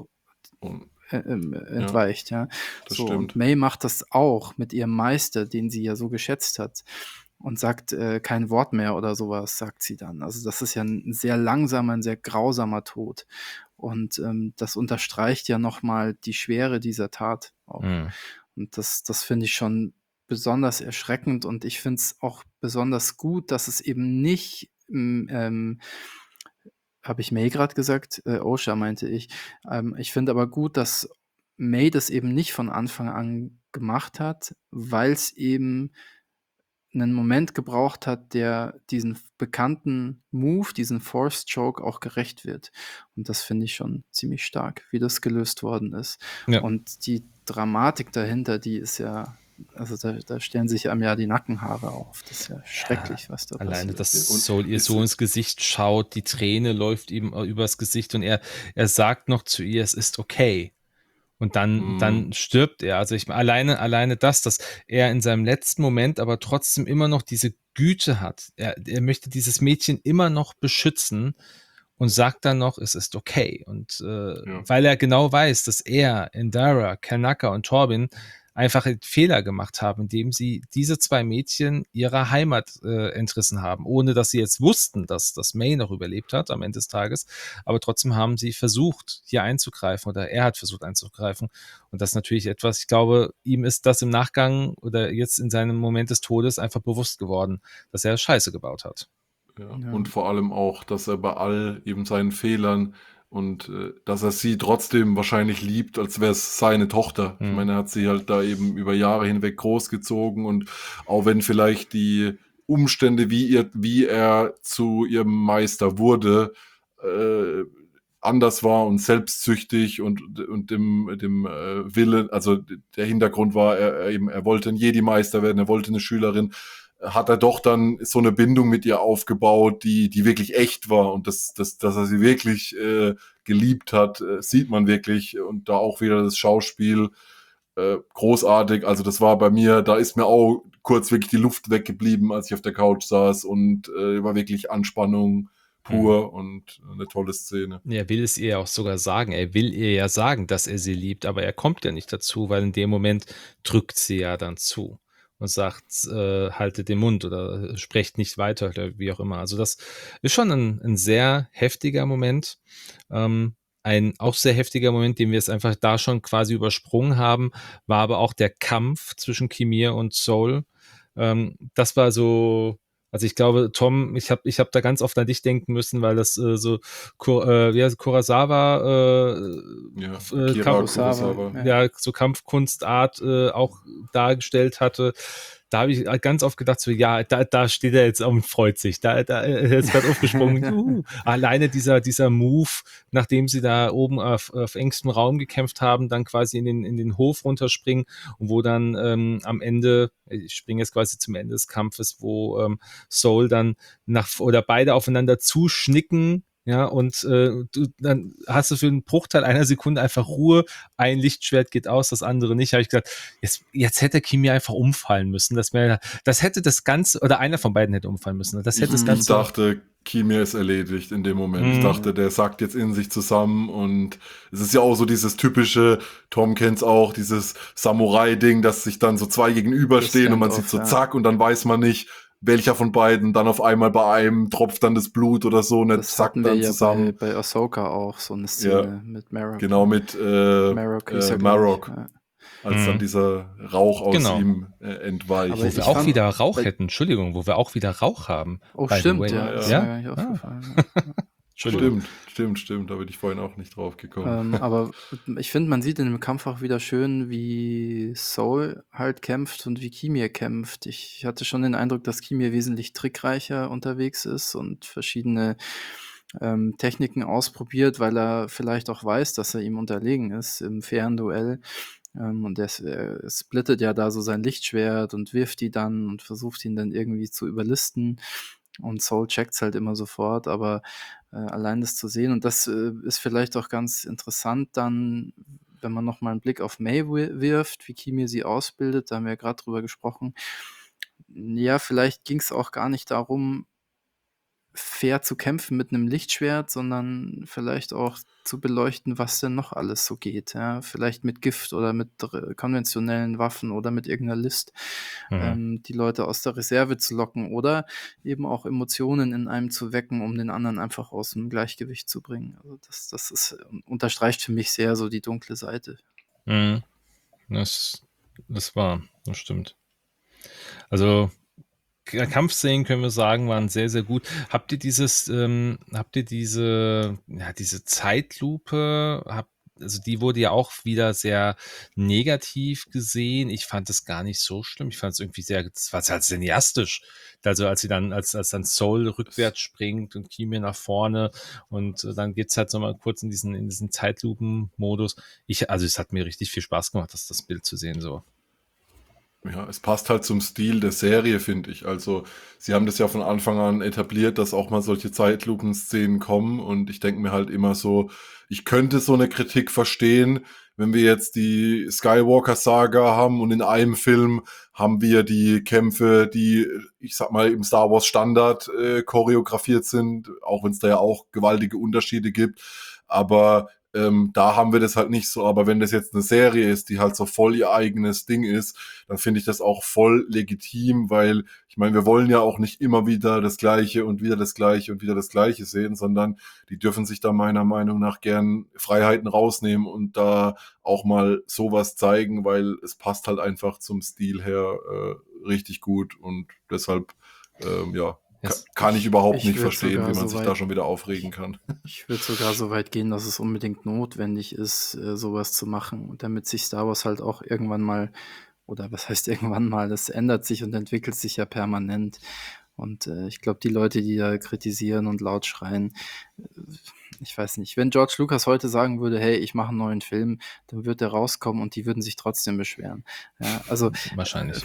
entweicht. Und May macht das auch mit ihrem Meister, den sie ja so geschätzt hat, und sagt kein Wort mehr oder sowas, sagt sie dann. Also das ist ja ein sehr langsamer, ein sehr grausamer Tod. Und das unterstreicht ja nochmal die Schwere dieser Tat auch. Und das finde ich schon besonders erschreckend und ich finde es auch besonders gut, dass es eben nicht habe ich May gerade gesagt? Osha meinte ich. Ich finde aber gut, dass May das eben nicht von Anfang an gemacht hat, weil es eben einen Moment gebraucht hat, der diesen bekannten Move, diesen Forced Choke auch gerecht wird. Und das finde ich schon ziemlich stark, wie das gelöst worden ist. Ja. Und die Dramatik dahinter, die ist ja, also da stellen sich einem ja die Nackenhaare auf. Das ist ja schrecklich, was da Alleine, passiert. dass Und Soul ihr ist, so ins Gesicht schaut, die Träne läuft ihm übers Gesicht und er sagt noch zu ihr, es ist okay. Und dann stirbt er. Also alleine das, dass er in seinem letzten Moment aber trotzdem immer noch diese Güte hat. Er möchte dieses Mädchen immer noch beschützen und sagt dann noch, es ist okay. Und weil er genau weiß, dass er, Indira, Kanaka und Torben einfach einen Fehler gemacht haben, indem sie diese zwei Mädchen ihrer Heimat entrissen haben, ohne dass sie jetzt wussten, dass das May noch überlebt hat am Ende des Tages. Aber trotzdem haben sie versucht, hier einzugreifen oder er hat versucht einzugreifen. Und das ist natürlich etwas, ich glaube, ihm ist das im Nachgang oder jetzt in seinem Moment des Todes einfach bewusst geworden, dass er Scheiße gebaut hat. Ja. Ja. Und vor allem auch, dass er bei all eben seinen Fehlern und dass er sie trotzdem wahrscheinlich liebt, als wäre es seine Tochter. Ich meine, er hat sie halt da eben über Jahre hinweg großgezogen und auch wenn vielleicht die Umstände, wie er zu ihrem Meister wurde, anders war und selbstsüchtig und dem Willen, also der Hintergrund war, er wollte ein Jedi-Meister werden, er wollte eine Schülerin, hat er doch dann so eine Bindung mit ihr aufgebaut, die wirklich echt war und dass er sie wirklich geliebt hat, sieht man wirklich und da auch wieder das Schauspiel großartig. Also das war bei mir, da ist mir auch kurz wirklich die Luft weggeblieben, als ich auf der Couch saß und war wirklich Anspannung pur und eine tolle Szene. Er will es ihr auch sogar sagen. Er will ihr ja sagen, dass er sie liebt, aber er kommt ja nicht dazu, weil in dem Moment drückt sie ja dann zu und sagt, haltet den Mund oder sprecht nicht weiter oder wie auch immer. Also das ist schon ein sehr heftiger Moment. Ein auch sehr heftiger Moment, den wir jetzt einfach da schon quasi übersprungen haben, war aber auch der Kampf zwischen Kimir und Soul. Das war so, also ich glaube, Tom, ich hab da ganz oft an dich denken müssen, weil das so wie heißt Kurosawa Akira Kurosawa. ja, so Kampfkunstart auch dargestellt hatte. Da habe ich ganz oft gedacht, so ja, da steht er jetzt und freut sich. Er ist gerade aufgesprungen. Alleine dieser Move, nachdem sie da oben auf engstem Raum gekämpft haben, dann quasi in den Hof runterspringen und wo dann am Ende, ich springe jetzt quasi zum Ende des Kampfes, wo Soul dann oder beide aufeinander zuschnicken, ja, und dann hast du für einen Bruchteil einer Sekunde einfach Ruhe, ein Lichtschwert geht aus, das andere nicht. Habe ich gesagt, jetzt hätte Kimi einfach umfallen müssen. Das hätte das Ganze, oder einer von beiden hätte umfallen müssen. Das hätte das Ganze. Ich dachte, Kimi ist erledigt in dem Moment. Ich dachte, der sackt jetzt in sich zusammen und es ist ja auch so dieses typische, Tom kennt's auch, dieses Samurai-Ding, dass sich dann so zwei gegenüberstehen und man sieht so zack und dann weiß man nicht, welcher von beiden, dann auf einmal bei einem tropft dann das Blut oder so und das zackt dann ja zusammen. Bei Ahsoka auch so eine Szene mit Marok. Genau, mit Marok. Ja. Als dann dieser Rauch aus ihm entweicht. Aber wo wir auch wieder Rauch hätten, Entschuldigung, wo wir auch wieder Rauch haben. Oh, stimmt, ja. Das ist mir gar nicht aufgefallen. Stimmt, da bin ich vorhin auch nicht drauf gekommen. Aber ich finde, man sieht in dem Kampf auch wieder schön, wie Soul halt kämpft und wie Kimir kämpft. Ich hatte schon den Eindruck, dass Kimir wesentlich trickreicher unterwegs ist und verschiedene Techniken ausprobiert, weil er vielleicht auch weiß, dass er ihm unterlegen ist im fairen Duell. Und er splittet ja da so sein Lichtschwert und wirft die dann und versucht ihn dann irgendwie zu überlisten. Und Soul checkt's halt immer sofort, aber allein das zu sehen, und das ist vielleicht auch ganz interessant dann, wenn man nochmal einen Blick auf May wirft, wie Kimir sie ausbildet, da haben wir ja gerade drüber gesprochen. Ja, vielleicht ging's auch gar nicht darum, fair zu kämpfen mit einem Lichtschwert, sondern vielleicht auch zu beleuchten, was denn noch alles so geht. Ja? Vielleicht mit Gift oder mit konventionellen Waffen oder mit irgendeiner List, die Leute aus der Reserve zu locken oder eben auch Emotionen in einem zu wecken, um den anderen einfach aus dem Gleichgewicht zu bringen. Also das ist, unterstreicht für mich sehr so die dunkle Seite. Das war, das stimmt. Also Kampfszenen, können wir sagen, waren sehr, sehr gut. Habt ihr diese Zeitlupe, also die wurde ja auch wieder sehr negativ gesehen. Ich fand es gar nicht so schlimm. Ich fand es irgendwie das war sehr cineastisch. Also als dann Soul rückwärts springt und Kimi nach vorne und dann geht's halt so mal kurz in diesen Zeitlupen-Modus. Also es hat mir richtig viel Spaß gemacht, das Bild zu sehen so. Ja, es passt halt zum Stil der Serie, finde ich. Also, sie haben das ja von Anfang an etabliert, dass auch mal solche Zeitlupenszenen kommen und ich denke mir halt immer so, ich könnte so eine Kritik verstehen, wenn wir jetzt die Skywalker-Saga haben und in einem Film haben wir die Kämpfe, die, ich sag mal, im Star Wars Standard choreografiert sind, auch wenn es da ja auch gewaltige Unterschiede gibt. Aber da haben wir das halt nicht so. Aber wenn das jetzt eine Serie ist, die halt so voll ihr eigenes Ding ist, dann finde ich das auch voll legitim, weil ich meine, wir wollen ja auch nicht immer wieder das Gleiche und wieder das Gleiche und wieder das Gleiche sehen, sondern die dürfen sich da meiner Meinung nach gern Freiheiten rausnehmen und da auch mal sowas zeigen, weil es passt halt einfach zum Stil her richtig gut und deshalb ja, Yes. kann ich überhaupt Ich nicht würde verstehen, sogar wie man so sich da weit, schon wieder aufregen kann. ich würde sogar so weit gehen, dass es unbedingt notwendig ist, sowas zu machen, und damit sich Star Wars halt auch irgendwann mal, oder was heißt irgendwann mal, das ändert sich und entwickelt sich ja permanent. Und ich glaube, die Leute, die da kritisieren und laut schreien, äh, ich weiß nicht, wenn George Lucas heute sagen würde, hey, ich mache einen neuen Film, dann wird der rauskommen und die würden sich trotzdem beschweren. Ja, also Wahrscheinlich.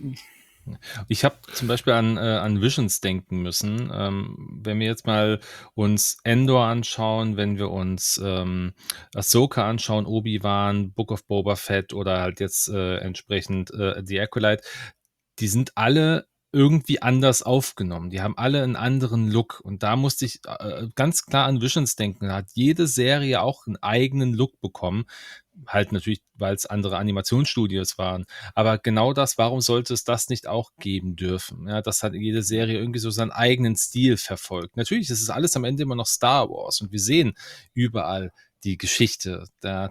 Ich habe zum Beispiel an Visions denken müssen. Wenn wir jetzt mal uns Endor anschauen, wenn wir uns Ahsoka anschauen, Obi-Wan, Book of Boba Fett oder halt jetzt entsprechend The Acolyte, die sind alle irgendwie anders aufgenommen. Die haben alle einen anderen Look. Und da musste ich ganz klar an Visions denken. Da hat jede Serie auch einen eigenen Look bekommen. Halt natürlich, weil es andere Animationsstudios waren. Aber genau das, warum sollte es das nicht auch geben dürfen? Ja, dass halt jede Serie irgendwie so seinen eigenen Stil verfolgt. Natürlich ist es alles am Ende immer noch Star Wars und wir sehen überall die Geschichte,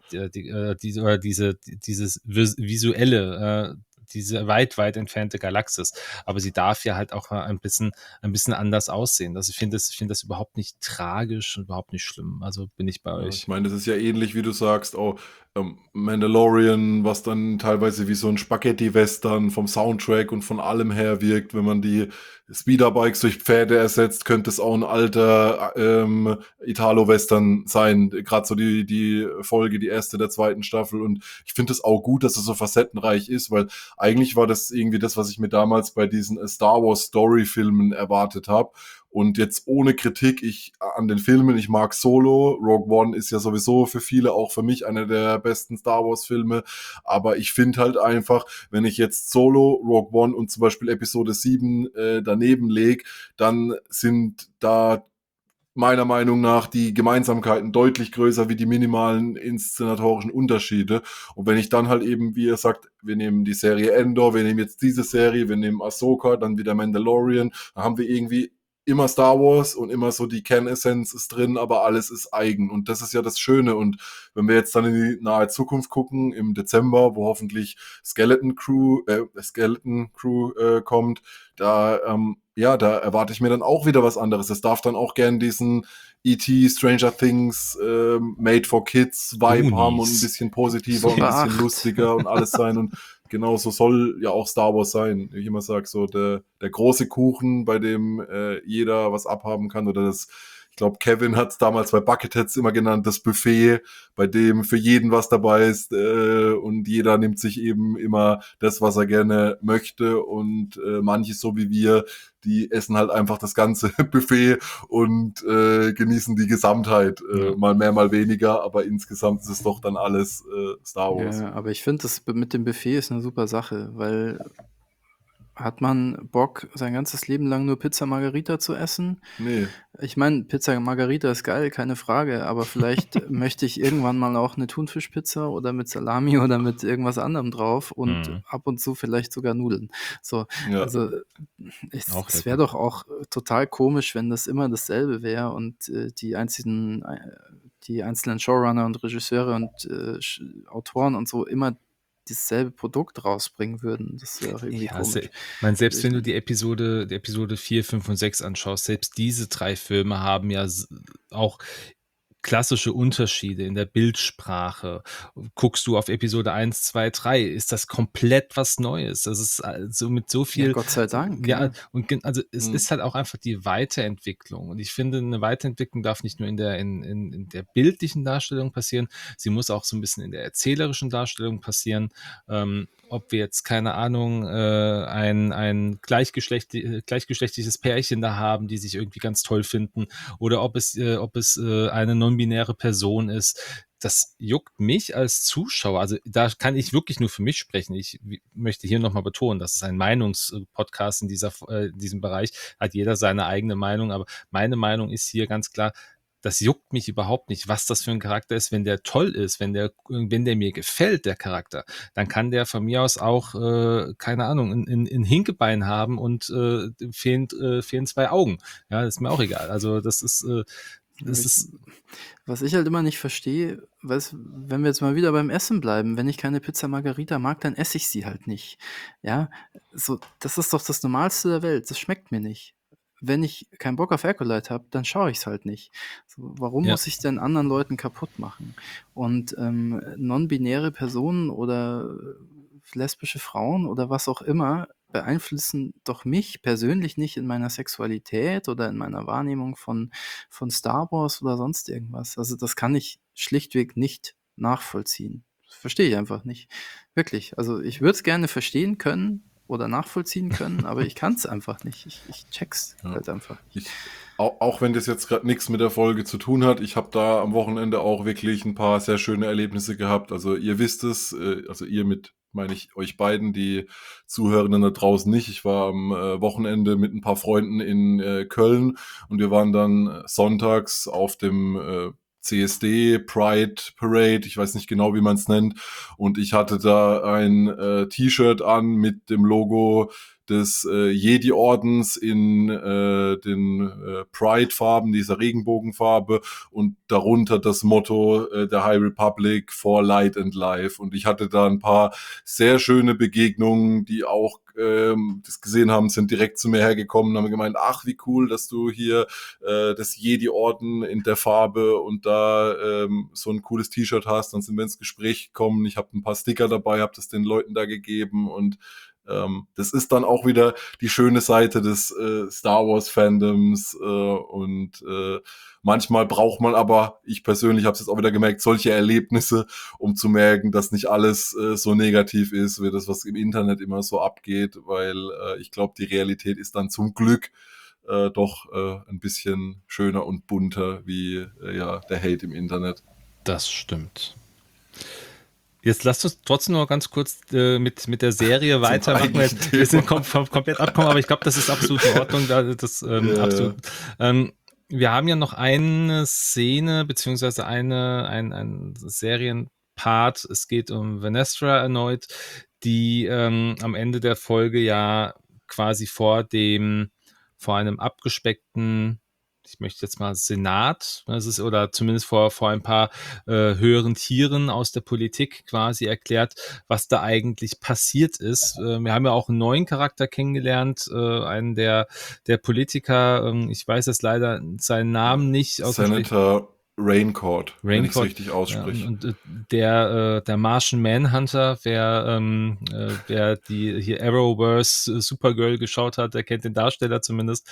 dieses visuelle, diese weit, weit entfernte Galaxis. Aber sie darf ja halt auch ein bisschen anders aussehen. Also ich finde das überhaupt nicht tragisch und überhaupt nicht schlimm. Also bin ich bei Ja, ich euch. meine, das ist ja ähnlich, wie du sagst, auch Mandalorian, was dann teilweise wie so ein Spaghetti-Western vom Soundtrack und von allem her wirkt. Wenn man die Speederbikes durch Pferde ersetzt, könnte es auch ein alter Italo-Western sein. Gerade so die Folge, die erste der zweiten Staffel. Und ich finde es auch gut, dass es so facettenreich ist, weil eigentlich war das irgendwie das, was ich mir damals bei diesen Star Wars Story-Filmen erwartet habe. Und jetzt ohne Kritik an den Filmen, ich mag Solo. Rogue One ist ja sowieso für viele, auch für mich, einer der besten Star Wars Filme. Aber ich finde halt einfach, wenn ich jetzt Solo, Rogue One und zum Beispiel Episode 7 daneben lege, dann sind da meiner Meinung nach die Gemeinsamkeiten deutlich größer wie die minimalen inszenatorischen Unterschiede. Und wenn ich dann halt eben, wie ihr sagt, wir nehmen die Serie Endor, wir nehmen jetzt diese Serie, wir nehmen Ahsoka, dann wieder Mandalorian, dann haben wir irgendwie immer Star Wars und immer so die Kernessenz ist drin, aber alles ist eigen. Und das ist ja das Schöne. Und wenn wir jetzt dann in die nahe Zukunft gucken, im Dezember, wo hoffentlich Skeleton Crew kommt, da erwarte ich mir dann auch wieder was anderes. Es darf dann auch gern diesen E.T. Stranger Things Made for Kids Vibe haben und ein Goonies. bisschen positiver und ein Super bisschen 8. lustiger und alles sein. Und genauso soll ja auch Star Wars sein. Wie ich immer sage, so der große Kuchen, bei dem jeder was abhaben kann. Oder das, ich glaube, Kevin hat es damals bei Bucketheads immer genannt, das Buffet, bei dem für jeden was dabei ist und jeder nimmt sich eben immer das, was er gerne möchte. Und manche, so wie wir, die essen halt einfach das ganze Buffet und genießen die Gesamtheit. Ja. Mal mehr, mal weniger, aber insgesamt ist es doch dann alles Star Wars. Ja, aber ich finde, das mit dem Buffet ist eine super Sache, weil hat man Bock, sein ganzes Leben lang nur Pizza Margherita zu essen? Nee. Ich meine, Pizza Margherita ist geil, keine Frage, aber vielleicht möchte ich irgendwann mal auch eine Thunfischpizza oder mit Salami oder mit irgendwas anderem drauf und Mhm. ab und zu vielleicht sogar Nudeln. So, Ja. also Auch es wäre lecker. doch auch total komisch, wenn das immer dasselbe wäre und die einzelnen Showrunner und Regisseure und Autoren und so immer dasselbe Produkt rausbringen würden. Das wäre auch irgendwie Ja, komisch. ich meine, selbst Weiß ich wenn du nicht. die Episode 4, 5 und 6 anschaust, selbst diese 3 Filme haben ja auch klassische Unterschiede in der Bildsprache. Guckst du auf Episode 1, 2, 3, ist das komplett was Neues. Das ist so mit so Ja, viel, Gott sei Dank, ja, ja. und also es Mhm. ist halt auch einfach die Weiterentwicklung. Und ich finde, eine Weiterentwicklung darf nicht nur in der bildlichen Darstellung passieren, sie muss auch so ein bisschen in der erzählerischen Darstellung passieren. Ob wir jetzt, keine Ahnung, ein gleichgeschlechtliches Pärchen da haben, die sich irgendwie ganz toll finden, oder ob es eine non-binäre Person ist. Das juckt mich als Zuschauer. Also da kann ich wirklich nur für mich sprechen. Ich möchte hier nochmal betonen, das ist ein Meinungspodcast in diesem Bereich. Hat jeder seine eigene Meinung, aber meine Meinung ist hier ganz klar, das juckt mich überhaupt nicht, was das für ein Charakter ist. Wenn der toll ist, wenn der mir gefällt, der Charakter, dann kann der von mir aus auch, keine Ahnung, ein Hinkebein haben und fehlen 2 Augen. Ja, ist mir auch egal. Also Aber das ist, was ich halt immer nicht verstehe, wenn wir jetzt mal wieder beim Essen bleiben, wenn ich keine Pizza Margherita mag, dann esse ich sie halt nicht. Ja, so, das ist doch das Normalste der Welt. Das schmeckt mir nicht. Wenn ich keinen Bock auf Acolyte habe, dann schaue ich es halt nicht. So, warum ja. muss ich denn anderen Leuten kaputt machen? Und non-binäre Personen oder lesbische Frauen oder was auch immer beeinflussen doch mich persönlich nicht in meiner Sexualität oder in meiner Wahrnehmung von Star Wars oder sonst irgendwas. Also das kann ich schlichtweg nicht nachvollziehen. Das verstehe ich einfach nicht. Wirklich. Also ich würde es gerne verstehen können oder nachvollziehen können, aber ich kann es einfach nicht. Ich check's Ja. halt einfach nicht. Auch wenn das jetzt gerade nichts mit der Folge zu tun hat, ich habe da am Wochenende auch wirklich ein paar sehr schöne Erlebnisse gehabt. Also ihr wisst es, also ihr mit, meine ich, euch beiden, die Zuhörenden da draußen nicht. Ich war am Wochenende mit ein paar Freunden in Köln und wir waren dann sonntags auf dem CSD Pride Parade, ich weiß nicht genau, wie man es nennt, und ich hatte da ein T-Shirt an mit dem Logo des Jedi-Ordens in den Pride-Farben, dieser Regenbogenfarbe, und darunter das Motto der High Republic for Light and Life. Und ich hatte da ein paar sehr schöne Begegnungen, die auch das gesehen haben, sind direkt zu mir hergekommen und haben gemeint, ach, wie cool, dass du hier das Jedi-Orden in der Farbe und da so ein cooles T-Shirt hast. Dann sind wir ins Gespräch gekommen. Ich habe ein paar Sticker dabei, habe das den Leuten da gegeben, und das ist dann auch wieder die schöne Seite des Star Wars Fandoms, und manchmal braucht man aber, ich persönlich habe es jetzt auch wieder gemerkt, solche Erlebnisse, um zu merken, dass nicht alles so negativ ist, wie das, was im Internet immer so abgeht, weil ich glaube, die Realität ist dann zum Glück doch ein bisschen schöner und bunter wie ja, der Hate im Internet. Das stimmt. Jetzt lasst uns trotzdem noch ganz kurz mit der Serie weitermachen. eigentlichen Wir sind Thema. komplett abgekommen, aber ich glaube, das ist absolut in Ordnung. Absolut. Wir haben ja noch eine Szene, beziehungsweise ein Serienpart. Es geht um Venestra erneut, die am Ende der Folge ja quasi vor einem abgespeckten, ich möchte jetzt mal Senat, das ist, oder zumindest vor ein paar höheren Tieren aus der Politik quasi erklärt, was da eigentlich passiert ist. Wir haben ja auch einen neuen Charakter kennengelernt, einen der Politiker, ich weiß jetzt leider seinen Namen nicht aus dem Senator Raincourt, wenn ich es Raincourt, richtig ja, ausspreche. und der Martian Manhunter, wer die hier Arrowverse Supergirl geschaut hat, der kennt den Darsteller zumindest.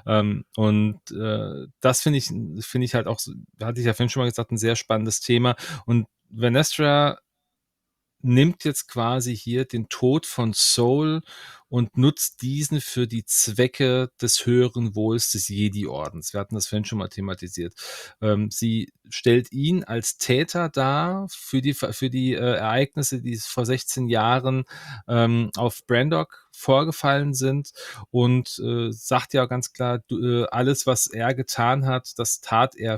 Das finde ich halt auch, hatte ich ja vorhin schon mal gesagt, ein sehr spannendes Thema. Und Venestra nimmt jetzt quasi hier den Tod von Soul und nutzt diesen für die Zwecke des höheren Wohls des Jedi-Ordens. Wir hatten das vorhin schon mal thematisiert. Sie stellt ihn als Täter dar für die Ereignisse, die vor 16 Jahren auf Brandok vorgefallen sind, und sagt ja ganz klar, alles, was er getan hat, das tat er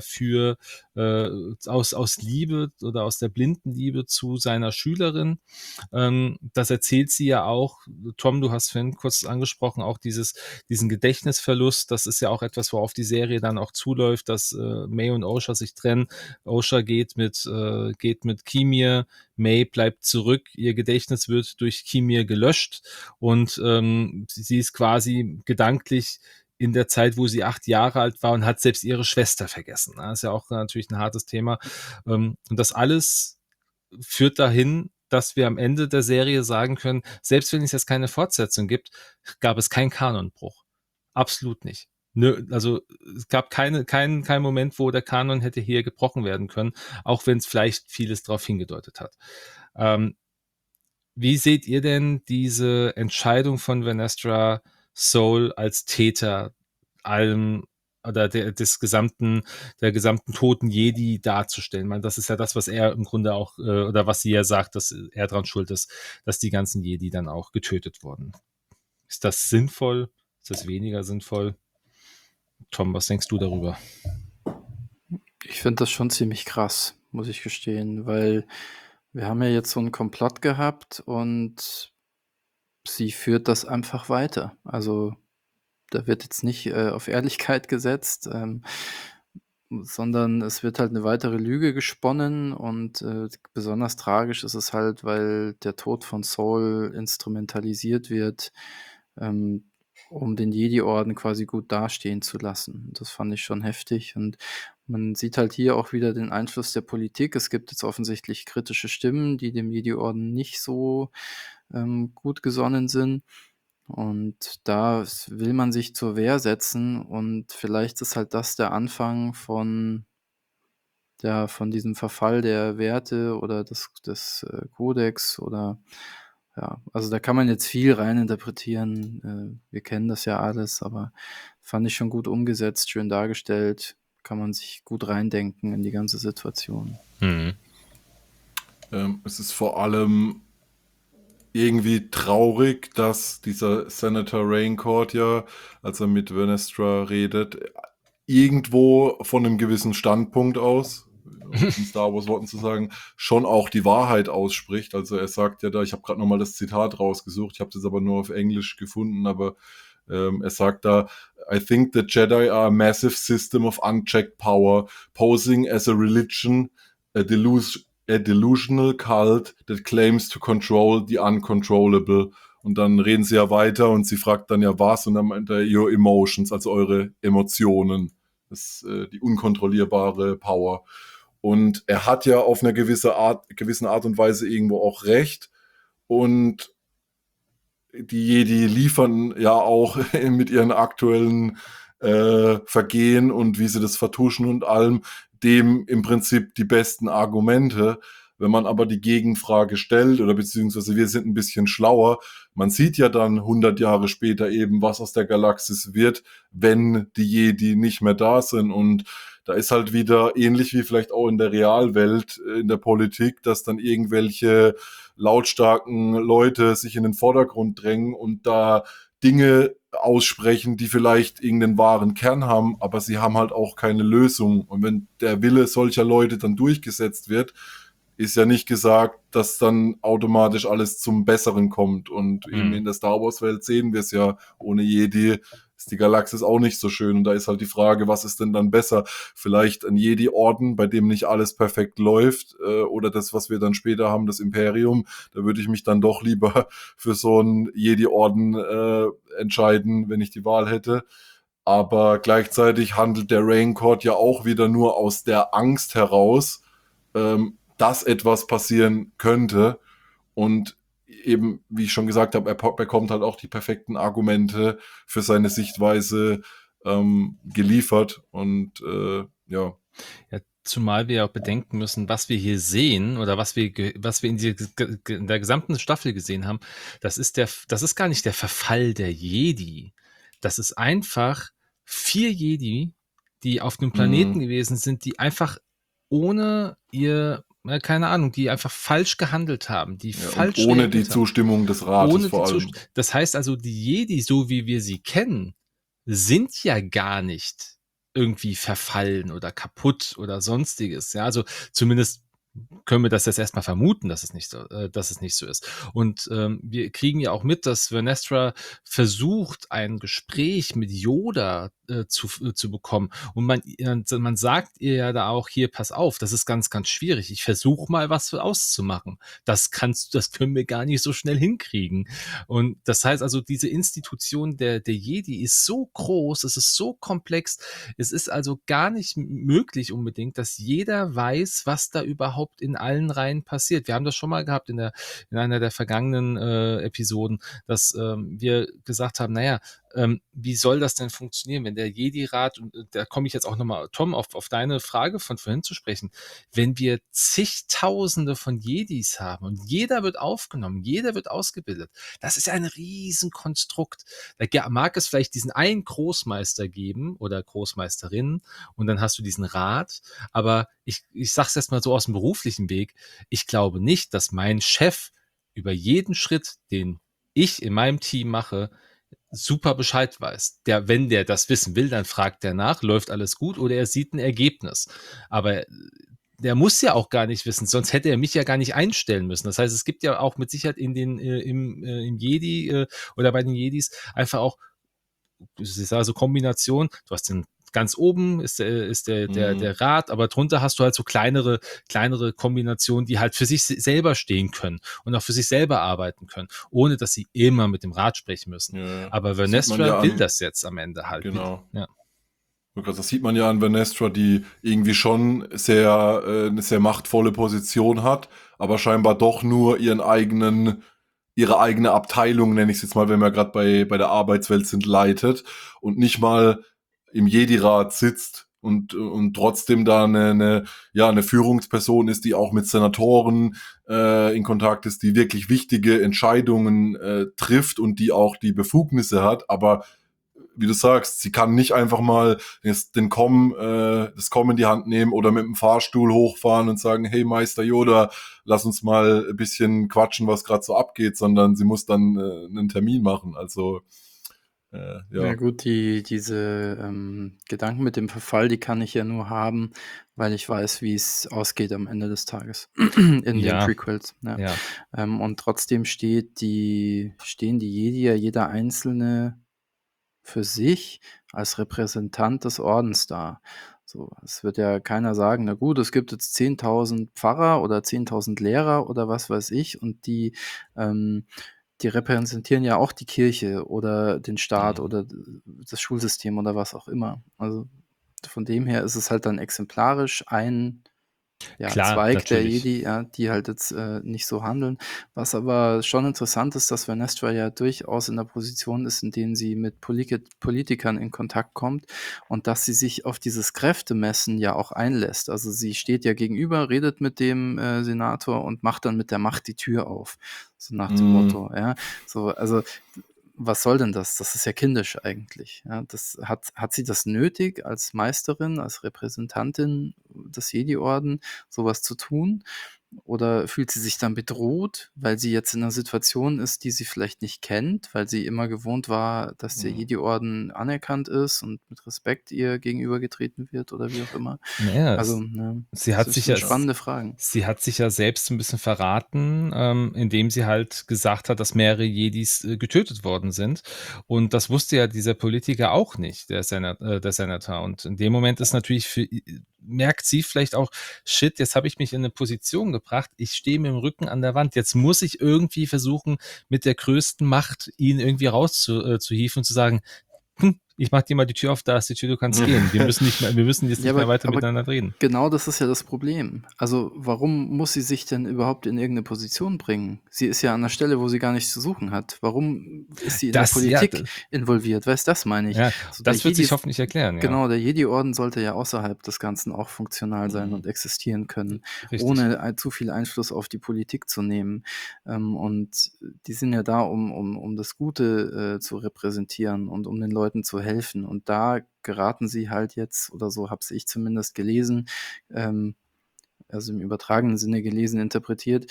aus Liebe oder aus der blinden Liebe zu seiner Schülerin. Das erzählt sie ja auch. Tom, du hast hast vorhin kurz angesprochen, auch diesen Gedächtnisverlust, das ist ja auch etwas, worauf die Serie dann auch zuläuft, dass May und Osha sich trennen. Osha geht mit Kimir, May bleibt zurück, ihr Gedächtnis wird durch Kimir gelöscht und sie ist quasi gedanklich in der Zeit, wo sie 8 Jahre alt war und hat selbst ihre Schwester vergessen. Das ist ja auch natürlich ein hartes Thema. Und das alles führt dahin, dass wir am Ende der Serie sagen können, selbst wenn es jetzt keine Fortsetzung gibt, gab es keinen Kanonbruch. Absolut nicht. Also es gab keinen Moment, wo der Kanon hätte hier gebrochen werden können, auch wenn es vielleicht vieles darauf hingedeutet hat. Wie seht ihr denn diese Entscheidung von Vernestra Soul als Täter allem oder der gesamten toten Jedi darzustellen? Ich meine, das ist ja das, was er im Grunde auch, oder was sie ja sagt, dass er daran schuld ist, dass die ganzen Jedi dann auch getötet wurden. Ist das sinnvoll? Ist das weniger sinnvoll? Tom, was denkst du darüber? Ich finde das schon ziemlich krass, muss ich gestehen, weil wir haben ja jetzt so einen Komplott gehabt und sie führt das einfach weiter. Also, da wird jetzt nicht, auf Ehrlichkeit gesetzt, sondern es wird halt eine weitere Lüge gesponnen und, besonders tragisch ist es halt, weil der Tod von Saul instrumentalisiert wird, ähm, um den Jedi-Orden quasi gut dastehen zu lassen. Das fand ich schon heftig und man sieht halt hier auch wieder den Einfluss der Politik. Es gibt jetzt offensichtlich kritische Stimmen, die dem Jedi-Orden nicht so, gut gesonnen sind. Und da will man sich zur Wehr setzen und vielleicht ist halt das der Anfang von diesem Verfall der Werte oder des Kodex oder ja, also da kann man jetzt viel reininterpretieren. Wir kennen das ja alles, aber fand ich schon gut umgesetzt, schön dargestellt. Kann man sich gut reindenken in die ganze Situation. Es ist vor allem irgendwie traurig, dass dieser Senator Raincourt ja, als er mit Vernestra redet, irgendwo von einem gewissen Standpunkt aus, um es in Star Wars Worten zu sagen, schon auch die Wahrheit ausspricht. Also er sagt ja da, ich habe gerade nochmal das Zitat rausgesucht, ich habe es jetzt aber nur auf Englisch gefunden, aber er sagt da, I think the Jedi are a massive system of unchecked power, posing as a religion, a delusional cult that claims to control the uncontrollable. Und dann reden sie ja weiter und sie fragt dann ja was und dann meint er your emotions, also eure Emotionen. Das ist die unkontrollierbare Power. Und er hat ja auf eine gewissen Art und Weise irgendwo auch recht. Und die Jedi liefern ja auch mit ihren aktuellen Vergehen und wie sie das vertuschen und allem dem im Prinzip die besten Argumente. Wenn man aber die Gegenfrage stellt oder beziehungsweise wir sind ein bisschen schlauer, man sieht ja dann 100 Jahre später eben, was aus der Galaxis wird, wenn die Jedi nicht mehr da sind. Und da ist halt wieder ähnlich wie vielleicht auch in der Realwelt, in der Politik, dass dann irgendwelche lautstarken Leute sich in den Vordergrund drängen und da Dinge aussprechen, die vielleicht irgendeinen wahren Kern haben, aber sie haben halt auch keine Lösung. Und wenn der Wille solcher Leute dann durchgesetzt wird, ist ja nicht gesagt, dass dann automatisch alles zum Besseren kommt. Und eben in der Star Wars Welt sehen wir es ja, ohne Jedi ist die Galaxis auch nicht so schön. Und da ist halt die Frage, was ist denn dann besser? Vielleicht ein Jedi-Orden, bei dem nicht alles perfekt läuft, oder das, was wir dann später haben, das Imperium. Da würde ich mich dann doch lieber für so einen Jedi-Orden entscheiden, wenn ich die Wahl hätte. Aber gleichzeitig handelt der Raincourt ja auch wieder nur aus der Angst heraus, dass etwas passieren könnte. Und eben, wie ich schon gesagt habe, er bekommt halt auch die perfekten Argumente für seine Sichtweise geliefert. Und ja. Ja, zumal wir ja auch bedenken müssen, was wir hier sehen oder was wir in der gesamten Staffel gesehen haben, das ist gar nicht der Verfall der Jedi. Das ist einfach 4 Jedi, die auf einem Planeten gewesen sind, die einfach ohne keine Ahnung, die einfach falsch gehandelt haben, die falsch und ohne die reagiert haben. Zustimmung des Rates vor allem. Das heißt also, die Jedi, so wie wir sie kennen, sind ja gar nicht irgendwie verfallen oder kaputt oder sonstiges. Ja, also zumindest können wir das jetzt erstmal vermuten, dass es nicht so ist. Und wir kriegen ja auch mit, dass Vernestra versucht, ein Gespräch mit Yoda zu bekommen. Und man sagt ihr ja da auch, hier, pass auf, das ist ganz, ganz schwierig. Ich versuche mal was auszumachen. Das können wir gar nicht so schnell hinkriegen. Und das heißt also, diese Institution der Jedi ist so groß, es ist so komplex, es ist also gar nicht möglich unbedingt, dass jeder weiß, was da überhaupt in allen Reihen passiert. Wir haben das schon mal gehabt in einer der vergangenen Episoden, dass wir gesagt haben, naja, wie soll das denn funktionieren, wenn der Jedi-Rat, und da komme ich jetzt auch nochmal, Tom, auf deine Frage von vorhin zu sprechen, wenn wir zigtausende von Jedis haben und jeder wird aufgenommen, jeder wird ausgebildet, das ist ja ein Riesenkonstrukt. Da mag es vielleicht diesen einen Großmeister geben oder Großmeisterin und dann hast du diesen Rat, aber ich sage es jetzt mal so aus dem beruflichen Weg, ich glaube nicht, dass mein Chef über jeden Schritt, den ich in meinem Team mache, super Bescheid weiß. Wenn der das wissen will, dann fragt er nach, läuft alles gut oder er sieht ein Ergebnis. Aber der muss ja auch gar nicht wissen, sonst hätte er mich ja gar nicht einstellen müssen. Das heißt, es gibt ja auch mit Sicherheit im Jedi oder bei den Jedis einfach auch, es ist also Kombination, du hast den ganz oben der Rat, aber drunter hast du halt so kleinere Kombinationen, die halt für sich selber stehen können und auch für sich selber arbeiten können, ohne dass sie immer mit dem Rat sprechen müssen. Ja, Aber das sieht man Vernestra ja will das jetzt am Ende halt. genau. Ja. Das sieht man ja an Vernestra, die irgendwie schon eine sehr machtvolle Position hat, aber scheinbar doch nur ihre eigene Abteilung, nenne ich es jetzt mal, wenn wir gerade bei der Arbeitswelt sind, leitet und nicht mal im Jedi-Rat sitzt und trotzdem da eine Führungsperson ist, die auch mit Senatoren in Kontakt ist, die wirklich wichtige Entscheidungen trifft und die auch die Befugnisse hat, aber wie du sagst, sie kann nicht einfach mal das Komm in die Hand nehmen oder mit dem Fahrstuhl hochfahren und sagen, hey Meister Yoda, lass uns mal ein bisschen quatschen, was gerade so abgeht, sondern sie muss dann einen Termin machen. Also Ja ja. gut, diese Gedanken mit dem Verfall, die kann ich ja nur haben, weil ich weiß, wie es ausgeht am Ende des Tages in den Ja. Prequels. Ja. Ja. Und trotzdem stehen die Jedi ja jeder Einzelne für sich als Repräsentant des Ordens da. So, es wird ja keiner sagen, na gut, es gibt jetzt 10.000 Pfarrer oder 10.000 Lehrer oder was weiß ich und die repräsentieren ja auch die Kirche oder den Staat oder das Schulsystem oder was auch immer. Also von dem her ist es halt dann exemplarisch ein Klar, Zweig der natürlich. Jedi, die halt jetzt nicht so handeln. Was aber schon interessant ist, dass Vernestra ja durchaus in der Position ist, in denen sie mit Politikern in Kontakt kommt und dass sie sich auf dieses Kräftemessen ja auch einlässt. Also sie steht ja gegenüber, redet mit dem Senator und macht dann mit der Macht die Tür auf. So nach dem Motto, ja. So, also was soll denn das? Das ist ja kindisch eigentlich. Ja, hat sie das nötig, als Meisterin, als Repräsentantin des Jedi-Orden sowas zu tun? Oder fühlt sie sich dann bedroht, weil sie jetzt in einer Situation ist, die sie vielleicht nicht kennt, weil sie immer gewohnt war, dass der Jedi-Orden anerkannt ist und mit Respekt ihr gegenübergetreten wird oder wie auch immer? Naja, Also, das sind spannende Fragen. sie hat sich ja selbst ein bisschen verraten, indem sie halt gesagt hat, dass mehrere Jedis getötet worden sind. Und das wusste ja dieser Politiker auch nicht, der Senator. Und in dem Moment ist natürlich merkt sie vielleicht auch, shit, jetzt habe ich mich in eine Position gebracht, ich stehe mit dem Rücken an der Wand, jetzt muss ich irgendwie versuchen, mit der größten Macht ihn irgendwie rauszuhieven und zu sagen, ich mach dir mal die Tür auf, da ist die Tür, du kannst gehen. Wir müssen jetzt nicht mehr weiter miteinander reden. Genau das ist ja das Problem. Also warum muss sie sich denn überhaupt in irgendeine Position bringen? Sie ist ja an einer Stelle, wo sie gar nichts zu suchen hat. Warum ist sie in der Politik involviert? Weißt du, das meine ich. Ja, also das wird sich hoffentlich erklären. Genau, der Jedi-Orden sollte ja außerhalb des Ganzen auch funktional sein und existieren können, Richtig. ohne zu viel Einfluss auf die Politik zu nehmen. Und die sind ja da, um das Gute zu repräsentieren und um den Leuten zu helfen. Und da geraten sie halt jetzt, oder so habe ich zumindest gelesen, also im übertragenen Sinne gelesen, interpretiert,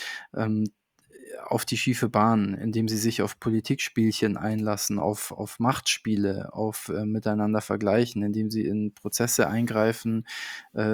auf die schiefe Bahn, indem sie sich auf Politikspielchen einlassen, auf Machtspiele, auf miteinander vergleichen, indem sie in Prozesse eingreifen,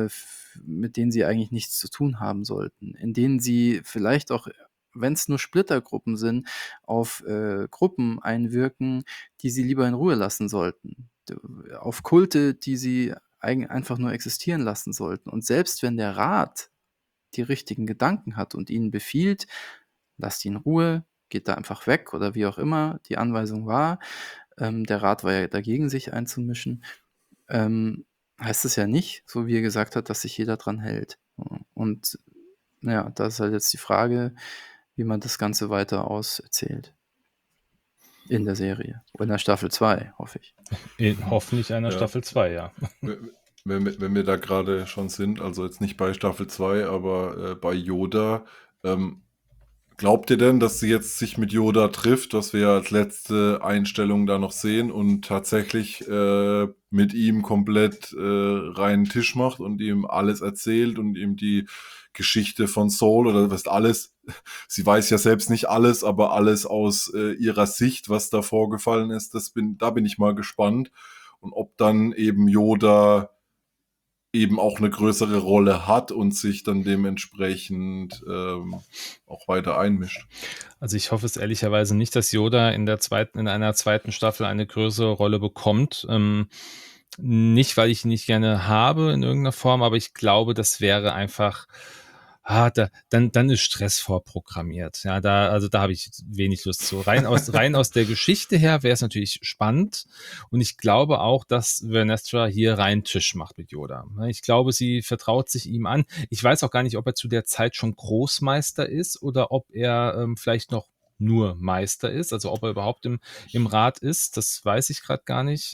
mit denen sie eigentlich nichts zu tun haben sollten, in denen sie vielleicht auch, wenn es nur Splittergruppen sind, auf Gruppen einwirken, die sie lieber in Ruhe lassen sollten, auf Kulte, die sie einfach nur existieren lassen sollten. Und selbst wenn der Rat die richtigen Gedanken hat und ihnen befiehlt, lasst ihn in Ruhe, geht da einfach weg oder wie auch immer die Anweisung war, der Rat war ja dagegen, sich einzumischen, heißt es ja nicht, so wie er gesagt hat, dass sich jeder dran hält. Und ja, da ist halt jetzt die Frage, wie man das Ganze weiter auserzählt. In der Serie. In der Staffel 2, hoffe ich. Hoffentlich einer Ja. Staffel 2, ja. Wenn wir da gerade schon sind, also jetzt nicht bei Staffel 2, aber bei Yoda, glaubt ihr denn, dass sie jetzt sich mit Yoda trifft, was wir ja als letzte Einstellung da noch sehen und tatsächlich mit ihm komplett reinen Tisch macht und ihm alles erzählt und ihm die Geschichte von Soul oder was alles, sie weiß ja selbst nicht alles, aber alles aus ihrer Sicht, was da vorgefallen ist, da bin ich mal gespannt. Und ob dann eben Yoda eben auch eine größere Rolle hat und sich dann dementsprechend auch weiter einmischt. Also ich hoffe es ehrlicherweise nicht, dass Yoda in einer zweiten Staffel eine größere Rolle bekommt. Nicht, weil ich ihn nicht gerne habe in irgendeiner Form, aber ich glaube, das wäre einfach, dann ist Stress vorprogrammiert. Ja, da habe ich wenig Lust zu. Rein aus der Geschichte her wäre es natürlich spannend. Und ich glaube auch, dass Vernestra hier rein Tisch macht mit Yoda. Ich glaube, sie vertraut sich ihm an. Ich weiß auch gar nicht, ob er zu der Zeit schon Großmeister ist oder ob er vielleicht noch nur Meister ist, also ob er überhaupt im Rat ist. Das weiß ich gerade gar nicht.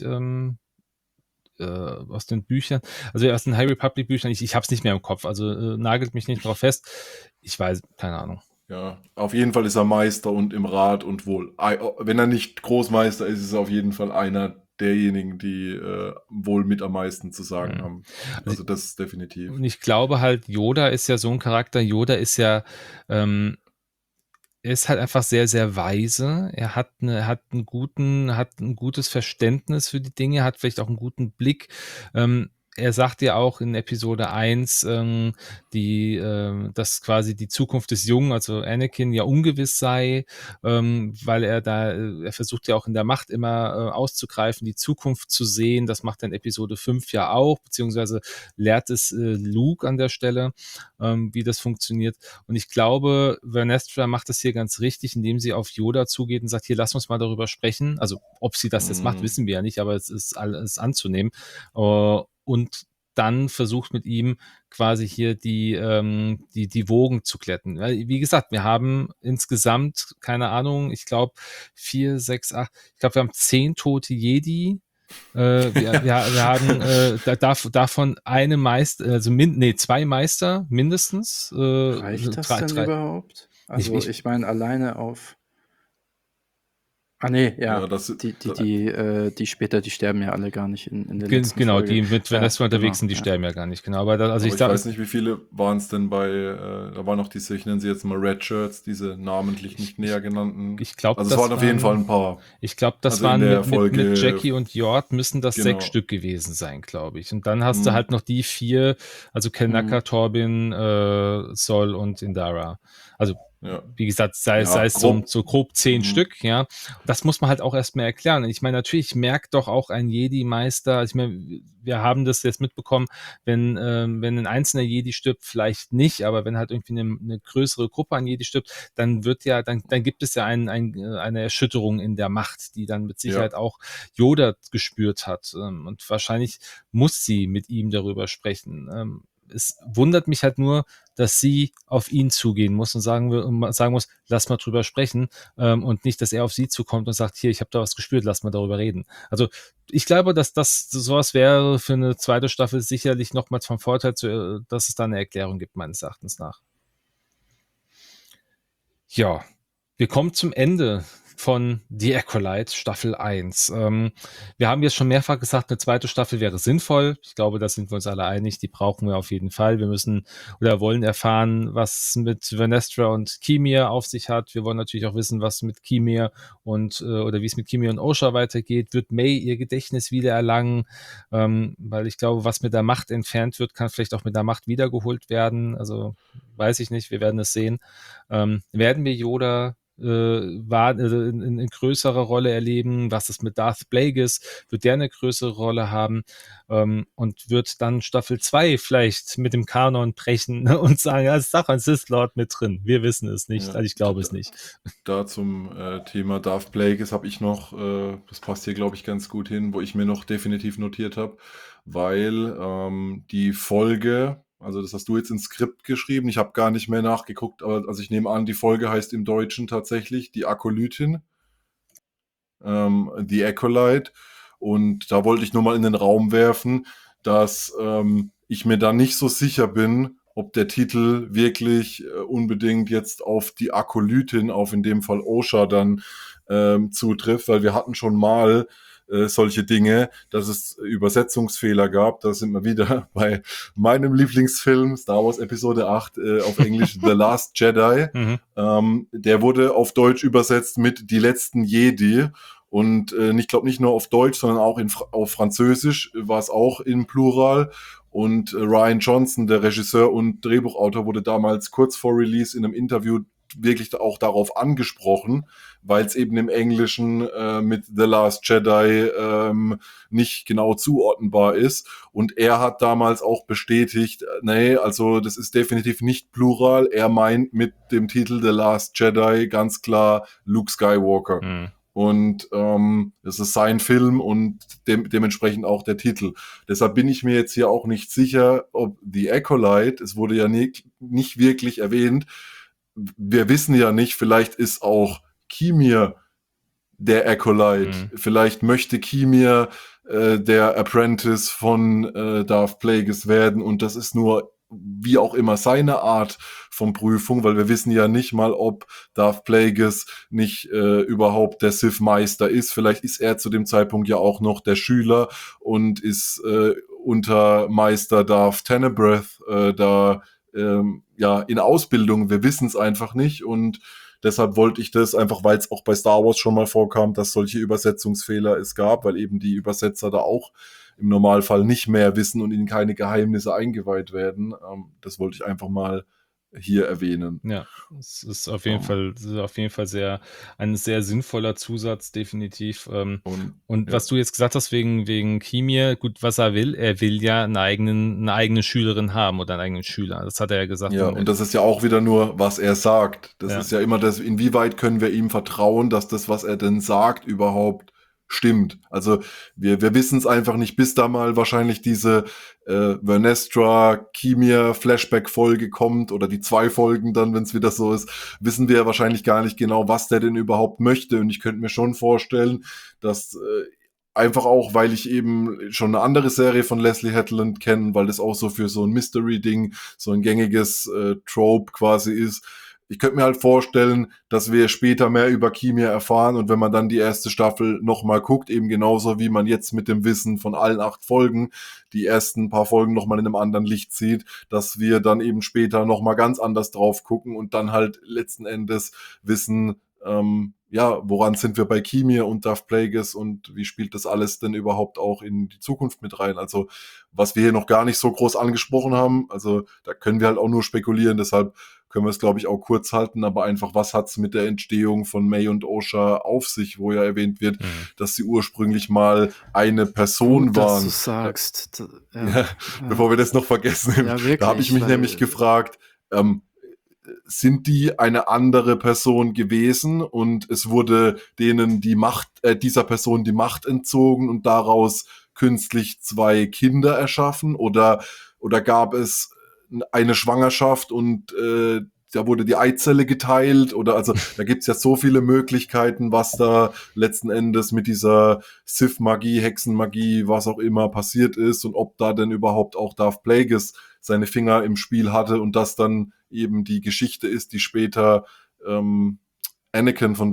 Aus den Büchern, also aus den High Republic Büchern, ich habe es nicht mehr im Kopf, also nagelt mich nicht drauf fest. Ich weiß, keine Ahnung. Ja, auf jeden Fall ist er Meister und im Rat und wohl, wenn er nicht Großmeister ist, ist er auf jeden Fall einer derjenigen, die wohl mit am meisten zu sagen haben. Also das ist definitiv. Und ich glaube halt, Yoda ist ja so ein Charakter, Yoda ist ja, er ist halt einfach sehr, sehr weise. Er hat ein gutes Verständnis für die Dinge, hat vielleicht auch einen guten Blick. Er sagt ja auch in Episode 1, dass quasi die Zukunft des Jungen, also Anakin, ja ungewiss sei, weil er versucht ja auch in der Macht immer auszugreifen, die Zukunft zu sehen. Das macht er in Episode 5 ja auch, beziehungsweise lehrt es Luke an der Stelle, wie das funktioniert. Und ich glaube, Vernestra macht das hier ganz richtig, indem sie auf Yoda zugeht und sagt, hier, lass uns mal darüber sprechen. Also, ob sie das jetzt macht, wissen wir ja nicht, aber es ist alles anzunehmen. Und dann versucht mit ihm quasi hier die Wogen zu glätten. Wie gesagt, wir haben insgesamt, keine Ahnung, ich glaube 4, 6, 8, ich glaube, wir haben 10 tote Jedi. Wir haben davon eine Meister, also zwei Meister mindestens. Reicht das denn überhaupt? Also ich meine, alleine auf... nee, ja, die später, die sterben ja alle gar nicht in der letzten genau, Folge. die mit Vanessa unterwegs sind, die sterben ja gar nicht, genau. Aber ich weiß nicht, wie viele waren es denn da waren noch diese, ich nenne sie jetzt mal Red Shirts, diese namentlich nicht näher genannten. Ich glaube, also es waren auf jeden Fall ein paar. Ich glaube, das waren mit Jackie und Jord müssen das 6 Stück gewesen sein, glaube ich. Und dann hast du halt noch die 4, also Kenaka, Torbin, Sol und Indara. Also wie gesagt, sei es so grob 10 Stück, ja. Das muss man halt auch erstmal erklären. Ich meine, natürlich merkt doch auch ein Jedi-Meister, ich meine, wir haben das jetzt mitbekommen, wenn ein einzelner Jedi stirbt, vielleicht nicht, aber wenn halt irgendwie eine größere Gruppe an Jedi stirbt, dann gibt es ja eine Erschütterung in der Macht, die dann mit Sicherheit auch Yoda gespürt hat. Und wahrscheinlich muss sie mit ihm darüber sprechen. Es wundert mich halt nur, dass sie auf ihn zugehen muss und sagen muss, lass mal drüber sprechen, und nicht, dass er auf sie zukommt und sagt, hier, ich habe da was gespürt, lass mal darüber reden. Also ich glaube, dass das sowas wäre für eine zweite Staffel sicherlich nochmals vom Vorteil, dass es da eine Erklärung gibt, meines Erachtens nach. Ja, wir kommen zum Ende von The Acolyte Staffel 1. Wir haben jetzt schon mehrfach gesagt, eine zweite Staffel wäre sinnvoll. Ich glaube, da sind wir uns alle einig. Die brauchen wir auf jeden Fall. Wir müssen oder wollen erfahren, was mit Vernestra und Kimir auf sich hat. Wir wollen natürlich auch wissen, was mit Kimir und oder wie es mit Kimir und Osha weitergeht. Wird May ihr Gedächtnis wieder erlangen? Weil ich glaube, was mit der Macht entfernt wird, kann vielleicht auch mit der Macht wiedergeholt werden. Also weiß ich nicht, wir werden es sehen. Werden wir Yoda in größerer Rolle erleben? Was ist mit Darth Plagueis? Wird der eine größere Rolle haben? Und wird dann Staffel 2 vielleicht mit dem Kanon brechen, ne, und sagen, ja, es ist doch ein Sith Lord mit drin. Wir wissen es nicht. Ja, Also ich glaube es nicht. Da zum Thema Darth Plagueis habe ich noch, das passt hier, glaube ich, ganz gut hin, wo ich mir noch definitiv notiert habe, weil die Folge, also das hast du jetzt ins Skript geschrieben, ich habe gar nicht mehr nachgeguckt, aber also ich nehme an, die Folge heißt im Deutschen tatsächlich die Akolytin, The Acolyte. Und da wollte ich nur mal in den Raum werfen, dass ich mir da nicht so sicher bin, ob der Titel wirklich unbedingt jetzt auf die Akolytin, auf in dem Fall Osha dann zutrifft, weil wir hatten schon mal solche Dinge, dass es Übersetzungsfehler gab. Da sind wir wieder bei meinem Lieblingsfilm, Star Wars Episode 8, auf Englisch The Last Jedi. Der wurde auf Deutsch übersetzt mit Die letzten Jedi. Und ich glaube nicht nur auf Deutsch, sondern auch auf Französisch war es auch im Plural. Und Rian Johnson, der Regisseur und Drehbuchautor, wurde damals kurz vor Release in einem Interview wirklich auch darauf angesprochen, weil es eben im Englischen mit The Last Jedi nicht genau zuordnenbar ist. Und er hat damals auch bestätigt, nee, also das ist definitiv nicht Plural. Er meint mit dem Titel The Last Jedi ganz klar Luke Skywalker. Und es ist sein Film und dementsprechend auch der Titel. Deshalb bin ich mir jetzt hier auch nicht sicher, ob The Acolyte, es wurde ja nicht wirklich erwähnt, wir wissen ja nicht, vielleicht ist auch Kimir der Acolyte. Vielleicht möchte Kimir der Apprentice von Darth Plagueis werden und das ist nur wie auch immer seine Art von Prüfung, weil wir wissen ja nicht mal, ob Darth Plagueis nicht überhaupt der Sith-Meister ist. Vielleicht ist er zu dem Zeitpunkt ja auch noch der Schüler und ist unter Meister Darth Tenebreth in Ausbildung. Wir wissen es einfach nicht und deshalb wollte ich das einfach, weil es auch bei Star Wars schon mal vorkam, dass solche Übersetzungsfehler es gab, weil eben die Übersetzer da auch im Normalfall nicht mehr wissen und ihnen keine Geheimnisse eingeweiht werden. Das wollte ich einfach mal hier erwähnen. Ja, es ist auf jeden Fall ein sehr sinnvoller Zusatz, definitiv. Und was du jetzt gesagt hast, wegen Kimir, gut, was er will ja eine eigene Schülerin haben oder einen eigenen Schüler. Das hat er ja gesagt. Ja, und das ist ja auch wieder nur, was er sagt. Das ist ja immer das, inwieweit können wir ihm vertrauen, dass das, was er denn sagt, überhaupt stimmt. Also wir wissen es einfach nicht, bis da mal wahrscheinlich diese Vernestra Kimir Flashback Folge kommt oder die 2 Folgen dann, wenn es wieder so ist, wissen wir wahrscheinlich gar nicht genau, was der denn überhaupt möchte. Und ich könnte mir schon vorstellen, dass einfach auch, weil ich eben schon eine andere Serie von Leslie Hetland kenne, weil das auch so für so ein Mystery-Ding, so ein gängiges Trope quasi ist. Ich könnte mir halt vorstellen, dass wir später mehr über Kimir erfahren und wenn man dann die erste Staffel nochmal guckt, eben genauso wie man jetzt mit dem Wissen von allen 8 Folgen die ersten paar Folgen nochmal in einem anderen Licht sieht, dass wir dann eben später nochmal ganz anders drauf gucken und dann halt letzten Endes wissen, woran sind wir bei Kimir und Darth Plagueis und wie spielt das alles denn überhaupt auch in die Zukunft mit rein? Also was wir hier noch gar nicht so groß angesprochen haben, also da können wir halt auch nur spekulieren, deshalb können wir es, glaube ich, auch kurz halten, aber einfach, was hat's mit der Entstehung von May und Osha auf sich, wo ja erwähnt wird, dass sie ursprünglich mal eine Person waren. Dass du sagst. Bevor wir das noch vergessen, wirklich, da habe ich mich nämlich gefragt, sind die eine andere Person gewesen und es wurde denen die Macht, dieser Person die Macht entzogen und daraus künstlich 2 Kinder erschaffen oder gab es eine Schwangerschaft und da wurde die Eizelle geteilt oder also da gibt's ja so viele Möglichkeiten, was da letzten Endes mit dieser Sith-Magie, Hexenmagie, was auch immer passiert ist und ob da denn überhaupt auch Darth Plagueis seine Finger im Spiel hatte und das dann eben die Geschichte ist, die später Anakin von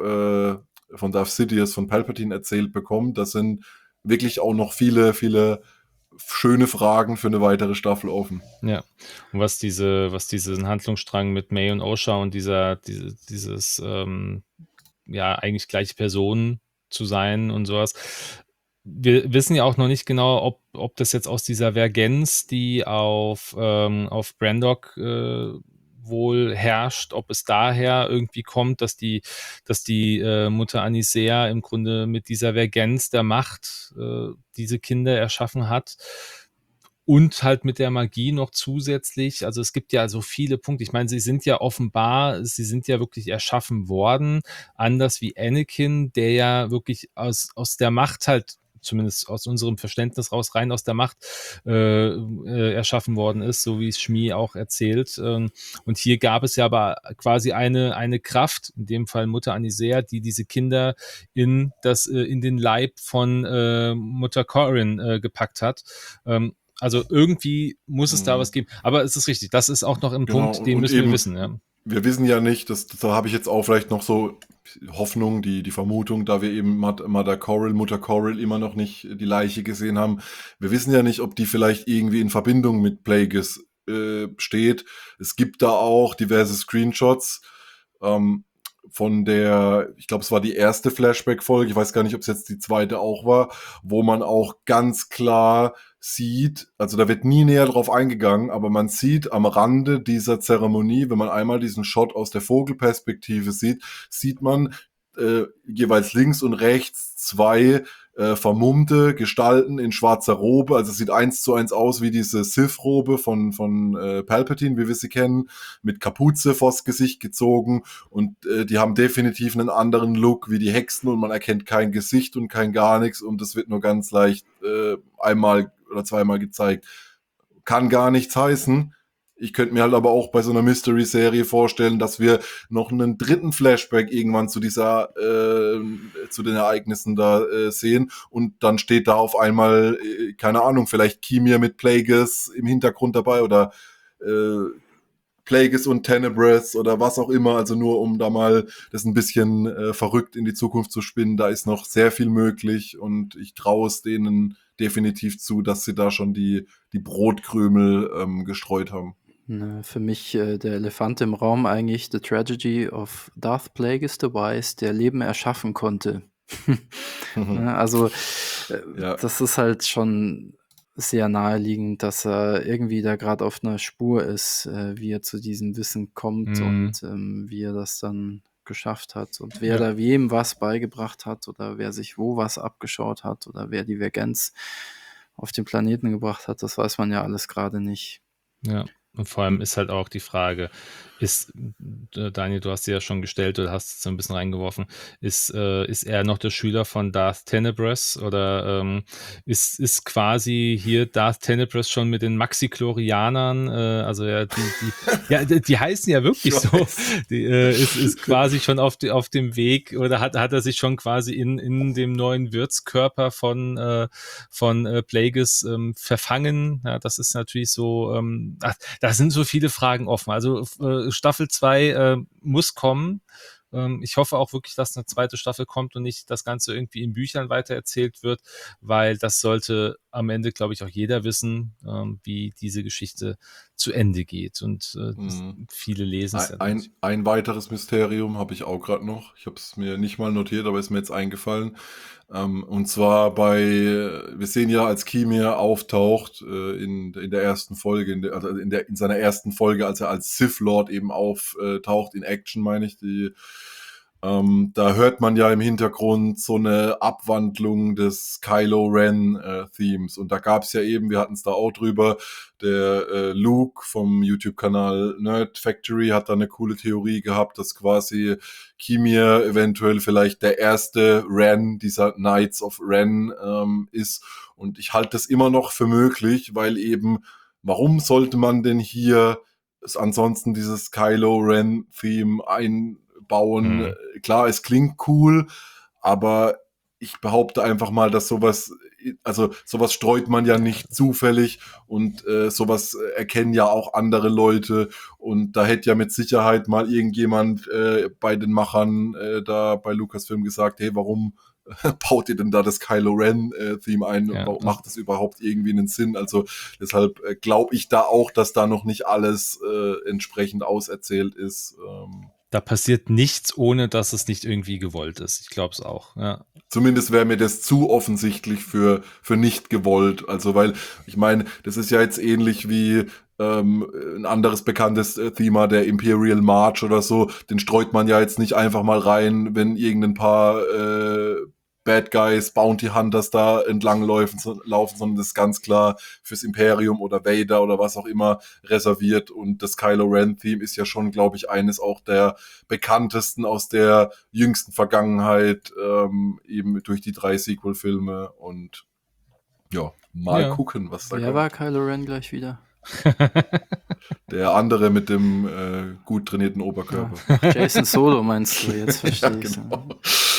Darth Sidious, von Palpatine erzählt bekommt. Das sind wirklich auch noch viele, viele schöne Fragen für eine weitere Staffel offen. Ja. Und was diesen Handlungsstrang mit May und Osha und dieses ja, eigentlich gleiche Personen zu sein und sowas. Wir wissen ja auch noch nicht genau, ob das jetzt aus dieser Vergenz, die auf Brandok wohl herrscht, ob es daher irgendwie kommt, dass die Mutter Anisea im Grunde mit dieser Vergenz der Macht diese Kinder erschaffen hat. Und halt mit der Magie noch zusätzlich. Also es gibt ja so viele Punkte. Ich meine, sie sind ja wirklich erschaffen worden, anders wie Anakin, der ja wirklich aus der Macht halt, zumindest aus unserem Verständnis raus, rein aus der Macht erschaffen worden ist, so wie es Shmi auch erzählt. Und hier gab es ja aber quasi eine Kraft, in dem Fall Mutter Anisea, die diese Kinder in den Leib von Mutter Corrin gepackt hat. Also irgendwie muss es da was geben. Aber es ist richtig, das ist auch noch ein Genau, Punkt, den und müssen wir eben, wissen. Ja. wir wissen ja nicht, da habe ich jetzt auch vielleicht noch so Hoffnung, die Vermutung, da wir eben Mutter Corral immer noch nicht die Leiche gesehen haben. Wir wissen ja nicht, ob die vielleicht irgendwie in Verbindung mit Plagueis steht. Es gibt da auch diverse Screenshots von ich glaube, es war die erste Flashback-Folge, ich weiß gar nicht, ob es jetzt die zweite auch war, wo man auch ganz klar sieht, also da wird nie näher drauf eingegangen, aber man sieht am Rande dieser Zeremonie, wenn man einmal diesen Shot aus der Vogelperspektive sieht man jeweils links und rechts zwei vermummte Gestalten in schwarzer Robe, also es sieht 1:1 aus wie diese Sith-Robe von Palpatine, wie wir sie kennen, mit Kapuze vors Gesicht gezogen und die haben definitiv einen anderen Look wie die Hexen und man erkennt kein Gesicht und kein gar nichts und es wird nur ganz leicht einmal oder zweimal gezeigt. Kann gar nichts heißen. Ich könnte mir halt aber auch bei so einer Mystery-Serie vorstellen, dass wir noch einen dritten Flashback irgendwann zu zu den Ereignissen da sehen und dann steht da auf einmal, keine Ahnung, vielleicht Kimir mit Plagueis im Hintergrund dabei oder Plagueis und Tenebrous oder was auch immer, also nur um da mal das ein bisschen verrückt in die Zukunft zu spinnen, da ist noch sehr viel möglich und ich traue es denen definitiv zu, dass sie da schon die Brotkrümel gestreut haben. Für mich der Elefant im Raum eigentlich The Tragedy of Darth Plagueis the Wise, der Leben erschaffen konnte. Also Ja. das ist halt schon sehr naheliegend, dass er irgendwie da gerade auf einer Spur ist, wie er zu diesem Wissen kommt und wie er das dann geschafft hat und wer da wem was beigebracht hat oder wer sich wo was abgeschaut hat oder wer Divergenz auf den Planeten gebracht hat, das weiß man ja alles gerade nicht. Ja. Und vor allem ist halt auch die Frage, Daniel, du hast sie ja schon gestellt oder hast es so ein bisschen reingeworfen, ist er noch der Schüler von Darth Tenebrous oder ist quasi hier Darth Tenebrous schon mit den Maxichlorianern, also ja, die heißen ja wirklich so, ist quasi schon auf dem Weg oder hat er sich schon quasi in dem neuen Wirtskörper von Plagueis verfangen? Ja, das ist natürlich so, da sind so viele Fragen offen. Also Staffel 2 muss kommen. Ich hoffe auch wirklich, dass eine zweite Staffel kommt und nicht das Ganze irgendwie in Büchern weitererzählt wird, weil das sollte am Ende, glaube ich, auch jeder wissen, wie diese Geschichte zu Ende geht. Und viele lesen es ja nicht. Ein weiteres Mysterium habe ich auch gerade noch. Ich habe es mir nicht mal notiert, aber ist mir jetzt eingefallen. Und zwar wir sehen ja, als Kimir auftaucht in der ersten Folge, in seiner ersten Folge, als er als Sith Lord eben auftaucht, in Action meine ich, da hört man ja im Hintergrund so eine Abwandlung des Kylo Ren Themes und da gab es ja eben, wir hatten es da auch drüber, der Luke vom YouTube-Kanal Nerd Factory hat da eine coole Theorie gehabt, dass quasi Kimir eventuell vielleicht der erste Ren, dieser Knights of Ren ist und ich halte das immer noch für möglich, weil eben, warum sollte man denn hier ansonsten dieses Kylo Ren Theme einbauen? Klar, es klingt cool, aber ich behaupte einfach mal, dass sowas streut man ja nicht zufällig und sowas erkennen ja auch andere Leute und da hätte ja mit Sicherheit mal irgendjemand bei den Machern da bei Lucasfilm gesagt, hey, warum baut ihr denn da das Kylo Ren Theme ein? Ja, Warum macht das überhaupt irgendwie einen Sinn? Also deshalb glaube ich da auch, dass da noch nicht alles entsprechend auserzählt ist. Da passiert nichts, ohne dass es nicht irgendwie gewollt ist. Ich glaube es auch, ja. Zumindest wäre mir das zu offensichtlich für nicht gewollt. Also, weil, ich meine, das ist ja jetzt ähnlich wie ein anderes bekanntes Thema, der Imperial March oder so. Den streut man ja jetzt nicht einfach mal rein, wenn irgendein paar Bad Guys, Bounty Hunters da entlang laufen, sondern das ist ganz klar fürs Imperium oder Vader oder was auch immer reserviert. Und das Kylo Ren Theme ist ja schon, glaube ich, eines auch der bekanntesten aus der jüngsten Vergangenheit, eben durch die 3 Sequel-Filme. Und ja, mal Ja. gucken, was da Wer kommt. war Kylo Ren gleich wieder? Der andere mit dem gut trainierten Oberkörper. Jason Solo meinst du, jetzt verstehe Ja, ich. genau.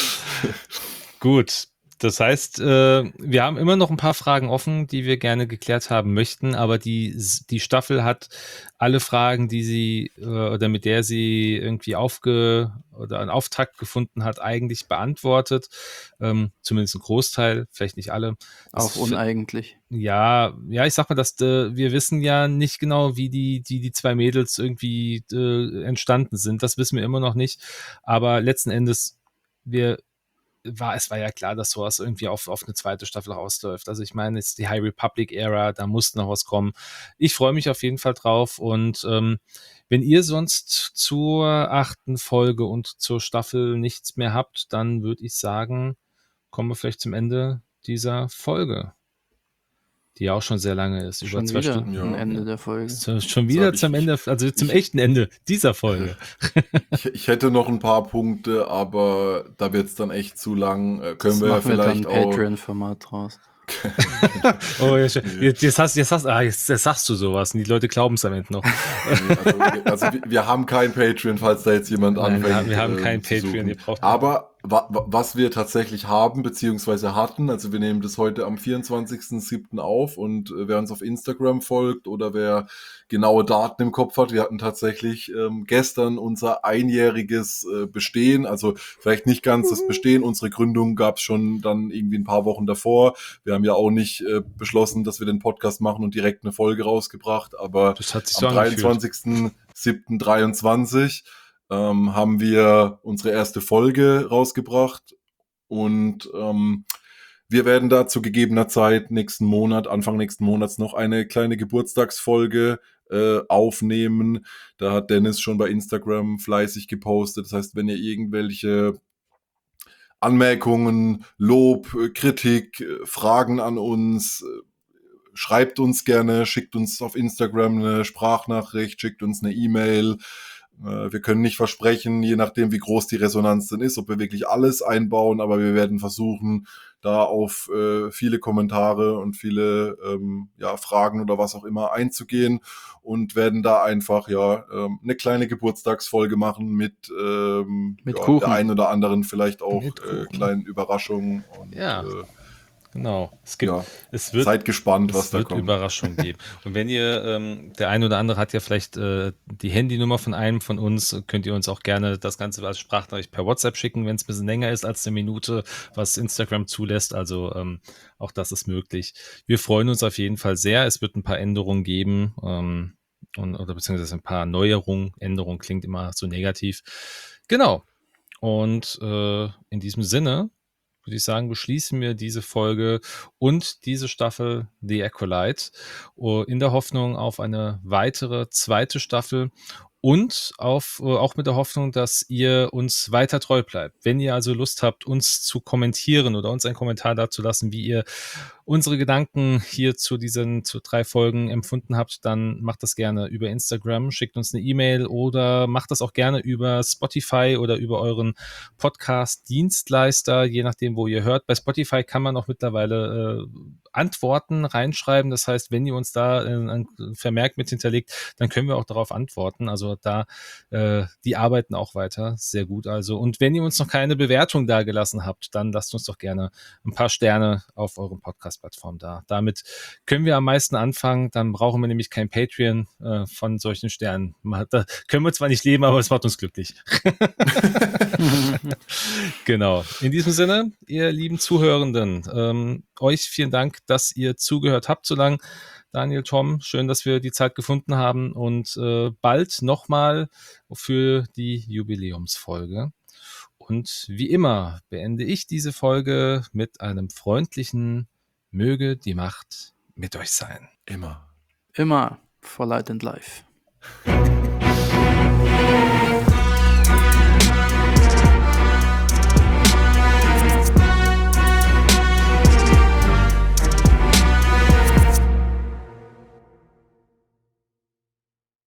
Gut, das heißt, wir haben immer noch ein paar Fragen offen, die wir gerne geklärt haben möchten, aber die Staffel hat alle Fragen, die sie oder mit der sie irgendwie oder einen Auftakt gefunden hat, eigentlich beantwortet. Zumindest ein Großteil, vielleicht nicht alle. Auch uneigentlich. Ja, ich sag mal, wir wissen ja nicht genau, wie die zwei Mädels irgendwie entstanden sind. Das wissen wir immer noch nicht. Aber letzten Endes, es war ja klar, dass sowas irgendwie auf eine zweite Staffel rausläuft. Also ich meine, jetzt die High Republic-Ära, da muss noch was kommen. Ich freue mich auf jeden Fall drauf. Und wenn ihr sonst zur 8. Folge und zur Staffel nichts mehr habt, dann würde ich sagen, kommen wir vielleicht zum Ende dieser Folge, die ja auch schon sehr lange ist. Über Schon 2 wieder Stunden. ein Ja. Ende der Folge. Schon wieder zum Ende, also zum echten Ende dieser Folge. Ich hätte noch ein paar Punkte, aber da wird es dann echt zu lang. Können Das wir ja machen wir dann vielleicht ein auch. Patreon-Format draus. Oh, jetzt sagst du sowas und die Leute glauben es am Ende noch. Also wir haben kein Patreon, falls da jetzt jemand Nein, anfängt. wir haben kein zu Patreon, suchen. ihr braucht Aber was wir tatsächlich haben, beziehungsweise hatten, also wir nehmen das heute am 24.07. auf und wer uns auf Instagram folgt oder wer genaue Daten im Kopf hat, wir hatten tatsächlich gestern unser einjähriges Bestehen, also vielleicht nicht ganz das Bestehen, unsere Gründung gab es schon dann irgendwie ein paar Wochen davor. Wir haben ja auch nicht beschlossen, dass wir den Podcast machen und direkt eine Folge rausgebracht, aber Das hat sich so am angefühlt. 23.07.23 haben wir unsere erste Folge rausgebracht und wir werden da zu gegebener Zeit Anfang nächsten Monats noch eine kleine Geburtstagsfolge aufnehmen. Da hat Dennis schon bei Instagram fleißig gepostet. Das heißt, wenn ihr irgendwelche Anmerkungen, Lob, Kritik, Fragen an uns, schreibt uns gerne, schickt uns auf Instagram eine Sprachnachricht, schickt uns eine E-Mail. Wir können nicht versprechen, je nachdem, wie groß die Resonanz dann ist, ob wir wirklich alles einbauen, aber wir werden versuchen, da auf viele Kommentare und viele Fragen oder was auch immer einzugehen und werden da einfach eine kleine Geburtstagsfolge machen mit Kuchen. der einen oder anderen vielleicht auch Mit Kuchen. kleinen Überraschungen. Und, Ja. Genau. seid gespannt, was da wird kommt. Überraschungen geben. Und wenn ihr, der eine oder andere hat ja vielleicht die Handynummer von einem von uns, könnt ihr uns auch gerne das Ganze als Sprachnachricht per WhatsApp schicken, wenn es ein bisschen länger ist als eine Minute, was Instagram zulässt. Also auch das ist möglich. Wir freuen uns auf jeden Fall sehr. Es wird ein paar Änderungen geben oder beziehungsweise ein paar Neuerungen. Änderung klingt immer so negativ. Genau. Und in diesem Sinne würde ich sagen, beschließen wir diese Folge und diese Staffel The Acolyte in der Hoffnung auf eine weitere zweite Staffel und auch mit der Hoffnung, dass ihr uns weiter treu bleibt. Wenn ihr also Lust habt, uns zu kommentieren oder uns einen Kommentar dazu lassen, wie ihr unsere Gedanken hier zu 3 Folgen empfunden habt, dann macht das gerne über Instagram, schickt uns eine E-Mail oder macht das auch gerne über Spotify oder über euren Podcast-Dienstleister, je nachdem, wo ihr hört. Bei Spotify kann man auch mittlerweile Antworten reinschreiben. Das heißt, wenn ihr uns da ein Vermerk mit hinterlegt, dann können wir auch darauf antworten. Also da, die arbeiten auch weiter sehr gut. Also, und wenn ihr uns noch keine Bewertung da gelassen habt, dann lasst uns doch gerne ein paar Sterne auf euren Podcast-Plattformen da. Damit können wir am meisten anfangen. Dann brauchen wir nämlich kein Patreon von solchen Sternen. Da können wir zwar nicht leben, aber es macht uns glücklich. Genau. In diesem Sinne, ihr lieben Zuhörenden, euch vielen Dank, dass ihr zugehört habt so lang. Daniel, Tom, schön, dass wir die Zeit gefunden haben und bald nochmal für die Jubiläumsfolge. Und wie immer beende ich diese Folge mit einem freundlichen Möge die Macht mit euch sein. Immer. Immer for Light and Life.